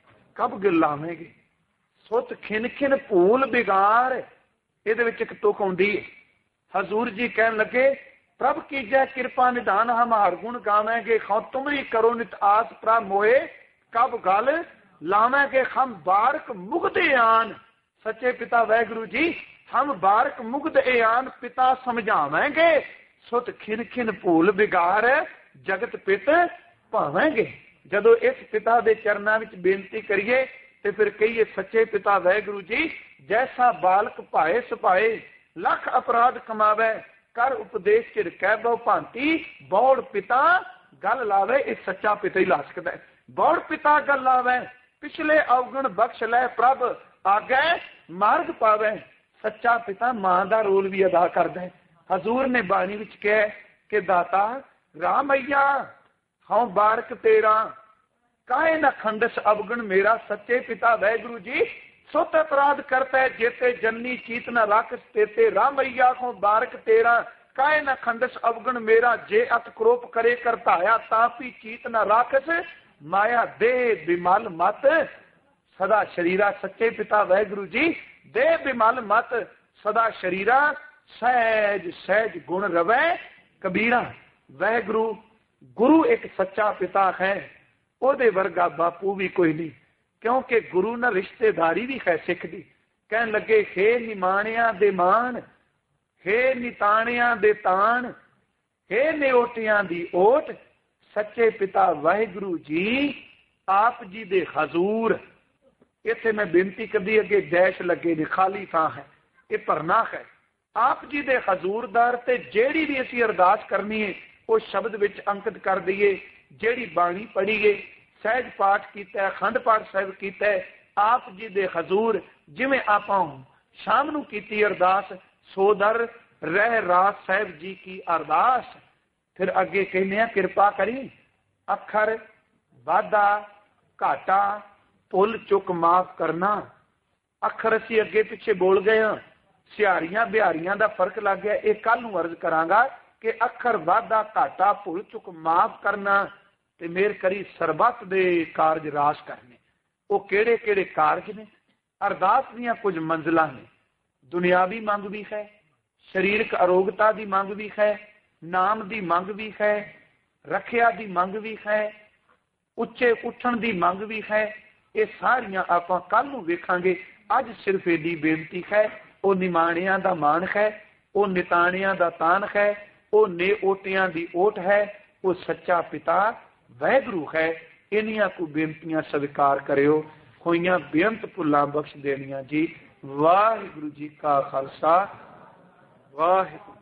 कब गिलावेंगे। सुत खिन खिन भूल बिगाड़, इहदे विच इक तुक आउंदी है। हजूर जी कहन लगे प्रभ की जय कृपा निधान, हम हर गुण गावेंगे, हाँ तुमरी करो नित आस, प्रभ मोहे कब गल लावेंगे। हम बारक मुग्ध आन, सच्चे पिता वाहिगुरू जी हम बारक मुग्ध आन, पिता समझावेंगे। सुत खिन खिन भूल बिगाड़, जगत पित भावेंगे। जदों इस पिता के चरणों में बेनती करिए तो फिर कहिए सच्चे पिता वाहिगुरू जी जैसा बालक भाए सुभाए, लख अपराध कमावे, कर उपदेश चिर कह बहु भांति, बौड़ पिता गल लावे ये सच्चा पिता ही ला सकता है। बौड़ पिता गल लावे पिछले अवगुण बख्श लै प्रभ आगे मार्ग पावे। सच्चा पिता मां का रोल भी अदा करता है। हजूर ने बाणी विच कहा कि दाता रामैया हाँ बारक तेरा काहे न खंडस अवगुण मेरा। सच्चे पिता वाहिगुरु जी सोत अपराध करता है जेते जननी चीत न राख तेते। रामैया को बारक तेरा काहे न खंडस अवगुण मेरा। जे अत क्रोप करे करताया तापी चीत न राखस माया दे बिमल मत सदा शरीरा। सच्चे पिता वाहिगुरु जी दे बिमल मत सदा शरीरा सहज सहज गुण रवै कबीरा। वाहिगुरु गुरु एक सच्चा पिता है, ओदे वर्गा बापू भी कोई नहीं, क्योंकि गुरु ना रिश्तेदारी भी है सिख दी। कहन लगे हे निमाणिया दे मान, हे निताणिया दे तान, हे नेओटिया दी ओट। सच्चे पिता वाहिगुरु जी आप जी दे हजूर। इत्थे मैं बेनती कदी अगे डैश लगे ने खाली थां है, ये भरना है। आप जी दे हजूर दर ते जेड़ी भी असीं अरदास करनी है वो शब्द विच अंकित कर दईए। जेड़ी बाणी पढ़ीए सहज पाठ कीता, अखंड पाठ साहिब कीता, आप जी दे हजूर जिवें आपां शाम नूं कीती अरदास सोदर रह रास साहिब जी की अरदास। फिर अगे कहने कृपा करी अखर वाधा घाटा भुल चुक माफ करना। अखर असीं अगे पिछे बोल गए हाँ, सिहारियां बिहारियां दा फर्क लग गया। ये कल नूं अर्ज करांगा कि अखर वाधा घाटा भुल चुक माफ करना ते मेर करी सरबत दे कारज रास करने। वो केड़े केड़े कारज ने? अरदास दीयां कुछ मंजिलां ने। दुनियावी मंग भी है, शरीरक अरोगता की मंग भी है, नाम की मंग भी है, रखिया की मंग भी है, उच्चे उठण की मंग भी है। ये सारियां आपां कल नूं वेखांगे। अज सिर्फ एडी बेनती है, वो निमाणियां दा मान है, वो निताणियां दा तान है, वो ने ओटियां दी ओट है, वो सच्चा पिता वाहिगुरु है। इन्हियां को बेनतियां स्वीकार करियो, होइयां बेअंत भुलां बख्श देनियां जी। वाहिगुरु जी का खालसा वाहिगुरु।